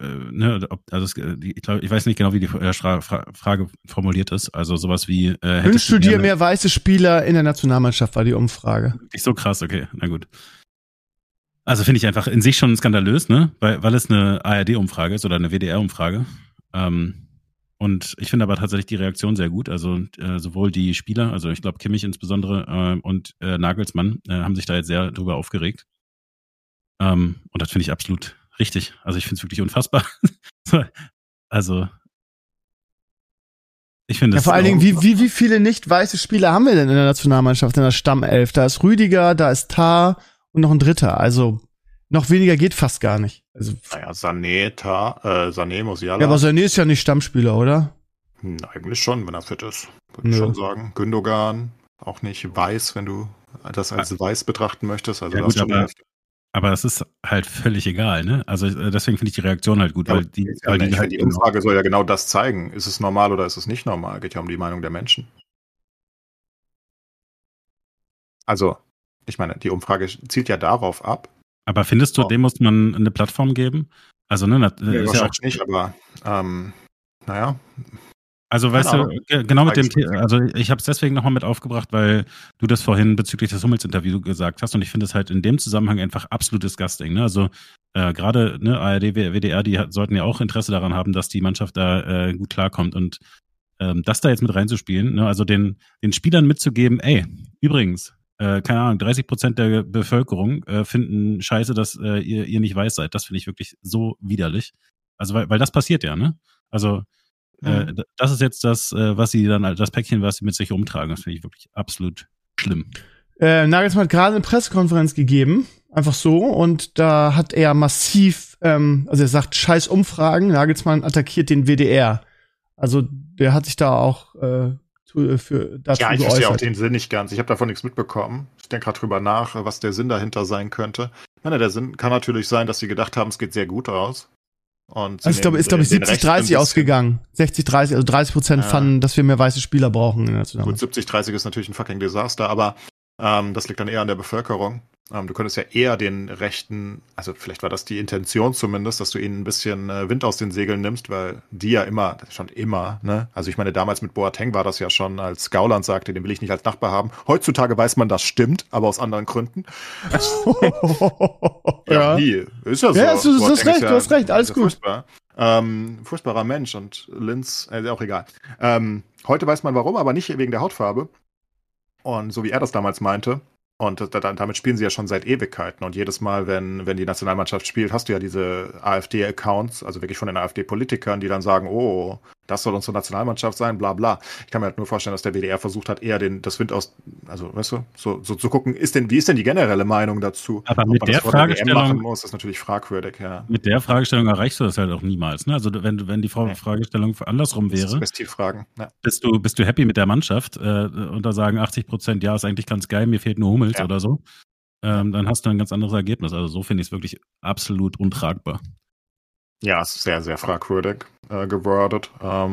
Ich weiß nicht genau, wie die Frage formuliert ist. Also sowas wie wünschst du dir mehr weiße Spieler in der Nationalmannschaft, war die Umfrage. Nicht so krass, okay, na gut. Also finde ich einfach in sich schon skandalös, ne? Weil es eine ARD-Umfrage ist oder eine WDR-Umfrage. Und ich finde aber tatsächlich die Reaktion sehr gut. Also sowohl die Spieler, also ich glaube Kimmich insbesondere und Nagelsmann haben sich da jetzt sehr drüber aufgeregt. Und das finde ich absolut richtig. Also ich finde es wirklich unfassbar. Also ich finde ja, vor allen Dingen, wie viele nicht weiße Spieler haben wir denn in der Nationalmannschaft, in der Stammelf? Da ist Rüdiger, da ist Tah und noch ein Dritter. Also noch weniger geht fast gar nicht. Also, Sané, Musiala. Ja, aber Sané ist ja nicht Stammspieler, oder? Eigentlich schon, wenn er fit ist. Würde ich schon sagen. Gündogan, auch nicht weiß, wenn du das als weiß betrachten möchtest. Also ja, gut, aber es ist halt völlig egal, ne? Also deswegen finde ich die Reaktion halt gut, ja, weil die Umfrage soll ja genau das zeigen. Ist es normal oder ist es nicht normal? Geht ja um die Meinung der Menschen. Also, ich meine, die Umfrage zielt ja darauf ab. Aber findest du, dem muss man eine Plattform geben? Also, ne, ist ja auch nicht, aber naja. Also, weißt du, genau mit dem Thema, also ich habe es deswegen nochmal mit aufgebracht, weil du das vorhin bezüglich des Hummels-Interviews gesagt hast und ich finde es halt in dem Zusammenhang einfach absolut disgusting. Ne? Also gerade ARD, WDR, die sollten ja auch Interesse daran haben, dass die Mannschaft da gut klarkommt und das da jetzt mit reinzuspielen, ne? Also den Spielern mitzugeben, ey, übrigens, keine Ahnung, 30% der Bevölkerung finden scheiße, dass ihr nicht weiß seid. Das finde ich wirklich so widerlich. Also weil das passiert ja, ne? Also das ist jetzt das, was sie dann, das Päckchen, was sie mit sich rumtragen. Das finde ich wirklich absolut schlimm. Nagelsmann hat gerade eine Pressekonferenz gegeben, einfach so, und da hat er massiv, also er sagt, scheiß Umfragen, Nagelsmann attackiert den WDR. Also der hat sich da auch dazu geäußert. Ja, ich verstehe auch den Sinn nicht ganz. Ich habe davon nichts mitbekommen. Ich denke gerade drüber nach, was der Sinn dahinter sein könnte. Ich meine, der Sinn kann natürlich sein, dass sie gedacht haben, es geht sehr gut aus. Und also ist, glaube ich, 70-30 ausgegangen. 60-30, also 30% fanden, dass wir mehr weiße Spieler brauchen in der Zusammenarbeit. Gut, 70-30 ist natürlich ein fucking Desaster, aber das liegt dann eher an der Bevölkerung. Du könntest ja eher den Rechten, also vielleicht war das die Intention zumindest, dass du ihnen ein bisschen Wind aus den Segeln nimmst, weil die ja schon immer, ne? Also ich meine, damals mit Boateng war das ja schon, als Gauland sagte, den will ich nicht als Nachbar haben. Heutzutage weiß man, das stimmt, aber aus anderen Gründen. Ja, nie. Ist ja so. Ja, du hast recht, alles gut. Furchtbar. Furchtbarer Mensch und Linz, auch egal. Heute weiß man warum, aber nicht wegen der Hautfarbe. Und so wie er das damals meinte, und damit spielen sie ja schon seit Ewigkeiten. Und jedes Mal, wenn die Nationalmannschaft spielt, hast du ja diese AfD-Accounts, also wirklich von den AfD-Politikern, die dann sagen, oh, das soll unsere Nationalmannschaft sein, bla bla. Ich kann mir halt nur vorstellen, dass der WDR versucht hat, eher das Wind aus, also weißt du, so zu gucken, wie ist denn die generelle Meinung dazu? Aber mit der Fragestellung machen muss, ist natürlich fragwürdig, ja. Mit der Fragestellung erreichst du das halt auch niemals, ne? Also wenn die Fragestellung andersrum wäre, ja. bist du happy mit der Mannschaft und da sagen 80%, ja, ist eigentlich ganz geil, mir fehlt nur Hummels oder so, dann hast du ein ganz anderes Ergebnis. Also so finde ich es wirklich absolut untragbar. Ja, es ist sehr, sehr fragwürdig gewordet.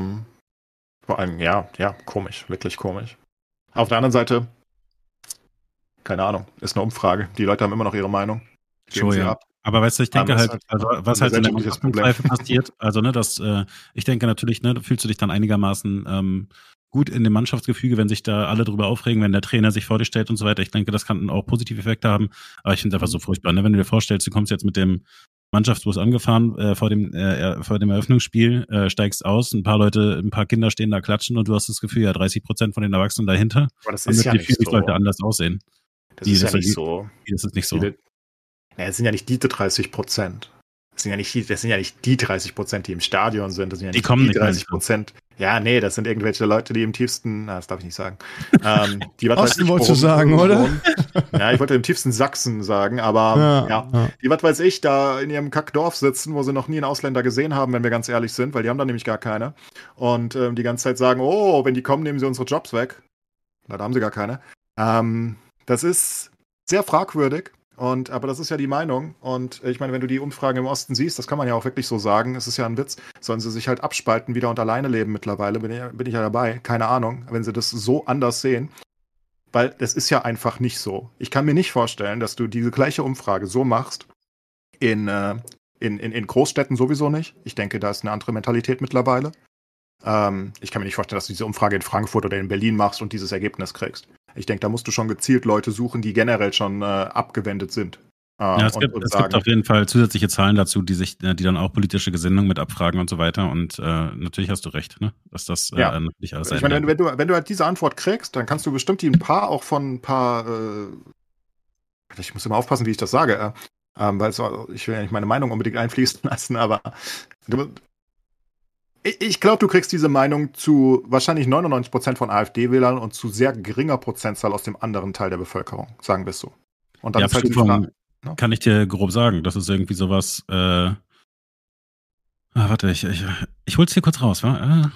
Vor allem, ja, komisch, wirklich komisch. Auf der anderen Seite, keine Ahnung, ist eine Umfrage. Die Leute haben immer noch ihre Meinung. Geben sie ab. Aber weißt du, ich denke halt, also, was halt in der Mannschaftsreife passiert, also ne, ich denke natürlich, ne, fühlst du dich dann einigermaßen gut in dem Mannschaftsgefüge, wenn sich da alle drüber aufregen, wenn der Trainer sich vor dir stellt und so weiter. Ich denke, das kann auch positive Effekte haben. Aber ich finde es einfach so furchtbar, ne? Wenn du dir vorstellst, du kommst jetzt mit dem Mannschaftsbus angefahren vor dem Eröffnungsspiel, steigst aus, ein paar Kinder stehen da klatschen und du hast das Gefühl, ja, 30% von den Erwachsenen dahinter. Aber das ist ja nicht so. Leute anders aussehen. Das ist ja nicht so. Das ist nicht so. Es sind ja nicht die 30%. Das sind ja nicht die 30%, die im Stadion sind. Das sind ja nicht die 30%. Ja, nee, das sind irgendwelche Leute, die im tiefsten, das darf ich nicht sagen. Osten wolltest du sagen, oder? Ja, ich wollte im tiefsten Sachsen sagen, aber ja. Die, was weiß ich, da in ihrem Kackdorf sitzen, wo sie noch nie einen Ausländer gesehen haben, wenn wir ganz ehrlich sind, weil die haben da nämlich gar keine. Und die ganze Zeit sagen, oh, wenn die kommen, nehmen sie unsere Jobs weg. Leider haben sie gar keine. Das ist sehr fragwürdig. Aber das ist ja die Meinung. Und ich meine, wenn du die Umfragen im Osten siehst, das kann man ja auch wirklich so sagen, es ist ja ein Witz, sollen sie sich halt abspalten wieder und alleine leben mittlerweile, bin ich ja dabei, keine Ahnung, wenn sie das so anders sehen. Weil das ist ja einfach nicht so. Ich kann mir nicht vorstellen, dass du diese gleiche Umfrage so machst, in Großstädten sowieso nicht. Ich denke, da ist eine andere Mentalität mittlerweile. Ich kann mir nicht vorstellen, dass du diese Umfrage in Frankfurt oder in Berlin machst und dieses Ergebnis kriegst. Ich denke, da musst du schon gezielt Leute suchen, die generell schon abgewendet sind. Es gibt auf jeden Fall zusätzliche Zahlen dazu, die dann auch politische Gesinnung mit abfragen und so weiter. Und natürlich hast du recht, ne? Dass das nicht alles sein wird. Ich meine, wenn du halt diese Antwort kriegst, dann kannst du bestimmt die ich muss immer aufpassen, wie ich das sage, weil ich will ja nicht meine Meinung unbedingt einfließen lassen, aber ich glaube, du kriegst diese Meinung zu wahrscheinlich 99% von AfD-Wählern und zu sehr geringer Prozentzahl aus dem anderen Teil der Bevölkerung, sagen wir es so. Und dann ist halt die Frage. Kann ich dir grob sagen, das ist irgendwie sowas, warte, ich hol's hier kurz raus, wa?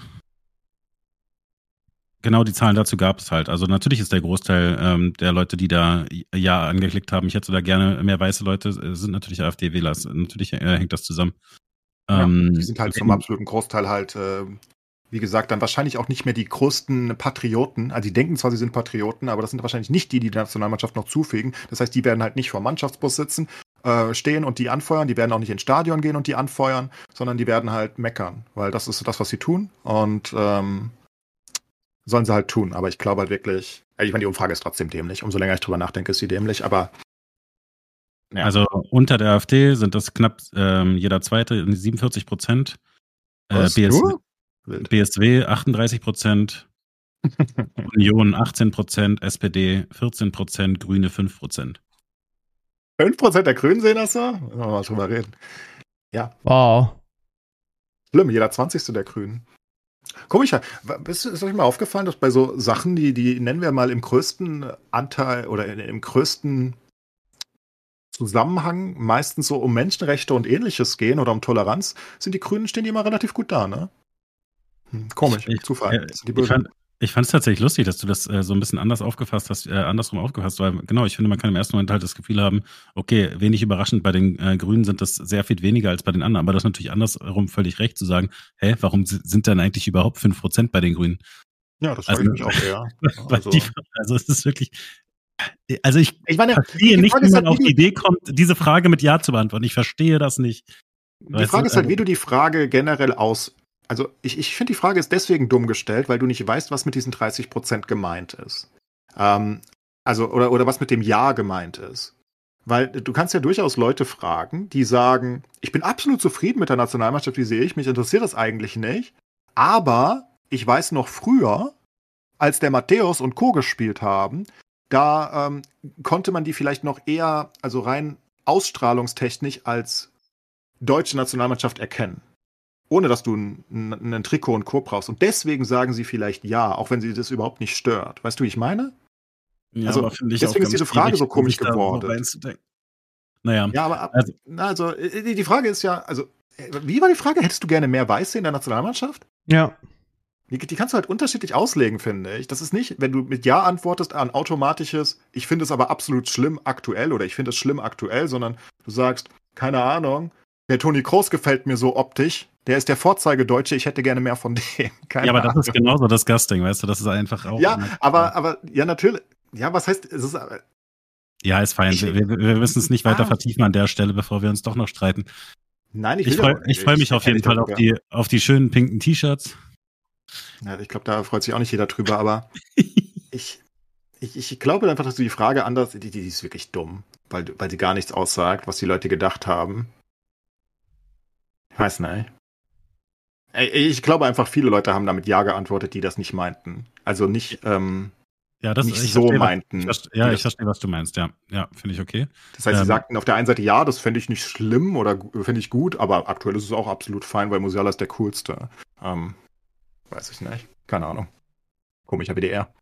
Genau, die Zahlen dazu gab es halt. Also natürlich ist der Großteil der Leute, die da Ja angeklickt haben, ich hätte da gerne mehr weiße Leute, sind natürlich AfD-Wähler. Natürlich hängt das zusammen. Die sind halt zum absoluten Großteil halt, wie gesagt, dann wahrscheinlich auch nicht mehr die größten Patrioten. Also die denken zwar, sie sind Patrioten, aber das sind wahrscheinlich nicht die Nationalmannschaft noch zufügen. Das heißt, die werden halt nicht vor dem Mannschaftsbus sitzen. stehen und die anfeuern. Die werden auch nicht ins Stadion gehen und die anfeuern, sondern die werden halt meckern, weil das ist das, was sie tun. Und sollen sie halt tun. Aber ich glaube halt wirklich, ich meine, die Umfrage ist trotzdem dämlich. Umso länger ich drüber nachdenke, ist sie dämlich. Aber ja. Also unter der AfD sind das knapp jeder Zweite, 47%. BSW 38%. Union 18%, SPD 14%, Grüne 5%. 5% der Grünen sehen das so? Müssen wir mal drüber reden. Ja. Wow. Schlimm, jeder 20. der Grünen. Komisch, ist euch mal aufgefallen, dass bei so Sachen, die nennen wir mal im größten Anteil oder im größten Zusammenhang meistens so um Menschenrechte und Ähnliches gehen oder um Toleranz, stehen die immer relativ gut da, ne? Komisch, Zufall. Ich fand es tatsächlich lustig, dass du das so ein bisschen andersrum aufgefasst hast, weil genau, ich finde, man kann im ersten Moment halt das Gefühl haben, okay, wenig überraschend, bei den Grünen sind das sehr viel weniger als bei den anderen, aber das ist natürlich andersrum völlig recht zu sagen, warum sind denn eigentlich überhaupt 5% bei den Grünen? Ja, das frage ich mich auch eher. Also es ist wirklich, ich meine, verstehe nicht, wie man auf die Idee kommt, diese Frage mit Ja zu beantworten. Ich verstehe das nicht. Die Frage ist halt, wie du die Frage generell Also ich finde, die Frage ist deswegen dumm gestellt, weil du nicht weißt, was mit diesen 30% gemeint ist. Oder was mit dem Ja gemeint ist. Weil du kannst ja durchaus Leute fragen, die sagen, ich bin absolut zufrieden mit der Nationalmannschaft, wie sehe ich, mich interessiert das eigentlich nicht, aber ich weiß noch früher, als der Matthäus und Co. gespielt haben, da konnte man die vielleicht noch eher, also rein ausstrahlungstechnisch als deutsche Nationalmannschaft erkennen. Ohne dass du einen Trikot und Co. brauchst. Und deswegen sagen sie vielleicht ja, auch wenn sie das überhaupt nicht stört. Weißt du, wie ich meine? Ja, also deswegen ist diese Frage so komisch geworden. Naja. Ja, aber die Frage ist ja, also wie war die Frage? Hättest du gerne mehr Weiße in der Nationalmannschaft? Ja. Die kannst du halt unterschiedlich auslegen, finde ich. Das ist nicht, wenn du mit Ja antwortest, ein automatisches, ich finde es aber absolut schlimm aktuell oder ich finde es schlimm aktuell, sondern du sagst, keine Ahnung, der Toni Kroos gefällt mir so optisch. Der ist der Vorzeigedeutsche, ich hätte gerne mehr von dem. Keine Ahnung. Das ist genauso disgusting, weißt du, das ist einfach auch... Ja, aber ja, natürlich. Ja, was heißt, es ist... Ja, ist fein. Wir müssen es nicht weiter vertiefen an der Stelle, bevor wir uns doch noch streiten. Nein, ich freue mich auf jeden Fall auf die schönen pinken T-Shirts. Ja, ich glaube, da freut sich auch nicht jeder drüber, aber ich glaube einfach, dass du die Frage anders... Die ist wirklich dumm, weil sie gar nichts aussagt, was die Leute gedacht haben. Ich weiß nicht. Ich glaube einfach, viele Leute haben damit Ja geantwortet, die das nicht meinten. Also nicht, meinten. Ich verstehe, was du meinst, ja. Ja, finde ich okay. Das heißt, sie sagten auf der einen Seite, ja, das fände ich nicht schlimm oder fände ich gut, aber aktuell ist es auch absolut fein, weil Musiala ist der Coolste. Weiß ich nicht. Keine Ahnung. Komischer WDR.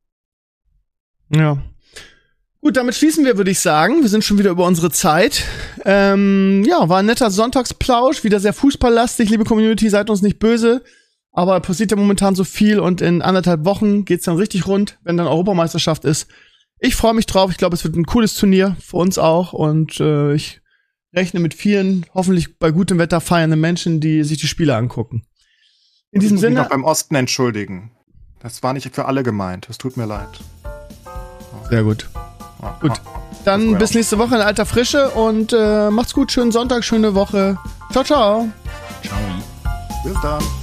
Ja. Gut, damit schließen wir, würde ich sagen. Wir sind schon wieder über unsere Zeit. War ein netter Sonntagsplausch, wieder sehr fußballlastig. Liebe Community, seid uns nicht böse. Aber passiert ja momentan so viel und in 1,5 Wochen geht's dann richtig rund, wenn dann Europameisterschaft ist. Ich freue mich drauf. Ich glaube, es wird ein cooles Turnier für uns auch. Und ich rechne mit vielen, hoffentlich bei gutem Wetter feiernden Menschen, die sich die Spiele angucken. In diesem Sinne. Ich muss mich noch beim Osten entschuldigen. Das war nicht für alle gemeint. Es tut mir leid. Sehr gut. Gut, dann bis nächste Woche in alter Frische und macht's gut, schönen Sonntag, schöne Woche. Ciao, ciao. Ciao. Bis dann.